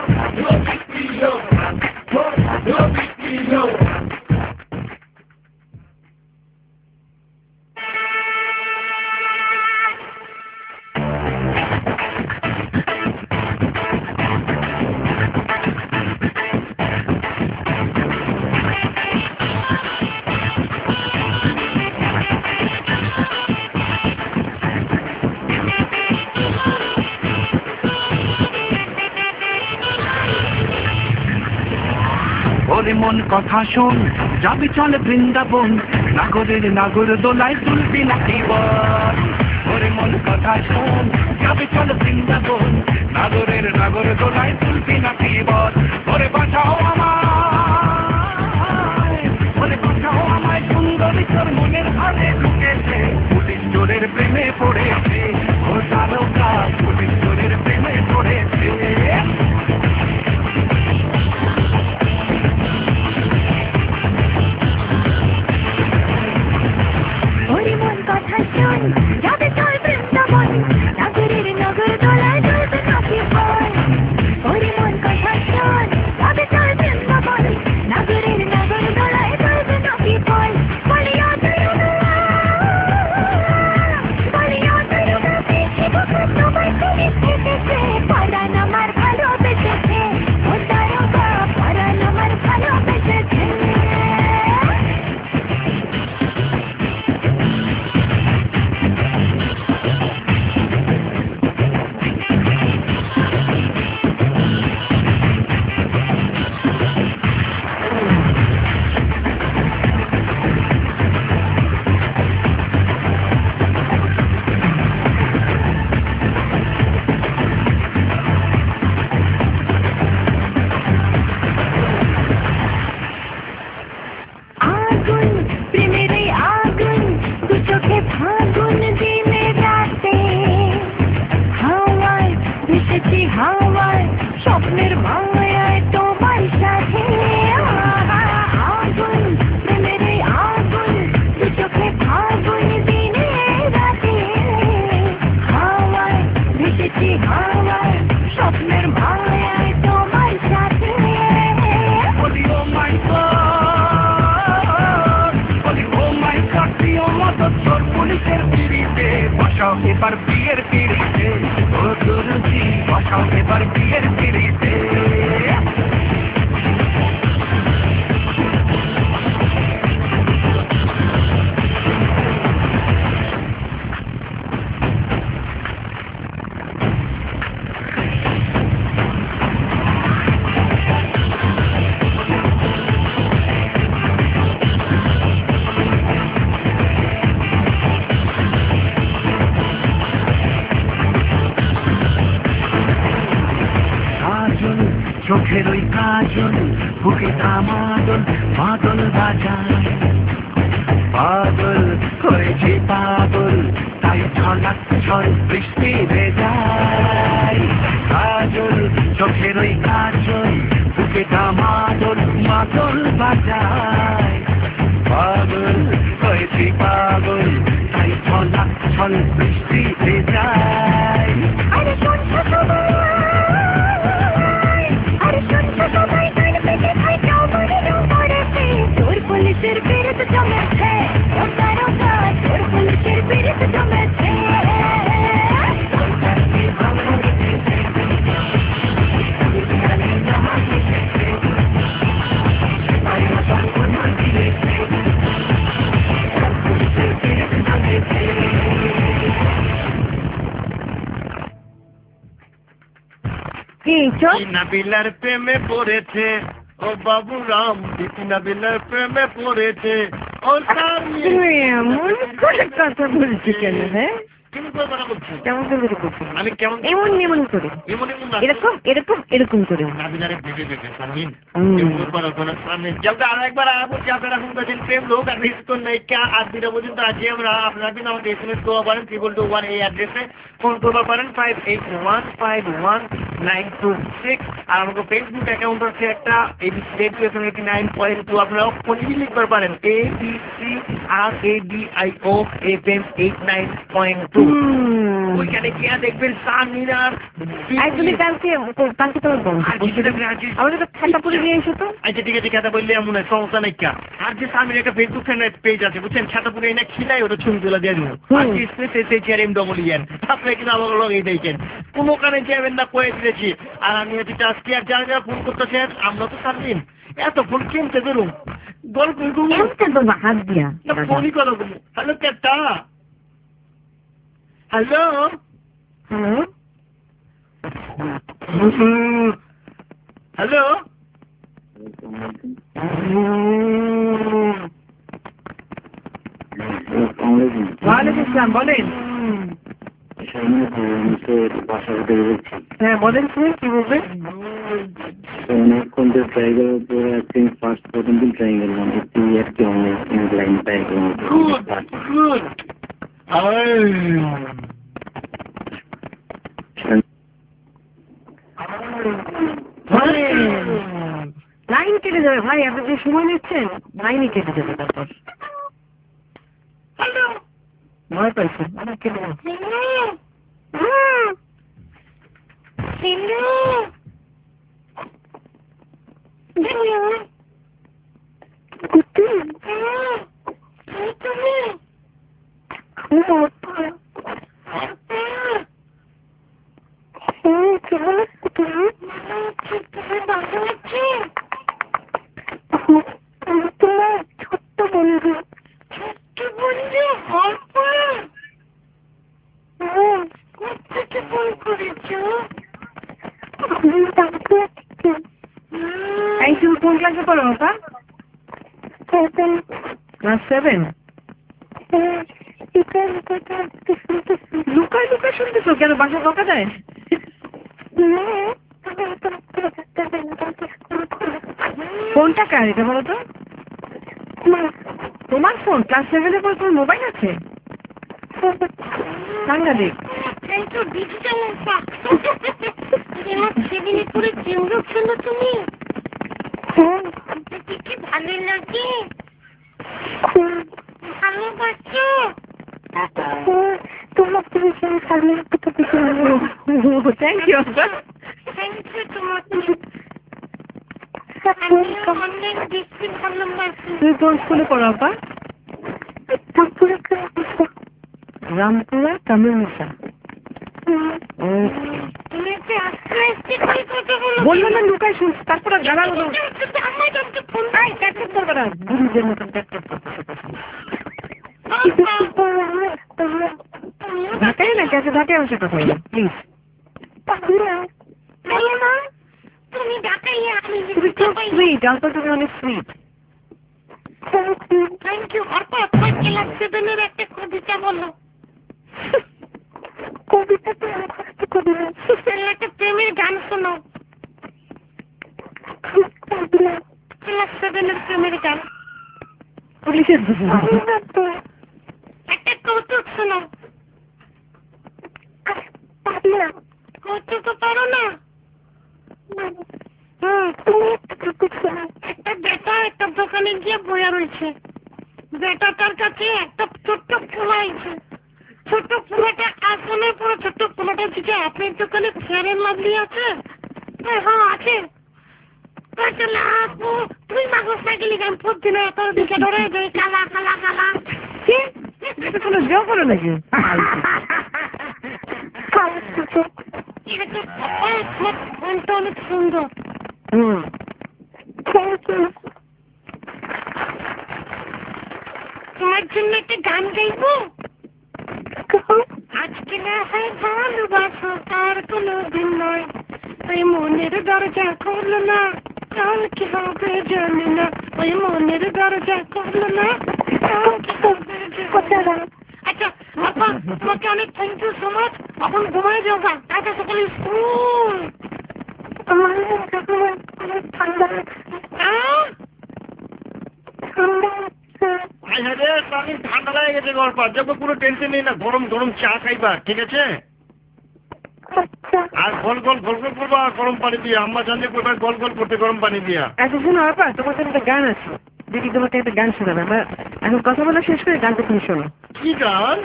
ওরে মন কথা শোন যাবি চল বৃন্দাবন নাগরের নাগর দোলায় তুলবি নাকি বল ওরে মন কথা শোন যাবি চল বৃন্দাবন নাগরের নাগর দোলায় তুলবি নাকি বল ওরে বাঁচাও আমায় সুন্দরী তোর মনের হারে ঢুকেছে পুলিশ চোরের প্রেমে পড়েছে ও তারকা পুলিশ চোরের প্রেমে পড়েছে যাবে চল বৃন্দাবন নাগরের নগর দোলায় তুলবে নাকি বল ওরে মন কথা শোন যাবে চল বৃন্দাবন নাগরের নগর দোলায় তুলবে নাকি বল বলিয়া তুলবে পিছিয়ে স্বপ্নের মায়ায় তোমার সাথে আগুন প্রেমের এই আগুন দু চোখে আগুন দিনে রাতে হাওয়ায় ভেসেছি হাওয়ায় স্বপ্নের মায়ায় তোমার সাথে বলি ও মাই গড, বলি ও মাই গড, প্রিয় মতো চোর পুলিশের পিড়িতে বসাও এবার বিয়ের পিড়িতে, ও গুরুজি বসাও এবার বিয়ের পিড়িতে। কাজল চোখের ওই কাজল বুকে দামাদল বাদল বাজায়, পাগল হয়েছে পাগল তাই ঝলক ঝল বৃষ্টি ভেজায়। কাজল চোখের ওই কাজল বুকে দামাদল মাদল বাজায়, পাগল হয়েছে পাগল তাই ঝলক ঝল বৃষ্টি ভেজায়। আরে শুনছো সবাই, আরে শুনছো সবাই, গান পেতে খাই যাও বলে পড়েছে তোর পুলিশের বিরুদ্ধে জমেছে ও তারকা, তোর পুলিশের বিরুদ্ধে জমেছে। কি চল নাবিলার প্রেমে পড়েছে ও বাবুরাম, নাবিলার প্রেমে পড়েছে ও তুমি এমন করে কথা বলছি কেন? হ্যাঁ কেমন করে কথা বলছি? কেমন করে বলছি? আমি কেমন এমন এমন করে, এমন এমন না, এরকম এরকম এরকম করে। নাবিলারে ভেবে ভেবে সামিন এমন করা কোনো সামিন যেমন আর একবার বলছি আপনারা ফোন করেছেন প্রেম লোক আর রিস্কন নাই কে আর দিটা পর্যন্ত আছি আমরা। আপনারা কিন্তু আমাকে SMS করতে পারেন 221 এই অ্যাড্রেসে, ফোন করতে পারেন 58151926। আর আমাকে ফেসবুক অ্যাকাউন্ট আছে একটা ABC89.2, আপনারা ফোনে লিখতে পারেন ABCRADIOFM89.2। ওইখানে গিয়ে দেখবেন সামিনার তুমি কালকে কালকে তোমার বোন আমাদের তো খাতা পরে দিয়ে এসো তো। আচ্ছা ঠিক আছে, খাতা বললে এমন সমস্যা নেই কা। আর যে সামির একটা ফেসবুক পেজ আছে বুঝছেন, খাতা পরে এনে খিলাই ওটা ছবি তুলে দিয়ে দেবো। আর SPSHRMEN আপনারা কিন্তু আমার লগে দেখেন কোনো কানে যাবেন না কয়ে দিয়েছি। আর আমি হচ্ছে আজকে আর যারা যারা ফোন করতেছেন আমরা তো সারদিন এত ফোন কিনতে বেরুম গল্প হাত দিয়া ফোনই করো। হ্যালো কেটা, হ্যালো হ্যালো ওয়ালাইকুম আসসালাম, বলেন। হ্যাঁ বলেন, কি বলবেন? অনেকক্ষণ তো ট্রাই করার পরে আজকে ফার্স্ট প্রথম দিন ট্রাই করলাম, একটু একটু অনলাইন লাইন ট্রাই করলাম। লাইন কেটে যাবে ভাই, আপনি যে সময় নিচ্ছেন লাইনই কেটে যাবে। তারপর ভয় পাইছে কেটে যাবে। ছোট্ট বন্ধু, ছোট্ট বন্ধু কোথেকে ফোন করেছ? এই তুমি কোন ক্লাসে পড়ো বাবা? ক্লাস 7। লুকায় লুকায় শুনতেছো কেন? বাসা ঢোকা যায়? ফোনটা কার এটা বলো তো? তোমার ফোন? ক্লাস 7 এর পর তোমার মোবাইল আছে? সাংঘাতিক। থ্যাংক ইউ ডিজিটাল সেদিনে করে চেঞ্জ ছিল তুমি কি ভালো লাগে ভালোবাসো তোমার তুমি সামনে থ্যাংক ইউ তোমাকে অনেক বেশি ভালোবাসি। তুমি কোন স্কুলে পড়ো আপা? রামপুরা তামিল মিশা। বললো না লুকাই শুন, তারপরে গালা বলো ঢাকায় না ক্যাসে ঢাকায় বসে কথা বলো প্লিজ। তুমি ঢাকায় আমি তুমি খুব সুইট, অল্প তুমি অনেক সুইট। Thank you. অর্পা তোমার ক্লাস 7 এর একটা কবিতা বলো। কবিতা তো একটা প্রেমের গান শোনো। ক্লাস 7 এর প্রেমের গান। পুলিশের একটা কৌতুক শোনো। কৌতুক পারো না? একটা বেটা একটা দোকানে গিয়ে বইয়া রয়েছে। বেটাটার কাছে একটা ছোট্ট ফুলা আছে। ছোট্ট ফুলাটা আসনের পরে ছোট্ট ফুলাটা দিকে আপনার দোকানে ফেয়ার এন্ড লাভলি আছে? হ্যাঁ আছে। তুই মাগস না গেলি গান প্রতিদিন তোর দিকে ধরে যাই কালা কালা কালা। কোনো জো করো নাকি? মনটা অনেক সুন্দর। তোমার জন্য একটা গান গাইবো। আজকে না হয় ভালোবাসো আর কোনো দিন নয়, ওই মনের দরজা খুললো না, কাল কি হবে জানি না, ওই মনের দরজা খুললো না, কাল কি হবে জানি না। আচ্ছা আপা তোমাকে অনেক থ্যাংক ইউ সো মাচ। এখন ঘুমায় যাও গা, কালকে সকালে স্কুল। ঠান্ডা লেগে গেছে গল্প যাবো, কোনো টেনশন নেই না। গরম গরম চা খাইবা, ঠিক আছে? আর গোল গোল গোল গোল করবা গরম পানি দিয়ে। আম্মা জানলে করবা গোল গোল করতে গরম পানি দিয়া। আচ্ছা শোনো আপা, তোমার জন্য একটা গান আছে, দিদি তোমাকে একটা গান শোনাবে। আমরা এখন কথা বলা শেষ করে গানটা তুমি শোনো। কি গান?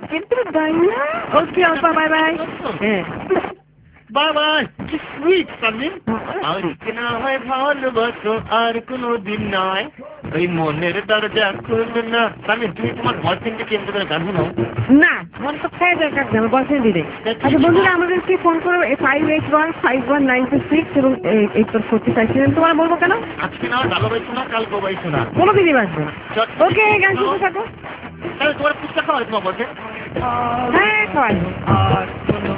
ওকে আপা, বাই বাই। হ্যাঁ বাই বাই। কি সুইট সামিন। আর না হয় ভালোবাসো আর কোনো দিন নয়, ওই মনের দরজা খুলবে না। সামিন তুমি তোমার বয়ফ্রেন্ডকে কি এমনি করে গান শোনাও? না, মন তো খাই যায় কাজ আমার বয়ফ্রেন্ড দিলে। আচ্ছা বন্ধুরা আমাদেরকে ফোন করো 5815196 এবং 8445। তোমার বলবো কেন? আজকে না ভালোবাসো না, কাল গোবাইছো না, কোনোদিনই বাসবো না। ওকে গান শুনতে থাকো। তাহলে তোমার পুস্তক খাওয়া তোমার বসে। হ্যাঁ খাওয়াই। আর কোনো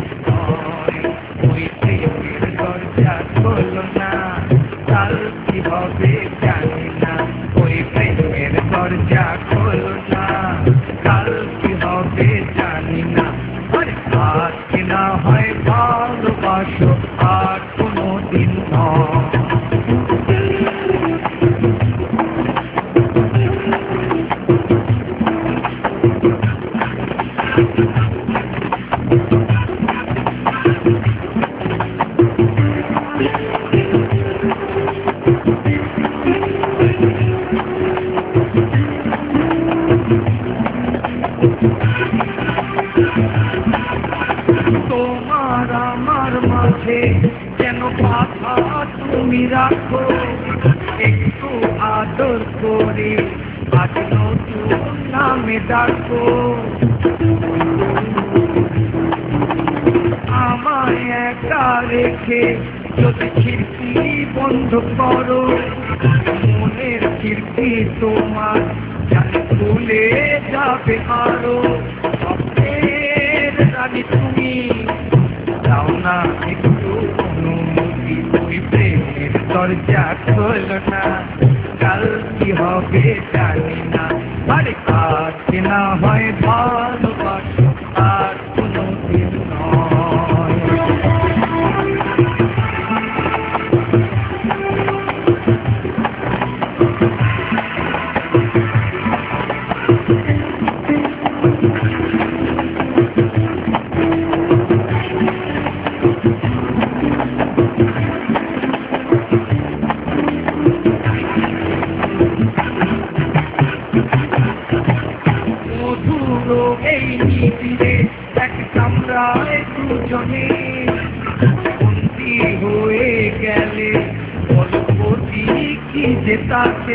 ওই প্রেমের দরজা খোলো না, কাল কি হবে জানি না, ওই প্রেমের দরজা খোলো না, কাল কি হবে জানি না। আজকে না হয় ভালোবাসো আর কোনো দিন নয়। তোমার আমার মাঝে যেন কথা তুমি রাখো, একটু আদর করে আজ নতুন নামে ডাকো। আমায় একা রেখে যদি খিড়কি বন্ধ করো, মনের খিড়কি তোমার জানি খুলে যাবে আরো। রানী তুমি দাও না একটু অনুমতি, ওই প্রেমের দরজা খোলো না, কাল কি হবে জানি না। আরে আজ না হয় ভালোবাসো আর কোনো দিন নয়। দুজনে বন্দি হয়ে গেলে বলপতি কি জেতাতে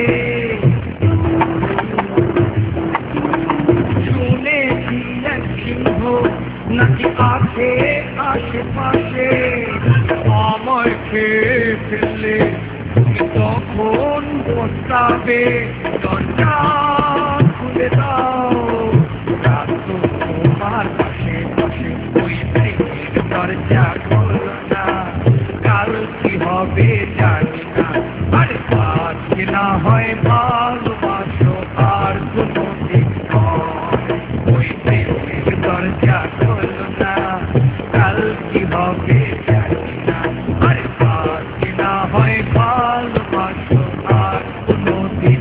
শুনেছি এক সিংহ নাকি আছে আশেপাশে আমার খেয়ে ফেললে তুমি তখন পস্তাবে দরজা খুলে দাও রাত তোমার পাশে পাশে ওই প্রেমের দরজা খোলো না কাল কি হবে জানি না আরে আজকে না হয় ভালোবাসো আর কোনো দিন ওই প্রেমের দরজা খোলো না কাল কি হবে জানি না আরে আজকে না হয় ভালোবাসো আর কোনো দিন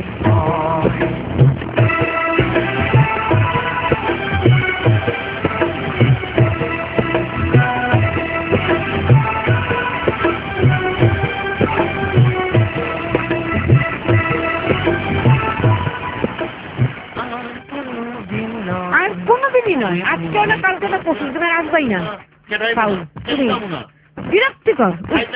আর কোনোদিনই নয়, আজকে না কালকে না পরশু দিন আসবাই না। ফাউল বিরক্তিকর।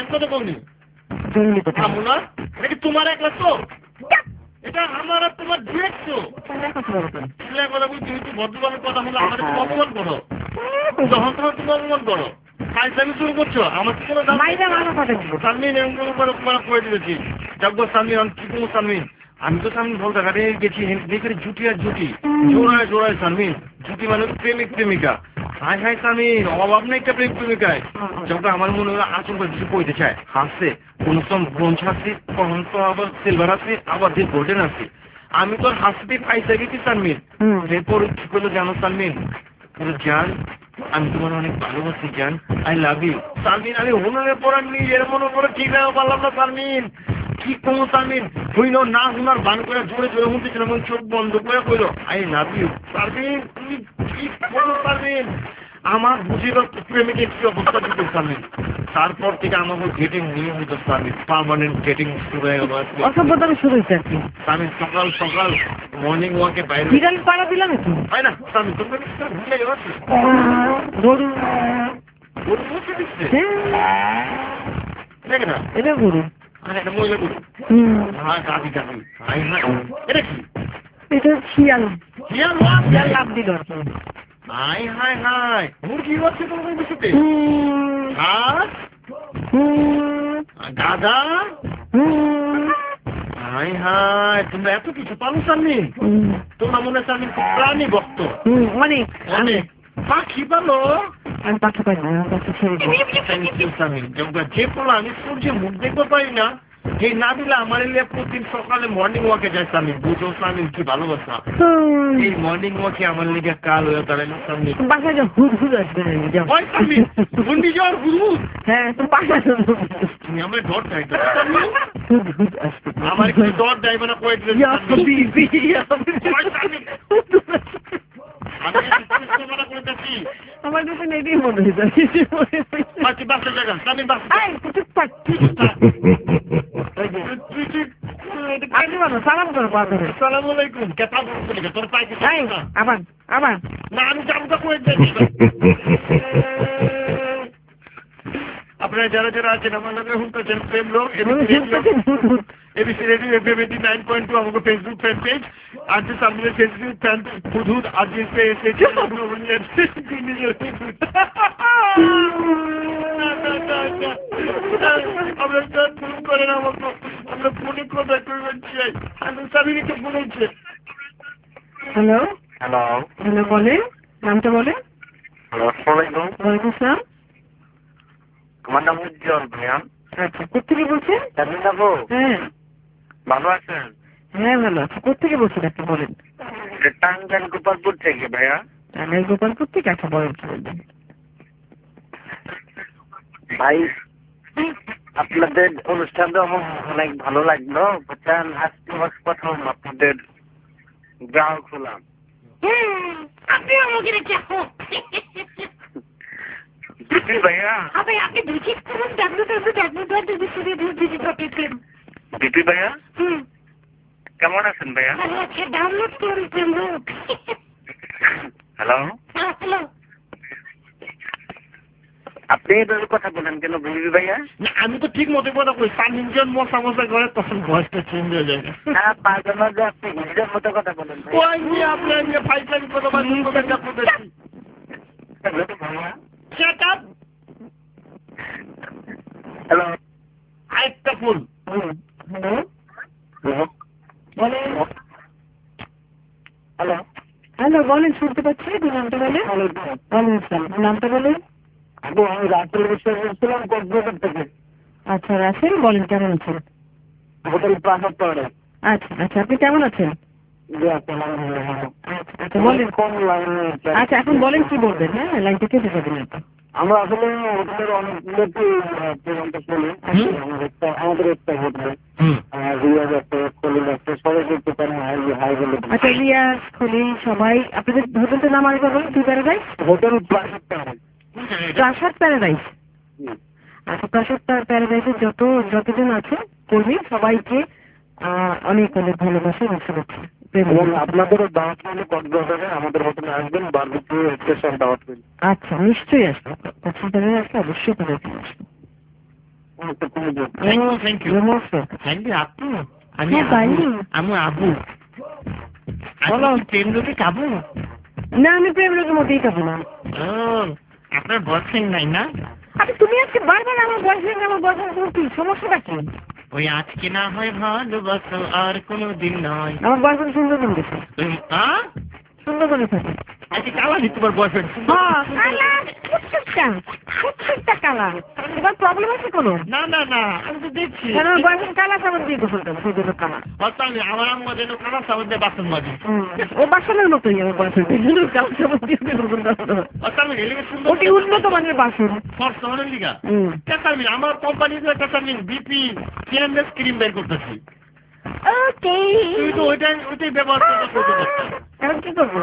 তোমার একলা তো এটা আমার আর তোমার ডিরেক্ট তো কথা বলি তুমি তো ভদ্রভাবে কথা বলে আমার একটু অপমান করো যখন তখন তুমি অপমান করো ফাইজলামি শুরু করছো আমার কি কোনো সালমিন এরকম করে করে দিয়েছি যাবো সালমিন কি কোনো সালমিন আমি তো সামনে বলতে গাড়ি গেছি দেখে জুটি আর জুটি জোড়ায় জোড়ায় সালমিন জুটি মানে প্রেমিক প্রেমিকা হাই হাই সালমিন অভাব নেই একটা প্রেমিক প্রেমিকায় যখন আমার মনে হলো আচমকা কিছু কইতে চায় হাসছে কোন সময় ব্রোঞ্জ হাসি কখন তো আবার সিলভার হাসি আবার দিয়ে গোল্ডেন হাসি আমি তোর হাসতে পাইতে গেছি সালমিন এরপর কি করলো জানো সালমিন জান আমি তোমার অনেক ভালোবাসি জান আই লাভ ইউ সালমিন আমি হুনারের পর নিজের মনে করে ঠিক রাখা পারলাম না সালমিন কি কোনো সালমিন হইল না হুনার বান করে জোরে জোরে হুনতেছিলাম চোখ বন্ধ করে কইল আই লাভ ইউ সালমিন তুমি কি বলো সালমিন আমার বুঝিল প্রেমিকের কি অবস্থা দিতে সালমিন তারপর থেকে আমাকে ডেটিং নিয়ে হইতো সালমিন পার্মানেন্ট ডেটিং শুরু হয়ে গেল অসভ্যতা শুরু হয়েছে আর কি সালমিন সকাল সকাল মর্নিং ওয়াকে বাইরে বিড়াল পাড়া দিলাম একটু হয় না সালমিন তুমি ভুলে গেছি গরু গরু মুখে দিচ্ছে দেখ না এটা গরু আরে এটা মহিলা গরু হ্যাঁ গাড়ি গাড়ি এটা কি এটা শিয়াল শিয়াল শিয়াল লাভ দিল হাই হাই হাই মুরগি হচ্ছে তোমার বিষয়তে হাঁস গাধা হাই হাই তোমরা এত কিছু পালো সালমিন তোমরা মনে হয় সালমিন প্রাণী ভক্ত অনেক অনেক পাখি পালো আমি পাখি পাই না সালমিন যে পোলা আমি সূর্যের মুখ দেখতে পারি না এই না দিলে আমার এলিয়া প্রতিদিন সকালে মর্নিং ওয়াকে যায় সালমিন বুঝো সালমিন কি ভালোবাসা এই মর্নিং ওয়াকে আমার লেগে কাল হয়ে দাঁড়ালো সালমিন বাসায় যা হুদ হুদ আসবে সালমিন গুন্ডি যাওয়ার হুদ হ্যাঁ তো বাসায় তুমি আমার ডট খাইতে সালমিন হুদ হুদ আসবে আমার একটু ডট যাইবে না কয়েকদিন আমার কাছে নেই মনে হয়ে যায় বাসের জায়গা সালমিন বাস সালাম করো সালাম আলাইকুম কেতা বলতে তোর পাইতে আবার আবার না আমি যাবো কয়ে আপনারা যারা যারা আছেন আমার নামে শুনতেছেন প্রেম লোক এবিসি রেডিও এফএম 89.2 আমাকে ফেসবুক ফ্যান পেজ आज सामने फेसबुक फैन खुद आज इस पे ऐसे করে না আমাকে আমরা ফোনে কথা করবেন চাই আমি সাবিনীকে ফোন হচ্ছে হ্যালো হ্যালো হ্যালো বলে নামটা বলে আসসালামাইকুম ওয়ালাইকুম আসসালাম আমার নাম উজ্জ্বল ভাইয়া আচ্ছা কোথেকে বলছেন হ্যাঁ ভালো আছেন হ্যাঁ ভালো আছে কোথেকে বলছেন আপনি বলেন টাঙ্গাইল গোপালপুর থেকে ভাইয়া টাঙ্গাইল গোপালপুর থেকে আচ্ছা বলেন কি বলবেন ভাই আপনাদের অনুষ্ঠানটা আমার অনেক ভালো লাগলো বুঝছেন আজকে প্রথম আপনাদের গ্রাহক হলাম আপনি আমাকে রেখে ভাইয়া আপনি ভিজিট করুন www.www.digital.com বিপি ভাইয়া কেমন আছেন ভাইয়া ভালো আছে ডাউনলোড করুন হ্যালো হ্যালো আপনি এইভাবে কথা বলেন কেন বুঝবি ভাইয়া? আমি তো ঠিক মতো কথা কই, সানজন মশা মশা করে তখন ভয়েসটা চেঞ্জ হয়ে যায়। হ্যাঁ মাঝে মাঝে আপনি হিজড়ের মতো কথা বলেন। ওই নিয়ে আপনার নিয়ে ফাইটারি কথা বলছি। Shut up! হ্যালো, আরেকটা ফুল। হ্যালো বলেন। হ্যালো হ্যালো, বলেন, শুনতে পাচ্ছি। নামটা বলেন। নামটা বলেন। আমি রাসেল বিশ্বাস বলছিলাম কক্সবাজার থেকে। আচ্ছা রাসেল, বলেন কেমন আছেন? হোটেল প্রাসাদ পাহাড়ে। আচ্ছা আচ্ছা, আপনি কেমন আছেন? আচ্ছা বলেন কোন লাইনে? আচ্ছা এখন বলেন কি বলবেন। হ্যাঁ, লাইনটা কেটে যাবেন না। আমরা আসলে হোটেলের অনেকগুলো প্রোগ্রামটা শুনি। আমাদের একটা হোটেল রিয়াজ আছে, খলিল আছে, সবাইকে একটু হাই বলে। আচ্ছা, রিয়াজ, খলিল সবাই। আপনাদের হোটেলটার নাম আরেকবার বলুন। কি প্যারাডাইস? হোটেল প্রাসাদ পাহাড়ে। প্রাসাদ প্যারাডাইস। আচ্ছা, প্রাসাদ প্যারাডাইসের যতজন আছে কর্মী সবাইকে অনেক অনেক ভালোবাসা এবং শুভেচ্ছা। এবং আপনাদেরও দাওয়াত করলে কক্সবাজারে আমাদের হোটেলে আসবেন, বারবিকিউ স্পেশাল দাওয়াত করবেন। আচ্ছা, নিশ্চয়ই আসবো। কক্সবাজারে আসলে অবশ্যই তাদেরকে আসবো। থ্যাংক ইউ আপু। আমি আবু। বলো, প্রেম লোকে কাবু? না, আমি প্রেম লোকের মধ্যেই কাবু না। আপনার বয়ফ্রেন্ড নাই না? আরে তুমি আজকে বারবার আমার বয়ফ্রেন্ড কি সমস্যাটা কি? ওই আজকে না হয় ভালোবাসো আর কোনো দিন নয়। আমার বয়ফ্রেন্ড সুন্দরবন গেছে। সুন্দরবনে থাকে। আজকে কালা নি তোমার বয়ফ্রেন্ড? প্রত্যেকটা কালা। এবার প্রবলেম আছে কোনো? না না না, আমি তো দেখছি আমার বয়ফ্রেন্ড কালা সাবান দিয়ে গোসল করে, সেই জন্য কালা। আমার আম্মা যেন কালা সাবান দিয়ে বাসন মাঝে। ও বাসনের মতোই আমার বয়ফ্রেন্ড কালা সাবান দিয়ে গোসল করে। ওটি উন্নত মানের বাসন। আমার কোম্পানিতে বিপি সিএমএস ক্রিম বের করতেছি। ওকে, তুই তো ওইটাই ব্যবহার করতে পারছিস। এখন কি করবো?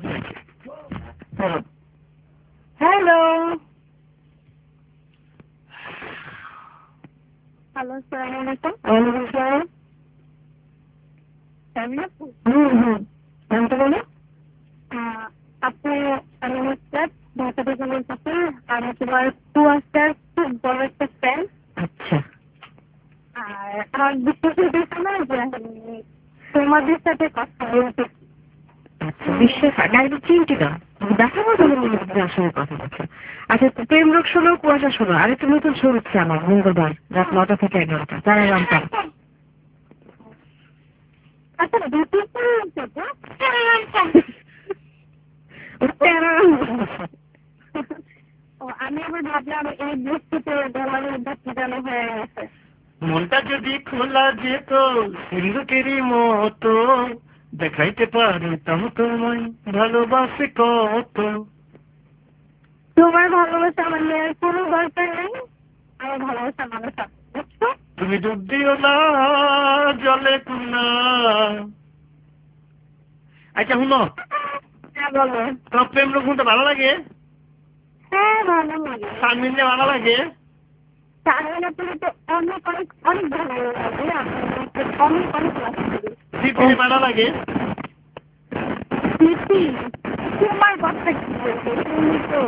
হ্যালো হ্যালো, আসসালামু আলাইকুম। ওয়ালাইকুম আসসালাম। নামটা বলো। আপনি আমি ঢাকা থেকে বলতেছি। আমি তোমার কুয়াশার খুব বড় একটা ফ্যান। আচ্ছা। আর আমার বিশ্বাসের বিষয় না যে তোমাদের সাথে কথা বলতে। আচ্ছা, বিশ্বাস ডাইরেক্ট চিনটি না, দেখা বলতে আসলে কথা বলছে। আচ্ছা, প্রেম রোগ শোনো, কুয়াশা শোনো। আরেকটা নতুন শো হচ্ছে আমার মঙ্গলবার রাত 9টা থেকে 11টা, তারা রামটা। আমি আবার ভাবলাম এই বস্তুতে জানো হয়ে গেছে। মনটা যদি খোলা যেত সিন্ধুকেরই মতো, দেখাইতে পারতাম তোমায় ভালোবাসে কত। তোমার ভালোবাসা আমার মেয়ের কোনো দরকার নেই, আমার ভালোবাসা মানুষ বুঝছো। তুমি ডুব দিও না জলে কুনা। আচ্ছা শুনো, হ্যাঁ বলো। তোমার প্রেম লোক শুনতে ভালো লাগে? হ্যাঁ ভালো লাগে। সানমিনে ভালো লাগে? সানমিনে তো অনেক অনেক অনেক ভালো লাগে, অনেক অনেক সিপিনে ভালো লাগে? সিপি তোমার কথা কি বলছো তুমি তো।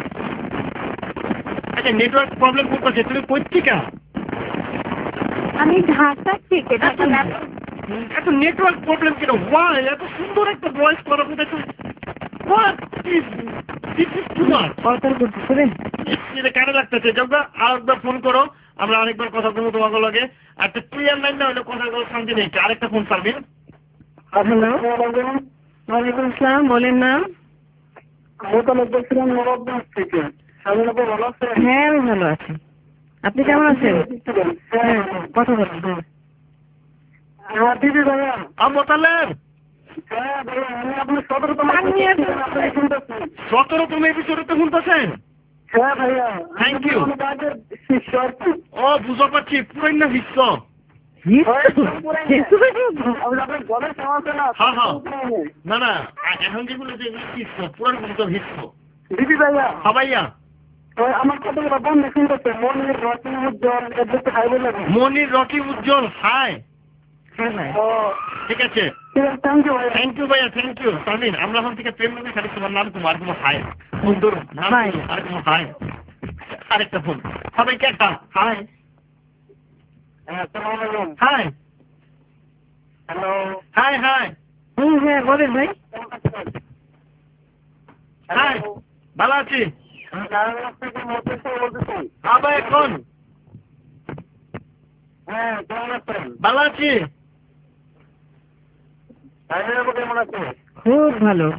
আচ্ছা, নেটওয়ার্ক প্রবলেম করতেছে, তুমি পত্রিকা? আমি ঢাকা থেকে। এত নেটওয়ার্ক প্রবলেম কেন? ওয়াই এত সুন্দর একটা ভয়েস করা কোথায়? কানে লাগতেছে। আরেকবার ফোন করো, আমরা আরেকবার কথা বলবো তোমাকে লগে। একটা ক্লিয়ার লাইন না হলে কথা বলার শান্তি নেই। আরেকটা ফোন পারবেন? হ্যালো, ওয়ালাইকুম আসসালাম। বলেন না। হ্যাঁ, আমি ভালো আছি। আপনি কেমন আছেন? হ্যাঁ, কথা বলুন। হ্যাঁ দিদি ভাইয়া মোতালেব। হ্যাঁ ভাইয়া, আমি আপনার 17তম এপিসোডে তো শুনতেছেন? হ্যাঁ ভাইয়া, থ্যাংক ইউ। ও বুঝতে পারছি, পুরাই না বিশ্ব। না না, এখন যেগুলো হিস্স পুরান বুঝতে হিস্স। দিদি ভাইয়া। হ্যাঁ ভাইয়া, আমার কথাগুলো বন্ধ শুনতেছে। মনির রকি উজ্জ্বল, হাই বলে। মনির রকি উজ্জ্বল, হাই। ঠিক আছে, থ্যাংক ইউ ভাইয়া, থ্যাংক ইউ। সামিন, আমরা এখন থেকে প্রেম নামে খালি তোমার নাম, তোমার কোনো হাই সুন্দর নাম আর কোনো হাই। আরেকটা ফোন। সবাইকে একটা hi. Hi. Hello. Hi hi. হ্যাঁ বলেন ভাই। হাই, ভালো আছি। আবার এখন ভালো আছি। খুব ভালো।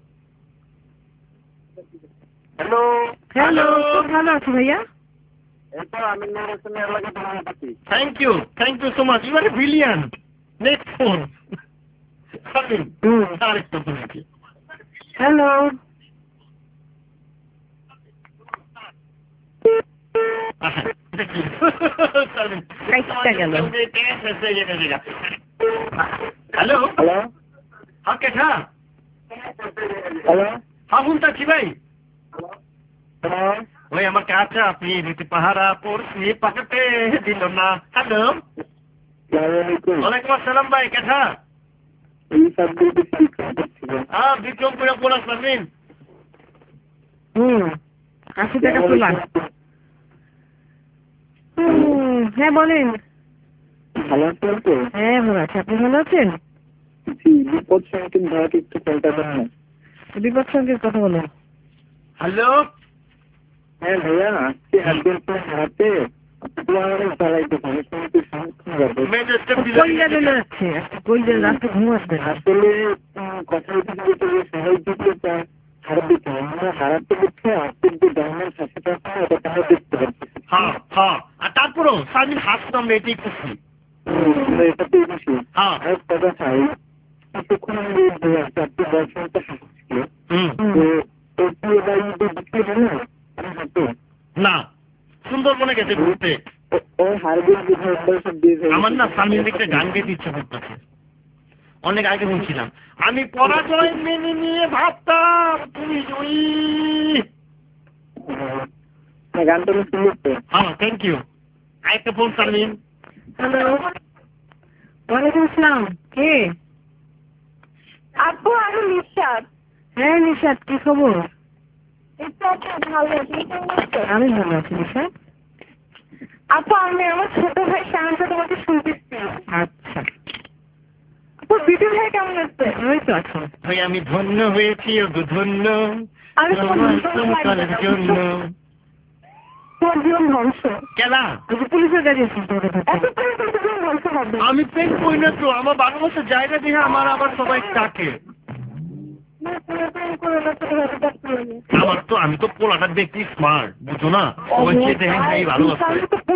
হ্যালো হ্যালো, খুব ভালো আছি ভাইয়া। আমি thank you so much, you are brilliant. Next phone. আরেকটা ফোন আছে। হ্যালো। হ্যালো হ্যালো हाँ कैठा হ্যালো हाँ শুনতে আছি ভাই। হ্যালো ওই আমার কাছে আপনি রীতি পাহারা পড়ছি পাকাতে দিল না। হ্যালো ওয়ালাইকুম আসসালাম ভাই কেঠা। হ্যাঁ বিক্রম করে পড়াস পারবেন। 80 টাকা তোলা। হ্যাঁ বলেন। ভালো আছেন তো? হ্যাঁ ভালো আছি, আপনি ভালো আছেন? বিপদ সংকেত ধারাকে একটু কলটা দেন। বিপদ সংকেত কথা বলো। হ্যালো হ্যাঁ ভাইয়া, আজকে একদিন পর হাতে আসলে কথা তারপরও সামিল হাসতাম আমরা এটাই খুশি। এটাতেই খুশি। হ্যাঁ কথা চাই কিছুক্ষণ না সুন্দরবনে গেছে ঘুরতে। আমার না স্বামীর দিকে গান গেতে ইচ্ছে করতেছে, অনেক আগে শুনছিলাম। আমি পরাজয় মেনে নিয়ে ভাবতাম তুমি জয়ী। গানটা শুনতে। হ্যাঁ থ্যাংক ইউ। আরেকটা ফোন সামিন। হ্যালো ওয়ালাইকুম আসসালাম। কে? আপু আমি নিশাদ। হ্যাঁ নিশাদ, কি খবর? ভালো আছি। আমি ভালো আছি নিশাদ। আপু আমি আমার ছোট ভাই শাহানকে তোমাকে শুনতেছি। আচ্ছা আপু বিটু ভাই কেমন আছে? ওই তো আছো। ভাই আমি ধন্য হয়েছি ধন্য আমি জন্য। তোমার জীবন ধ্বংস। কেলা পুলিশের গাড়ি আছে। আমি প্রেম করি না তো, আমার ভালোবাসার জায়গা দেখে আমার আবার সবাই ডাকে। আমার তো আমি তো পোলাটা দেখতে স্মার্ট, বুঝো না, সবাই দেখে হ্যাঁ ভালোবাসে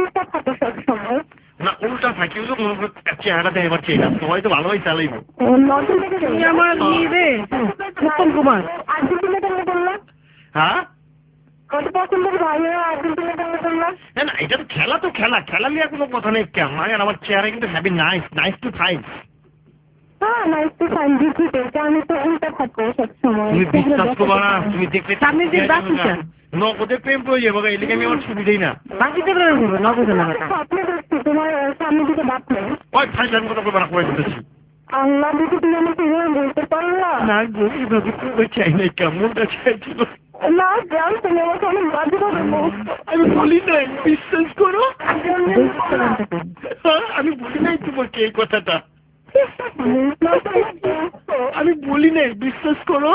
না। উল্টা থাকি মনে করো চেহারা দেখে পাচ্ছি না, সবাই তো ভালোই চালাইব। আমার মেয়ে উত্তম কুমার। হ্যাঁ কত পছন্দের ভাই না এটা তো খেলা, তো খেলা খেলা নিয়ে কোনো কথা নেই। কেমন আমার চেহারা কিন্তু heavy nice, nice to fine. হ্যাঁ নাইস টু ফাইন দিতে আমি তো উল্টা থাকবো সবসময়। তুমি বিশ্বাস করবা না, তুমি দেখতে সামনে যে বাকি নগদে প্রেম করে যাবো, এদিকে আমি আমার সুবিধাই না। বাকি তো নগদে না স্বপ্নে দেখছি তোমার সামনে দিকে বাপ নেই। ওই ফাইজান কথা বলবো না, করে দিতেছি। আল্লাহ দিকে তুমি আমাকে এভাবে বলতে পারলা না গো, এভাবে করতে চাই না, কেমনটা চাইছিল না জান, তুমি আমাকে অনেক বাজে ভাবে বলছো। আমি বলি নাই, বিশ্বাস করো। আমি বলি নাই তোমাকে এই কথাটা, আমি বলি নাই, বিশ্বাস করো।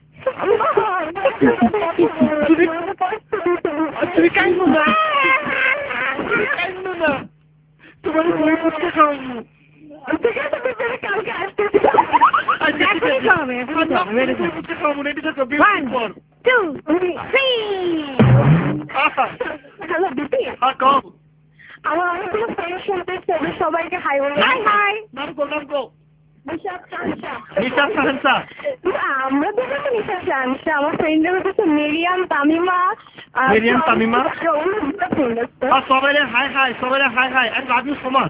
তুমি কাইন্দ না, কাইন্দ না, তোমার বই পড়তে খাওয়াবো। আমার অনেকগুলো ফ্রেন্ড শুনতেছে, সবাইকে হাই বলে। নাম গো, নাম গো। আমরা দুজন তো নিশা শাহানশা, আমার ফ্রেন্ডের হচ্ছে মেরিয়াম তামিমা। মেরিয়াম তামিমা ফ্রেন্ড আছে। সবাই হাই হাই, সবাই hi hi, I love you so much.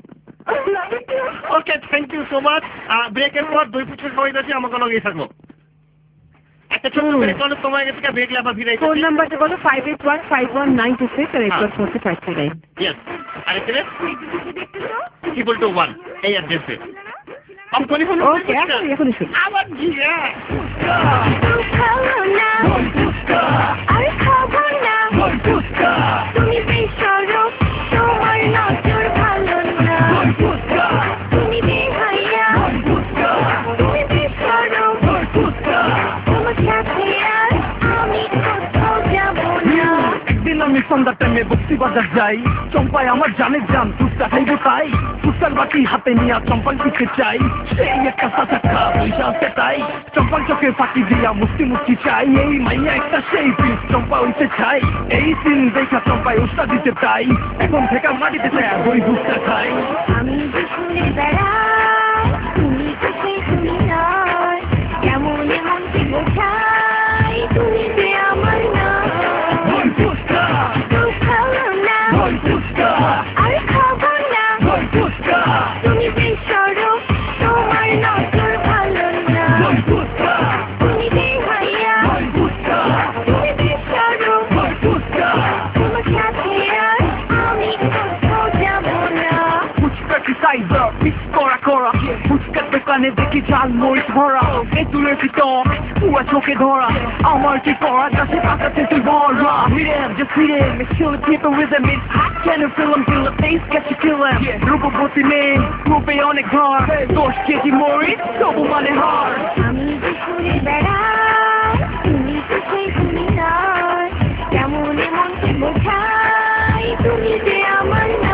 Okay thank you so much. ব্রেকের পর 2 ফুটের সময় আছে, আমাকে লগেই থাকো। একটা ছোট্ট ব্রেক হলে তোমার কাছে ব্রেক লাভা ফিরে। ফোন নাম্বারটা বলো 58151926 আর 844539। ইয়েস, আরেকটা ট্রিপল 1 এই অ্যাড্রেসে। আমি কোন ফোন ওকে এখনই শুন। আবার জিয়া I তুমি বেশরম তোমার নজর ভালো না তুমি বেহাইয়া তুমি বেশরম তোমার সাথে আর আমি কোথাও যাব না। একদিন আমি সন্ধ্যার টাইমে বক্সি বাজার যাই, চম্পায় আমার জানের জান ফুচকা খাইবো তাই, ফুচকার বাটি হাতে নিয়ে চম্পাল দিতে চাই, সেই একটা সাথা পয়সা আছে তাই, চম্পাল চোখে ফাঁকি দিয়া মুস্তি মুস্তি চাই, এই মাইয়া একটা সেই পিস চম্পা হইতে চাই, এই সিন দেখা চম্পায় উস্তা দিতে চাই, এখন থেকে মাটিতে চাই ওই ফুচকা খাই। আমি যে শুনে বেড়াই তুমি তো সেই তুমি নয়, কেমন এমন কি বোঝাই তুমি যে আমার না খাবো না আর খাবো না তুমি বেশরম তোমার নজর ভালো না তুমি বেহাইয়া তুমি বেশরম তোমার সাথে আর আমি কোথাও যাব না। ফুচকা কি সাইজার মিক্স করা করা, ফুচকার দোকানে দেখি ঝাল মরিচ ভরা, এতুলের ভিতর পুয়া চোখে ধরা, আমার কি করা যাচ্ছে কাকাতে তুই ভরা, হিরেন just hit it, chill it, keep it with him, it's hot, can you feel him, feel the face, get you kill him, রূপবতী মেয়ে রূপে অনেক ঘর, 10 কেজি মরিচ তবু মানে হার। আমি যে ঘুরে বেড়াই তুমি তো সেই তুমি নয়, কেমন এমন কি বোঝাই তুমি যে আমার না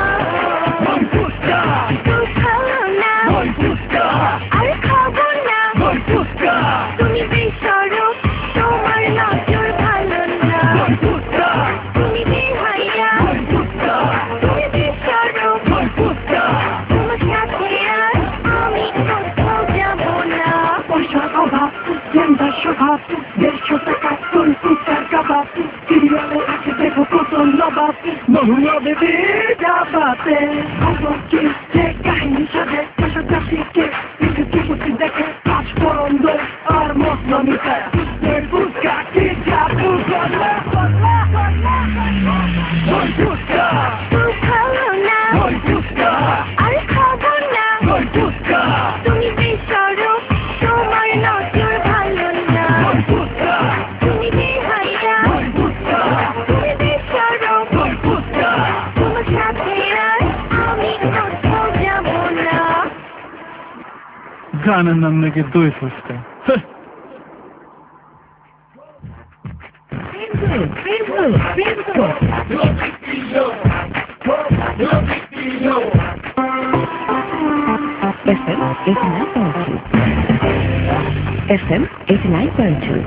খাবো না আর খাবো না তুমি বেশরম তোমার নজর ভালো না তুমি বেহাইয়া তুমি বেশরম তোমার সাথে আর আমি কোথাও যাব না। পয়সার অভাব গেন্দার স্বভাব, 150 টাকা তোর ফুচকার কাবাব, সিরিয়ালে আছে দেখো প্রথম নবাব, মহুয়া বেবি যাবাতে কি যে কাহিনী সাজে কাছাকাছিকে কিছু দেখে কাজ করন্দ আর মশলা মিশায় ফুচকা কি যাবো বলা ফুচকা খাবো না আর খাবো না তুমি বেশরম তোমার নজর ভালো না তুমি বেহাইয়া তুমি বেশরম তোমার সাথে আর আমি কোথাও যাব না। গানের নাম নাকি দই ফুচকা। FM 89.2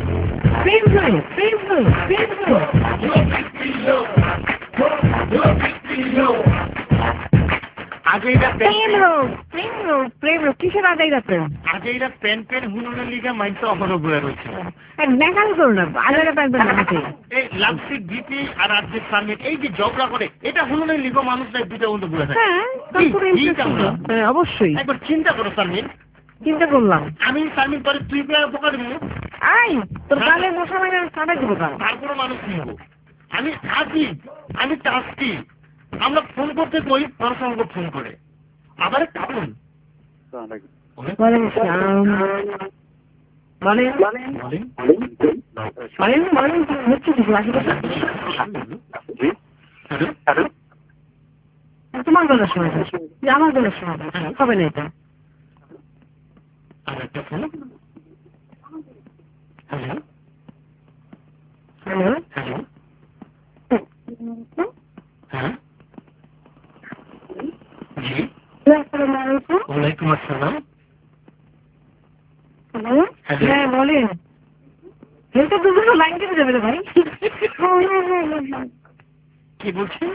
প্রেম রোগ কিসের আদায় রাখবে আগে এরা পেন পেন হুনুনের লিগে মাইন্ড অহরহ বয়ে রয়েছে। দেখাল করো না আলাদা পারবেন না এই লাভসিক বিপি আর রাজ্যের সার্মিট এই যে ঝগড়া করে এটা হুনুনের লিগে মানুষরা দুটা বন্ধু বলে থাকে। হ্যাঁ অবশ্যই একবার চিন্তা করো সার্মিট, চিন্তা করলাম আমি সার্মিট পরে তুই পেয়ে পোকা দেবো আই তোর গালে মশা মাইনে কাটাই দেবো তারপরে মানুষ নিব। আমি আছি আমি চাচ্ছি আমরা ফোন করতে কই তোর সঙ্গে ফোন করে আবার কারণ তোমার গলা শোনা আমার গলা শোনা হবে না এটা। আর একটা ফোন হ্যালো হ্যালো হ্যালো হ্যাঁ জি ওয়ালাইকুম আসসালাম। হ্যাঁ বলেন এটা দুটো লাইন কেটে যাবে রে ভাই। কি বলছেন?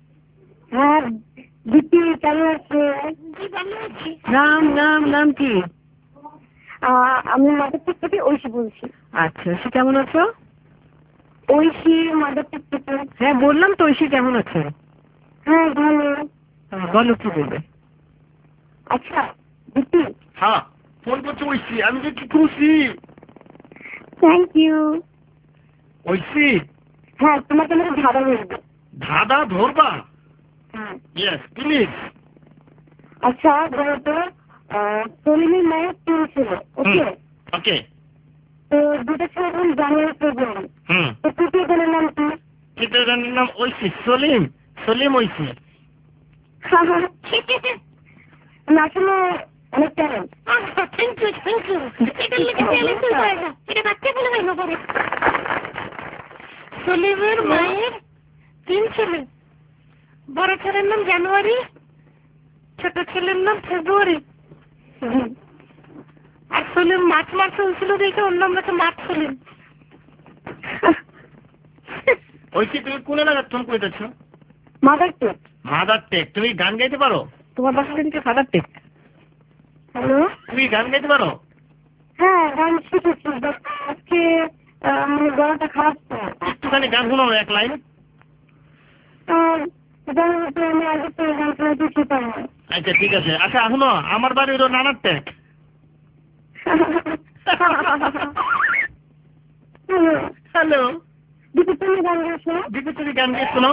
নাম নাম নাম কি? আমি মাদারটেক থেকে ঐশী বলছি। আচ্ছা সে কেমন আছো? ঐশী মাদারটেক থেকে। হ্যাঁ বললাম তো ঐশী কেমন আছে? হ্যাঁ ভালো। বলো কি বলবে? আচ্ছা দিদি। হ্যাঁ ফোন করছে ঐশী, আমি যে কি খুশি। Thank you. ঐশী হ্যাঁ তোমাকে আমি ধাঁধা বলবো। ধাঁধা ধরবা? হ্যাঁ ইয়েস প্লিজ। আচ্ছা ধরো তো সলিমের মায়ের তিন ছিল, ওকে ওকে। তো দুটো ছেলে যখন জানুয়ারি ফেব্রুয়ারি, তো তৃতীয় জনের নাম কি? কিন্তু ওটার নাম ঐশী, সলিম, সলিম ঐশী। আসলে অনেক ট্যালেন্ট। সলিমের মায়ের 3 ছেলে, বড় ছেলের নাম জানুয়ারি, ছোট ছেলের নাম ফেব্রুয়ারি। আর সলিম মার্চ হয়েছিল দেখে ওর নাম রাখে মার্চ সলিম। ঐশী তুমি কোন এলাকার ফোন করেছ? মাদার টেক। মাদার টেক। তুমি গান গাইতে পারো? তোমার বাসা থেকে ফাদার টেক। হ্যালো, তুমি গান গাইতে পারো? হ্যাঁ গান শিখেছি, আজকে আমার গলাটা খারাপ। একটুখানি গান শোনো, এক লাইন। আমি আগে তো গান শোনাতে শিখতাম না। আচ্ছা ঠিক আছে। আচ্ছা শোনো, আমার বাড়ি হলো নানার টেক। হ্যালো, দিদি তুমি গান গেছো? দিদি তুমি গান গেয়ে শোনো।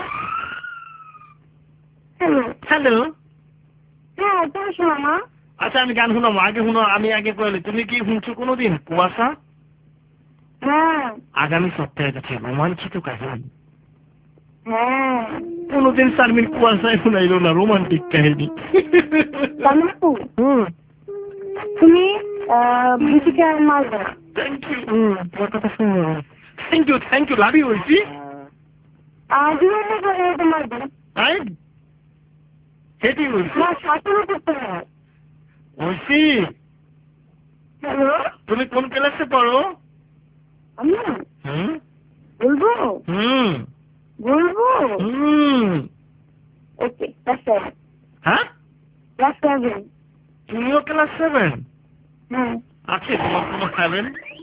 হ্যালো হ্যালো, হ্যাঁ তুমি শোনো মা। আচ্ছা আমি গান শুনাবো, আগে শুনো, আমি আগে কইলে তুমি কি শুনছো কোনোদিন কুয়াশা? হ্যাঁ আগামী সপ্তাহে কাছে রোমাঞ্চিত কাহিনী। হ্যাঁ কোনোদিন শারমিন কুয়াশায় শুনাইলো না রোমান্টিক কাহিনী। তামিলপু তুমি বিচিকে মাল দাও। থ্যাংক ইউ, তোমার কথা শুনো। Thank you, love you Oishi. মাল দাও। রাইট, হেটি ঐশী। না শাসনও করতে হয়। ঐশী হ্যালো, তুমি কোন ক্লাসে পড়ো? আমি হুম বলবো হুম বলবো হুম ওকে ক্লাস 7। হ্যাঁ, ক্লাস 7। তুমিও ক্লাস 7? হ্যাঁ। আছে তোমার কোনো 7?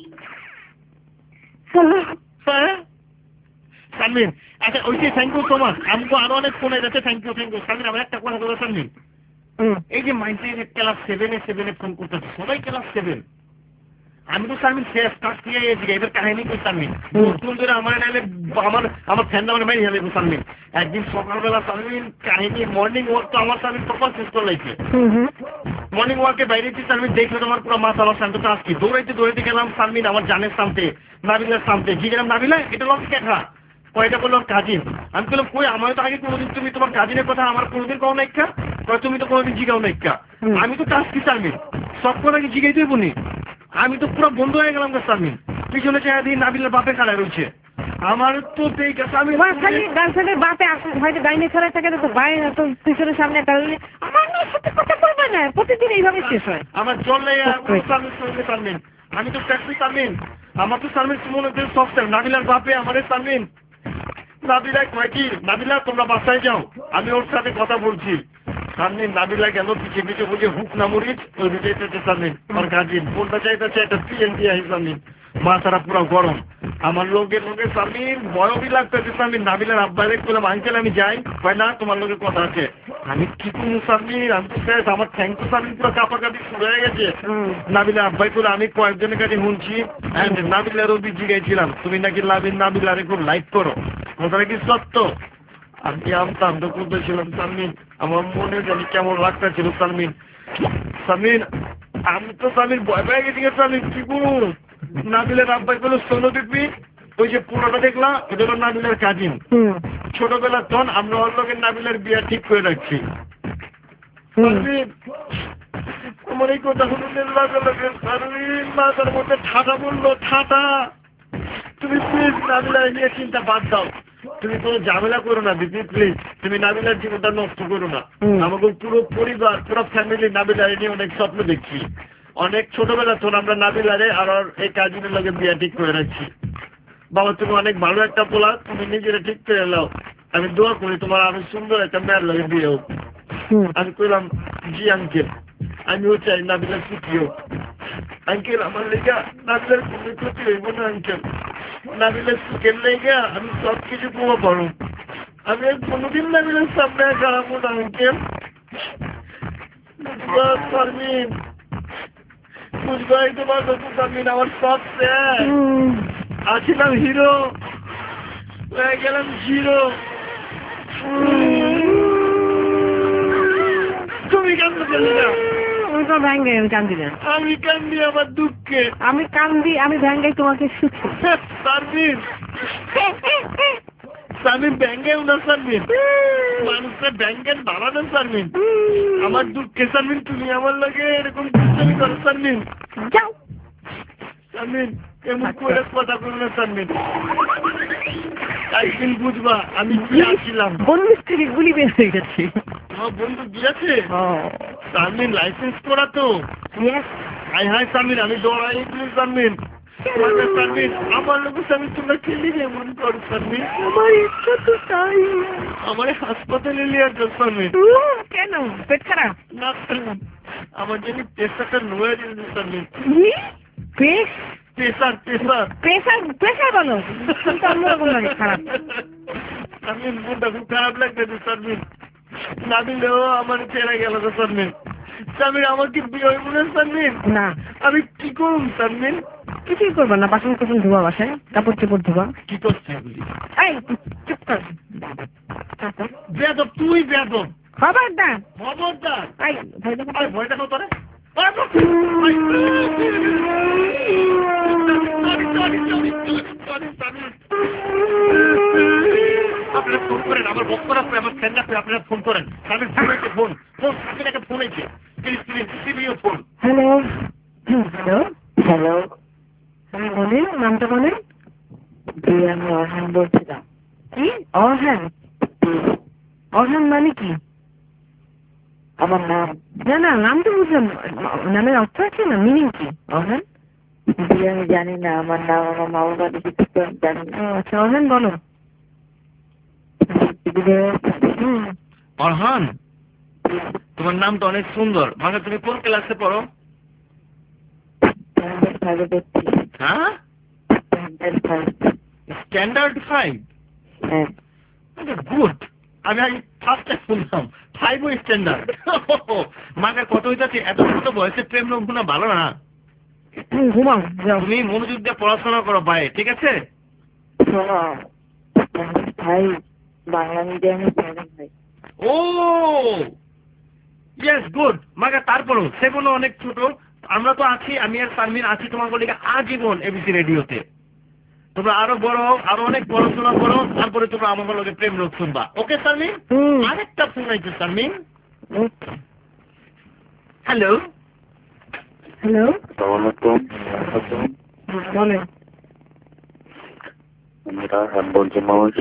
হ্যালো, হ্যাঁ শারমিন। আচ্ছা Oishi thank you so much. আমাকে আরো অনেক ফোন যাচ্ছে। Thank you Sharmin. আমার একটা কথা বলো শারমিন, এই যে মাইন্ডে ক্লাস 7-এ ফোন করতেছে, সবাই ক্লাস 7। আমি তো শারমিন শেষ কাজ দিয়ে গেছি, এবার কাহিনী করি শারমিন। নতুন করে আমার নাইলে আমার ফ্যান আমার মাইনে যাবে শারমিন। একদিন সকালবেলা শারমিন কাহিনী, মর্নিং ওয়াক তো আমার শারমিন সকাল শেষ করে লাগছে। মর্নিং ওয়াকে বাইরে শারমিন দেখলে তোমার পুরো মাথা আমার শান্ত আসছি। দৌড়াইতে গেলাম শারমিন আমার জানের সামনে, নাবিলার সামনে। জিগেলাম নাবিলা এটা লোক কেখা কয়টা বললো কাজিন। আমি বললাম কই, আমার তো আগে কোনোদিন তুমি তোমার কাজিনের কথা আমার কোনোদিন কও না ইচ্ছা, তুমি তো কোনোদিন জিগাও না ইচ্ছা। আমি তো কাজ কি শারমিন সব কথা কি জিগাই দেবো নি? আমি তো পুরো বন্ধ হয়ে গেলাম শারমিন। পিছনে চেয়ে দিই নাবিলার বাপে খাড়া রয়েছে। আমার তো আমি গার্লফ্রেন্ডের বাপে হয়তো ডাইনে ছড়াই থাকে, তো বাইরে তো পিছনের সামনে আমার সাথে কথা বলবে না। প্রতিদিন এইভাবে শেষ হয় আমার জল শারমিন। আমি তো ট্যাক্সি শারমিন, আমার তো শারমিন মনে হচ্ছে সফটওয়্যার নাবিলার বাপে আমার শারমিন। নাবিলা কয় কি, নাবিলা তোমরা বাসায় যাও, আমি ওর সাথে কথা বলছি। শারমিন নাবিলা গেল পিছিয়ে বলছে হুক না মরিচ, ওই চাইতেছে শারমিন আমার কাজিন ফোনটা চাইতেছে একটা পিএনজি আই শারমিন। মাথাটা পুরো গরম। আমার লোকে শারমিন বয়বি লাগতেছে শারমিন। নাবিলার আব্বারে বললাম আঙ্কেল আমি যাই, কয় না তোমার লোকের কথা আছে। আমি কি করবো শারমিন, আমি তো শেষ। আমার থ্যাংক তো শারমিন পুরো কাপাকাপি শুরু হয়ে গেছে। নাবিলার আব্বাই করে আমি কয়েকজনের কাছে শুনছি, নাবিলারও বিজি গেছিলাম তুমি নাকি নাবিলারে খুব লাইক করো, কথাটা কি সত্য? আমি আমতাম তো করতেছিলাম শারমিন, আমার মনে জানি কেমন লাগতেছিল শারমিন। আমি তো শারমিন ভয় পেয়ে গেছি শারমিন, কি করবো? নাবিলার আব্বাই বললো শোনো দিবি, ওই যে পুরোটা দেখলাম এটা হলো নাবিলার কাজিন। ছোটবেলার তখন আমরা ওর লোকের নাবিলার বিয়া ঠিক করে রাখছি। আমার এই কথা শুনে শারমিন মাথার মধ্যে ঠাটা বললো, ঠাটা তুমি প্লিজ নাবিলার নিয়ে চিন্তা বাদ দাও, তুমি কোনো ঝামেলা করো না দিদি প্লিজ, তুমি নাবিলার জীবনটা নষ্ট করো না। আমাকে পুরো পরিবার পুরো ফ্যামিলি নাবিলারে নিয়ে অনেক স্বপ্ন দেখছি। অনেক ছোটবেলা তো আমরা নাবিলারে আর এই কাজিনের লগে বিয়া ঠিক করে রাখছি। বাবা তুমি অনেক ভালো একটা পোলা, তুমি নিজেরা ঠিক করে নাও, আমি দোয়া করি তোমার আরো সুন্দর একটা মেয়ের লগে বিয়ে হোক। আমি কইলাম জি আঙ্কেল, আমিও চাই নাবিলার সুখী হোক। আঙ্কেল আমার লেগা নাবিলার কোনো ক্ষতি হইব না আঙ্কেল, নাবিলার সুখের লেগা আমি সব কিছু প্রভাব পারো। আমি কোনোদিন নাবিলার সামনে দাঁড়াবো না আঙ্কেল। শারমিন বুঝবাই তোমার নতুন শারমিন আমার সব শেষ। আছিলাম হিরো, হয়ে গেলাম জিরো। তুমি কান্দো না? কান্দি না, আমি কান্দি আমার দুঃখে। আমি কান্দি, আমি ভ্যাঙ্গাই তোমাকে সুখে। শারমিন সারমিন ব্যাঙ্গেও না সারমিন, মানুষের ব্যাঙ্গের বাড়ানো সারমিন। আমার দুঃখে সারমিন তুমি আমার লাগে এরকম দুষ্টামি করো সারমিন। যাও সারমিন এমন করে কথা বলো না সারমিন, একদিন বুঝবা আমি কি আসছিলাম। বন্ধুর থেকে গুলি বের হয়ে গেছে। আমার বন্ধু দিয়েছে সারমিন, লাইসেন্স করা তো। হাই হাই সারমিন, আমি দৌড়াই সারমিন। সারমিন আমার লোক সারমিন তোমরা খেলি এমন করো সারমিন। আমার ইচ্ছা তো তাই। আমার হাসপাতালে নিয়ে আসো সারমিন। কেন পেট খারাপ? না সারমিন, আমার জন্য প্রেসারটা নোয়া দিয়েছে Sharmin. Pressure pressure pressure pressure বলো, অন্যরকম লাগে খারাপ। সারমিন মনটা খুব খারাপ লাগতেছে সারমিন, না দিলেও আমার ছেড়ে গেল তো সারমিন। সারমিন আমার কি বিয়ে হইব না সারমিন? না। আমি কি করুন সারমিন? কিছুই করবো না, বাসন কোসন ধোয়া, বাসায় কাপড় চোপড় ধোয়া। কি করছে এগুলি? এই চুপ কর। বেদব তুই বেদব, খবরদার খবরদার। এই ভয় দেখো। ভয়টা কত রে? আপনারা ফোন করেন, আমার বক্ত রাখবে, আমার ফ্যান রাখবে, আপনারা ফোন করেন। আমি ফোন হয়েছে, ফোন ফোন আপনাকে ফোন হয়েছে, please phone. Hello hello hello, হ্যাঁ বলেন, নামটা বলেন। আমি অরহান বলছিলাম। কি অরহান? অরহান মানে কি? আমার নাম। না না, নাম তো বুঝলাম, নামের অর্থ আছে না, মিনিং কি অরহান? আমি জানি না, আমার নাম আমার মা বাবা জানি। আচ্ছা অরহান বলো। অরহান তোমার নাম তো অনেক সুন্দর, মানে তুমি কোন ক্লাসে পড়ো? হ্যাঁ, স্ট্যান্ডার্ড 5। গুড, আমি আগে ফার্স্ট শুনলাম 5 স্ট্যান্ডার্ড। মাকে কত হইতাছে, এত ছোট বয়সে প্রেম রঘুনা ভালো না। ঘুমাও, তুমি মনোযোগ দিয়ে পড়াশোনা করো ভাই, ঠিক আছে? ভাই বাংলা মিডিয়ামে পড়েন ভাই। Oh yes good. মাকে তারপরও সেগুলো অনেক ছোট, আমরা তো আছি, আমি আর সারমিন আছি তোমার বলিকে আজীবন এবিসি রেডিওতে। তোমরা আরো বড় হও, আরো অনেক পড়াশোনা করো, তারপরে তোমরা আমার লগে প্রেম রোগ শুনবা। ওকে সারমিন? আরেকটা ফোন আইছে সারমিন। হ্যালো হ্যালো বলেন। বলছি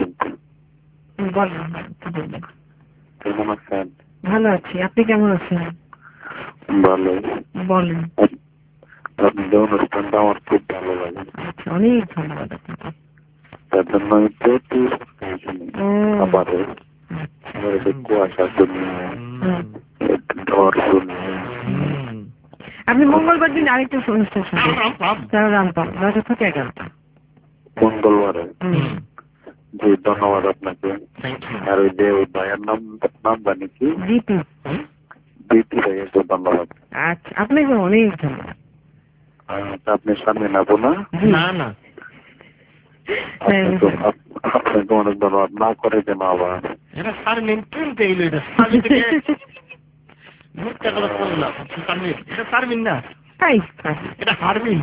কেমন আছেন? ভালো আছি, আপনি কেমন আছেন? ভালো। বলেন। আপনাদের অনুষ্ঠানটা আমার খুব ভালো লাগে। আচ্ছা, অনেক ধন্যবাদ আপনাকে। তার জন্য আমি প্রতি আবারও কুয়াশা শুনি, ঝড় শুনি। আপনি মঙ্গলবার দিন আরেকটা অনুষ্ঠান শুনবেন, রামপাম 9টা থেকে 11টা মঙ্গলবারে। জি ধন্যবাদ আপনাকে। আর ওই যে ওই ভাইয়ের নাম জানি কি? জিপি। জিপি ভাইয়াকে ধন্যবাদ। আচ্ছা আপনাকে অনেক ধন্যবাদ। আপনি সামনে নেবো না? না না, আপনাকে অনেক ধন্যবাদ। না করে কেন আবার? এটা সারমিন কিনতে এলো, এটা সারমিন থেকে মুখটা কথা বললাম। সারমিন, এটা সারমিন না, এটা হারমিন।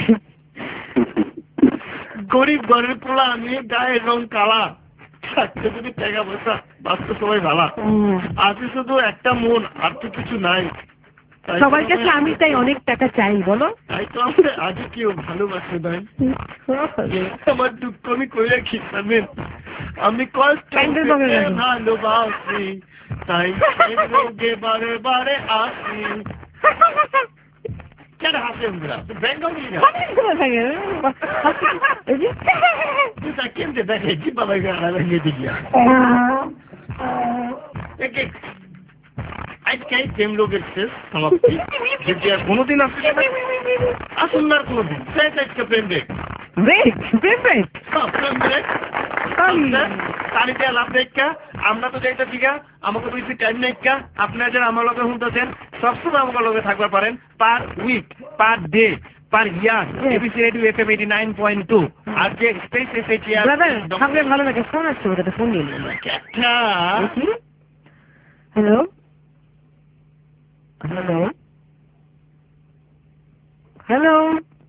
গরিব ঘরের পোলা আমি, গায়ের রং কালা, থাকতে যদি টাকা পয়সা বাঁচতে সবাই ভালো আছে, শুধু একটা মন, আর তো কিছু নাই। সবার কাছে আমি তাই অনেক টাকা চাই, বলো। তাই তো আমরা আগে কেউ ভালোবাসে নাই। আমার দুঃখ আমি কই রাখি সারমিন, আমি কষ্ট ভালোবাসি, তাই রোগে বারে বারে আসি। কেন হাসে উঠা? বেঙ্গলি না কেমতে দেখে কি বাবা ভেঙে দিলিয়া। আজকে প্রেম লোকের শেষ সমাপ্তি, যদি আর কোনোদিন আসলে আসুন না, আর কোনোদিন শেষ আজকে প্রেম ব্রেক। আমরা তো যাইতে ঠিকা, আমাকে বেশি টাইম নাই, আপনারা যারা আমার লগে শুনতেছেন সবসময় আমার লগে থাকবার পারেন, per week, per day, per year, ABC radio FM 89.2। আর যে স্পেস এসেছি ভালো লাগে, ফোন আসছে, ওটাতে ফোন নিয়ে হ্যালো হ্যালো হ্যালো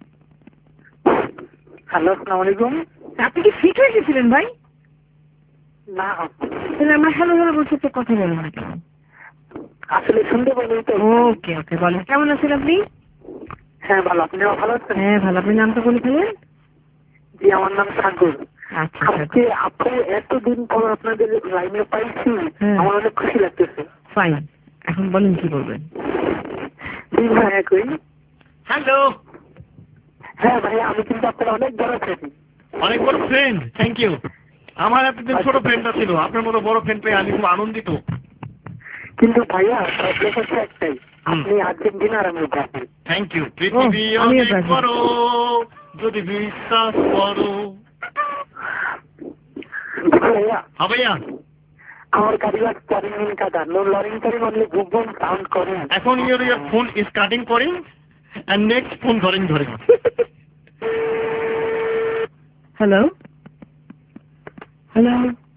হ্যালো, আসসালামু আলাইকুম। আপনি কি ফিট হয়ে গেছিলেন ভাই? না তাহলে আমরা হ্যালো হ্যালো বলছি তো কথা বলেন না কেন? আসলে শুনতে পারি তো। ওকে ওকে বলেন, কেমন আছেন আপনি? হ্যাঁ ভালো, আপনিও ভালো আছেন? হ্যাঁ ভালো। আপনি নামটা বলে ফেলেন। জি আমার নাম সাগর। আচ্ছা আজকে আপনি এতদিন পর আপনাদের লাইনে পাইছি, আমার অনেক খুশি লাগতেছে। ফাইন, এখন বলেন কি বলবেন? জি ভাইয়া কই? হ্যালো। হ্যাঁ ভাইয়া আমি কিন্তু আপনার অনেক বড় ফ্রেন্ড। অনেক বড় ফ্রেন্ড, থ্যাংক ইউ। আমার এতদিন ছোট ফ্রেন্ডটা ছিল, আপনার মতো বড় ফ্রেন্ড পেয়ে আমি খুব আনন্দিত। কিন্তু ভাইয়া প্রবলেম হচ্ছে একটাই, আপনি আর্জেন্টিনা আর আমি ব্রাজিল। Thank you. পৃথিবী অনেক বড় যদি বিশ্বাস করো। ভাইয়া হ্যাঁ ভাইয়া আমার গাড়ি কাটিং ইন কাটা নো লরিং কাটিং অনলি বুম সাউন্ড করে। এখন your phone is cutting করিং and next phone ধরিং। Hello hello.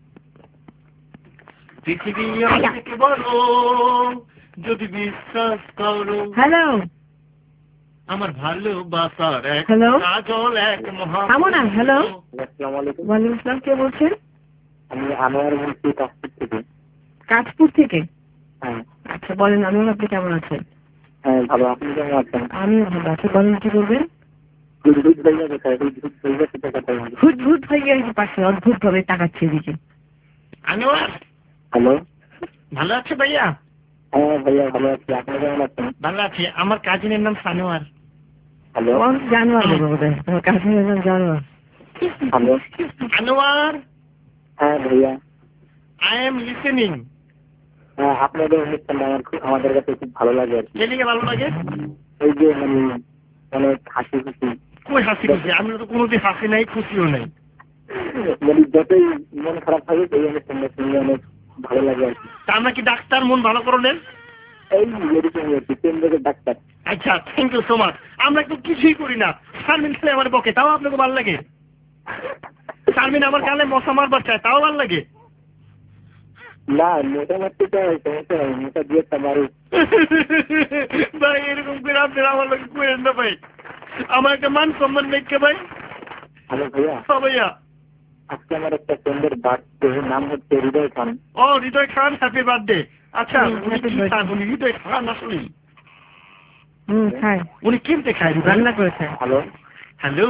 পৃথিবী অনেক বড় যদি বিশ্বাস করো। হ্যালো আমার ভালোবাসার এক হ্যালো কাজল এক মহা। কেমন আছেন? হ্যালো আসসালামু আলাইকুম। ওয়ালাইকুম আসসালাম, কে বলছেন? আমি আনোয়ার বলছি কাশপুর থেকে। কাশপুর থেকে? হ্যাঁ। আচ্ছা বলেন আনোয়ার, আপনি কেমন আছেন? হ্যাঁ ভালো, আপনি কেমন আছেন? আমিও ভালো আছি। বলেন কি করবেন? হুদহুদ ভাইয়া কোথায়? হুদহুদ ভাইয়া কোথায় কথা বলছেন? হুদহুদ ভাইয়া এই পাশে অদ্ভুত ভাবে তাকাচ্ছে এদিকে। আনোয়ার হ্যালো, ভালো আছে ভাইয়া? হ্যাঁ ভাইয়া ভালো আছি, আপনি কেমন আছেন? ভালো আছি। আমার কাজিনের নাম সানোয়ার। হ্যালো জানোয়ার বলবো বোধ হয়, তোমার কাজিনের নাম জানোয়ার। হ্যালো আনোয়ার হ্যাঁ ভাইয়া আই এম লিসেনিং। হ্যাঁ আপনাদের অনুষ্ঠানটা আমাদের কাছে খুব ভালো লাগে আর কি। কে লিগে ভালো লাগে? এই যে মানে অনেক হাসি খুশি। কই হাসি খুশি? আমি তো কোনোদিন হাসি নাই, খুশিও নাই। মানে যতই মন খারাপ থাকে এই অনুষ্ঠানটা শুনলে অনেক ভালো লাগে আর কি। তা আমরা কি ডাক্তার মন ভালো করলেন? এই এরকম আর কি, কেন্দ্রের ডাক্তার। আচ্ছা থ্যাংক ইউ সো মাচ। আমরা একটু কিছুই করি না, শারমিন খেলে আমার বকে, তাও আপনাকে ভালো লাগে? শারমিন আমার গালে মশা মারবার চায়, তাও ভালো লাগে? না মোটামুটি তো সমস্যা নেই, মোটা দিয়ে মারু। ভাই এরকম করে আপনারা আমার লোক করেন না ভাই, আমার একটা মান সম্মান দেখে ভাই। হ্যালো ভাইয়া। হ্যাঁ ভাইয়া। আজকে আমার একটা ফ্রেন্ডের বার্থডে, নাম হচ্ছে হৃদয় খান। ও হৃদয় খান, হ্যাপি বার্থডে। আচ্ছা উনি কি খান? উনি হৃদয় খান আসলে? খায়। উনি কিনতে খায়, রান্না করে খায়। Hello hello.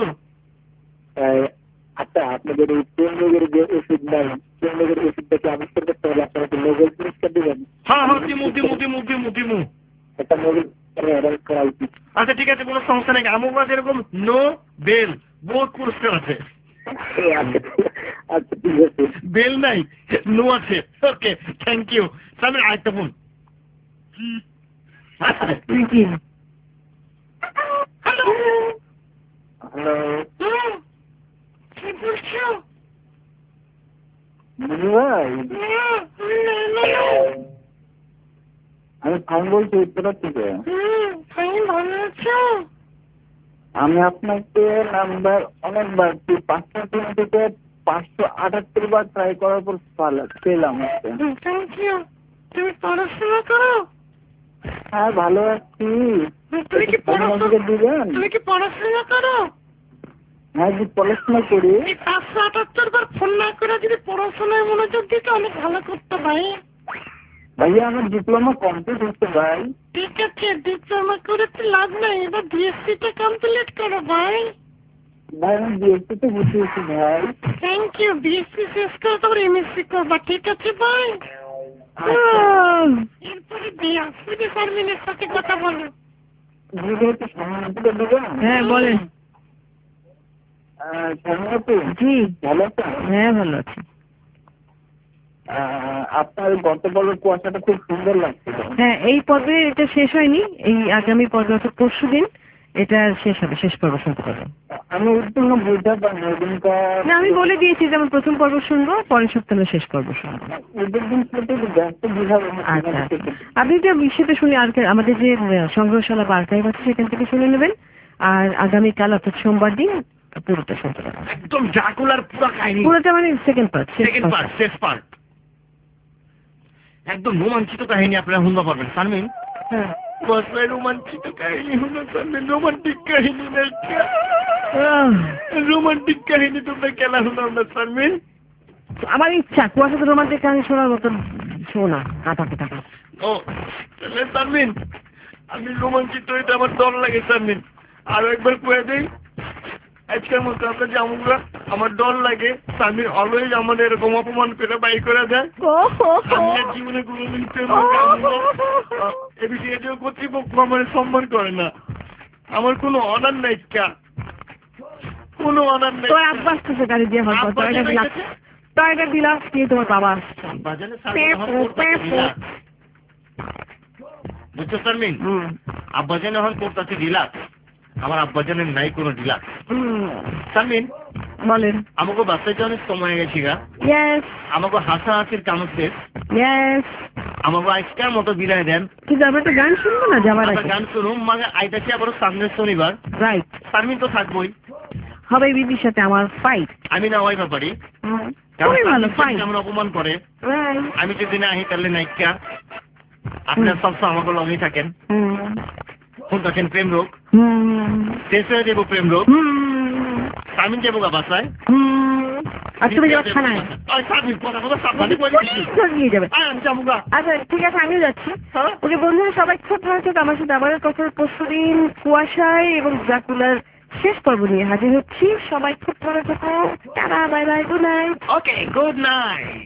আচ্ছা আপনাদের এই প্রেম রোগের যে ওষুধ নাই, প্রেম রোগের ওষুধটাকে আবিষ্কার করতে হলে আপনারা কি নোবেল পুরস্কার দেবেন? হ্যাঁ দিমু। একটা নোবেল অ্যারেঞ্জ করা উচিত। আচ্ছা ঠিক আছে, কোনো সমস্যা নেই। আমার কাছে এরকম নো বেল বহুত পুরস্কার আছে। আচ্ছা ঠিক আছে। বেল নাই, নো আছে। Okay thank you. সামনে আরেকটা ফোন। হ্যালো হ্যালো কি বলছো? ভাই আমি ফাইন বলছি উত্তরা থেকে। ভালো আছো? আমি আপনাকে নাম্বার অনেকবার 500 থেকে 578 বার ট্রাই করার পর পেলাম। Thank you. তুমি পড়াশোনা করো? হ্যাঁ ভালো আছি। তুমি কি দিবেন? তুমি কি পড়াশোনা করো? হ্যাঁ জি পড়াশোনা করি। 578 বার ফোন না করে যদি পড়াশোনায় মনোযোগ দিতে অনেক ভালো করতো ভাই। ভাইয়া আমার ডিপ্লোমা কমপ্লিট হচ্ছে ভাই। ঠিক আছে, ডিপ্লোমা করে তো লাভ নাই, এবার বিএসসিটা কমপ্লিট করো ভাই। ভাই আমি বিএসসি তে ভর্তি হয়েছি ভাই। Thank you. বিএসসি শেষ করে তারপর এমএসসি করবা, ঠিক আছে ভাই? এরপরে বিএসসি শারমিনের সাথে কথা বলো। হ্যাঁ বলেন। জি ভালো আছেন? হ্যাঁ ভালো আছি। আপনার গত পর্বের কুয়াশাটা খুব সুন্দর লাগছিল। হ্যাঁ এই পর্বে এটা শেষ হয়নি, এই আগামী পর্ব পরশু দিন এটা শেষ হবে, শেষ পর্ব শুনতে পারবেন। আমি উত্তীর্ণ বুঝতে পারিনি ওদিনটা। না আমি বলে দিয়েছি যে আমি প্রথম পর্ব শুনবো, পরের সপ্তাহে শেষ পর্ব শুনবো। আচ্ছা আপনি যে সেটা শুনে আর আমাদের যে সংগ্রহশালা বা আর্কাইভ আছে সেখান থেকে শুনে নেবেন। আর আগামীকাল অর্থাৎ সোমবার দিন পুরোটা শুনতে পারবেন। একদম ড্রাকুলার পুরো কাহিনী, পুরোটা মানে সেকেন্ড পার্ট, শেষ পার্ট একদম রোমাঞ্চিত কাহিনী আপনারা শুনতে পারবেন। শারমিন হ্যাঁ রোমাঞ্চিত কাহিনী হলো শারমিন, রোমান্টিক কাহিনী না, রোমান্টিক কাহিনী তোমরা কেনা হলো না শারমিন? আমার ইচ্ছা কুয়াশাতে রোমান্টিক কাহিনী শোনার মতন শোনা আটাকে টাকা। ও তানমিন, আমি রোমাঞ্চিত হইতে আমার ডর লাগে তানমিন, আরো একবার কুয়ে দেই আজকের মতো আপনার যে আমগুলা আমার ডর লাগে। তানমিন অলওয়েজ আমাদের এরকম অপমান করে বাই করে দেয়। আমি জীবনে কোনোদিন এ বিষয়ে কর্তৃপক্ষ আমার সম্মান করে না। আমার কোনো অর্ডার নাই, কোনো অর্ডার নেই। তোর আব্বা আসতেছে গাড়ি দিয়ে হল টয়টা দিলাস দিয়ে তোমার বাবা আসছে। বুঝছো তানমিন, আব্বাজান এখন করতেছে রিল্যাক্স, আমার আব্বাজানের নাই কোনো রিল্যাক্স। তানমিন বলেন, আমাকে বাচ্চাটা অনেক সময় গেছি গা। আমাকে হাসাহাসির কামড় শেষ। আমাকে আজকের মতো বিদায় দেন। কিন্তু আমরা একটা গান শুনবো না যাবার আগে? গান শুনুন, মানে আইতাছি আবার সামনের শনিবার। রাইট, তানমিন তো থাকবোই। হবে বিদির সাথে আমার ফাইট। আমি না ওই ব্যাপারে আমরা অপমান করে, আমি যদি না আহি তাহলে নাইকা আপনার সবসময় আমাকে লগেই থাকেন। শুনতেছেন প্রেম রোগ শেষ হয়ে যাবো, প্রেম রোগ তামিন যাবো গা বাসায়। আচ্ছা ঠিক আছে, আমিও যাচ্ছি। ওকে বন্ধুরা সবাই খুব ভালো থাকো। আমার সাথে আবার কথা পরশুদিন কুয়াশায় এবং ড্রাকুলার শেষ পর্ব নিয়ে হাজির হচ্ছি। সবাই খুব ভালো থাকো। Tata, bye bye, good night. Okay, good night.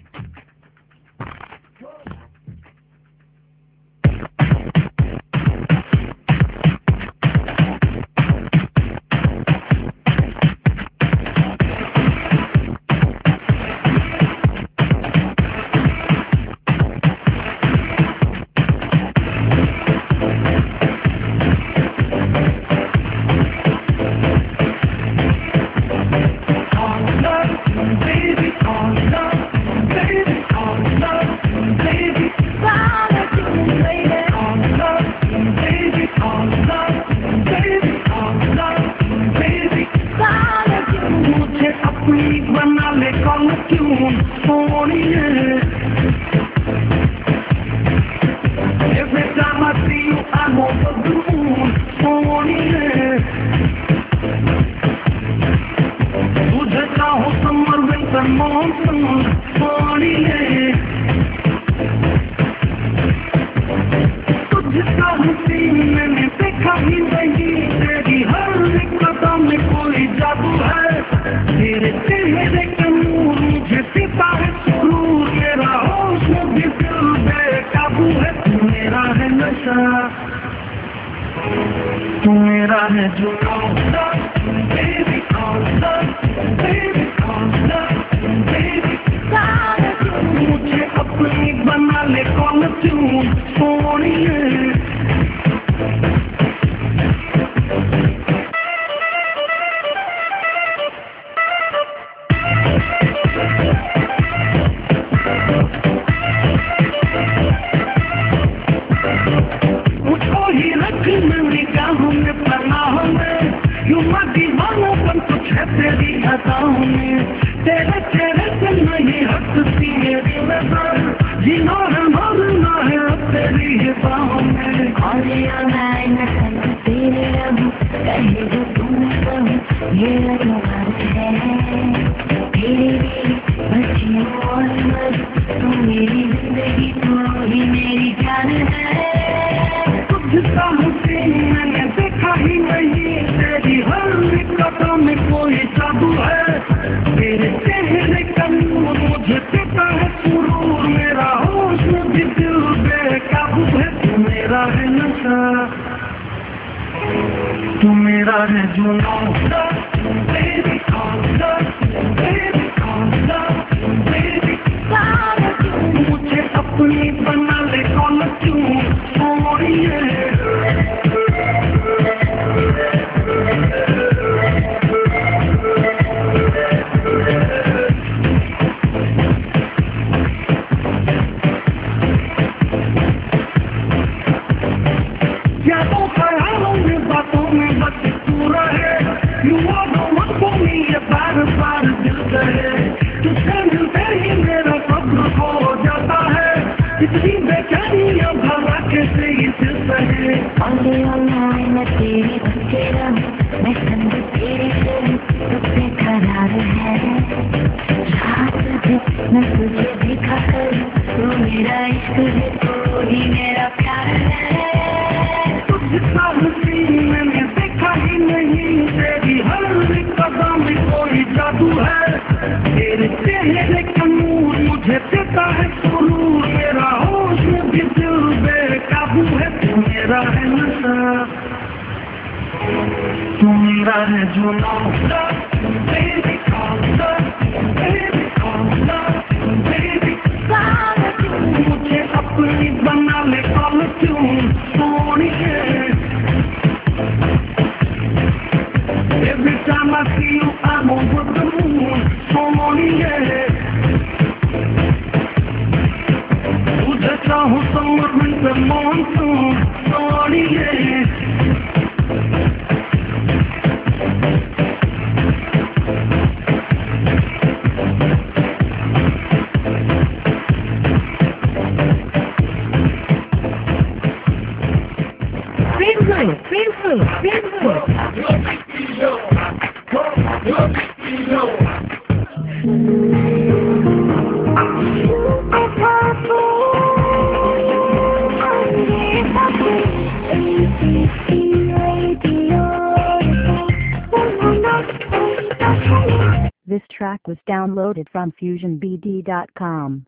तुझको ही मेरा प्यार है, तुझसा हसीन मैंने देखा ही नहीं, तेरी हर कदम में कोई जादू है, तेरे चेहरे का नूर मुझे देता है सुरूर, मेरा होश में भी दिल बेकाबू है, तू मेरा है नशा, तू मेरा है जुनून, baby call love, baby call love, baby मुझे अपनी बना ले कॉल ट्यून सोनिए, every time I see you I'm over the moon सोनिए, तुझे चाहूँ summer winter monsoon सोनिए, This track was downloaded from FusionBD.com.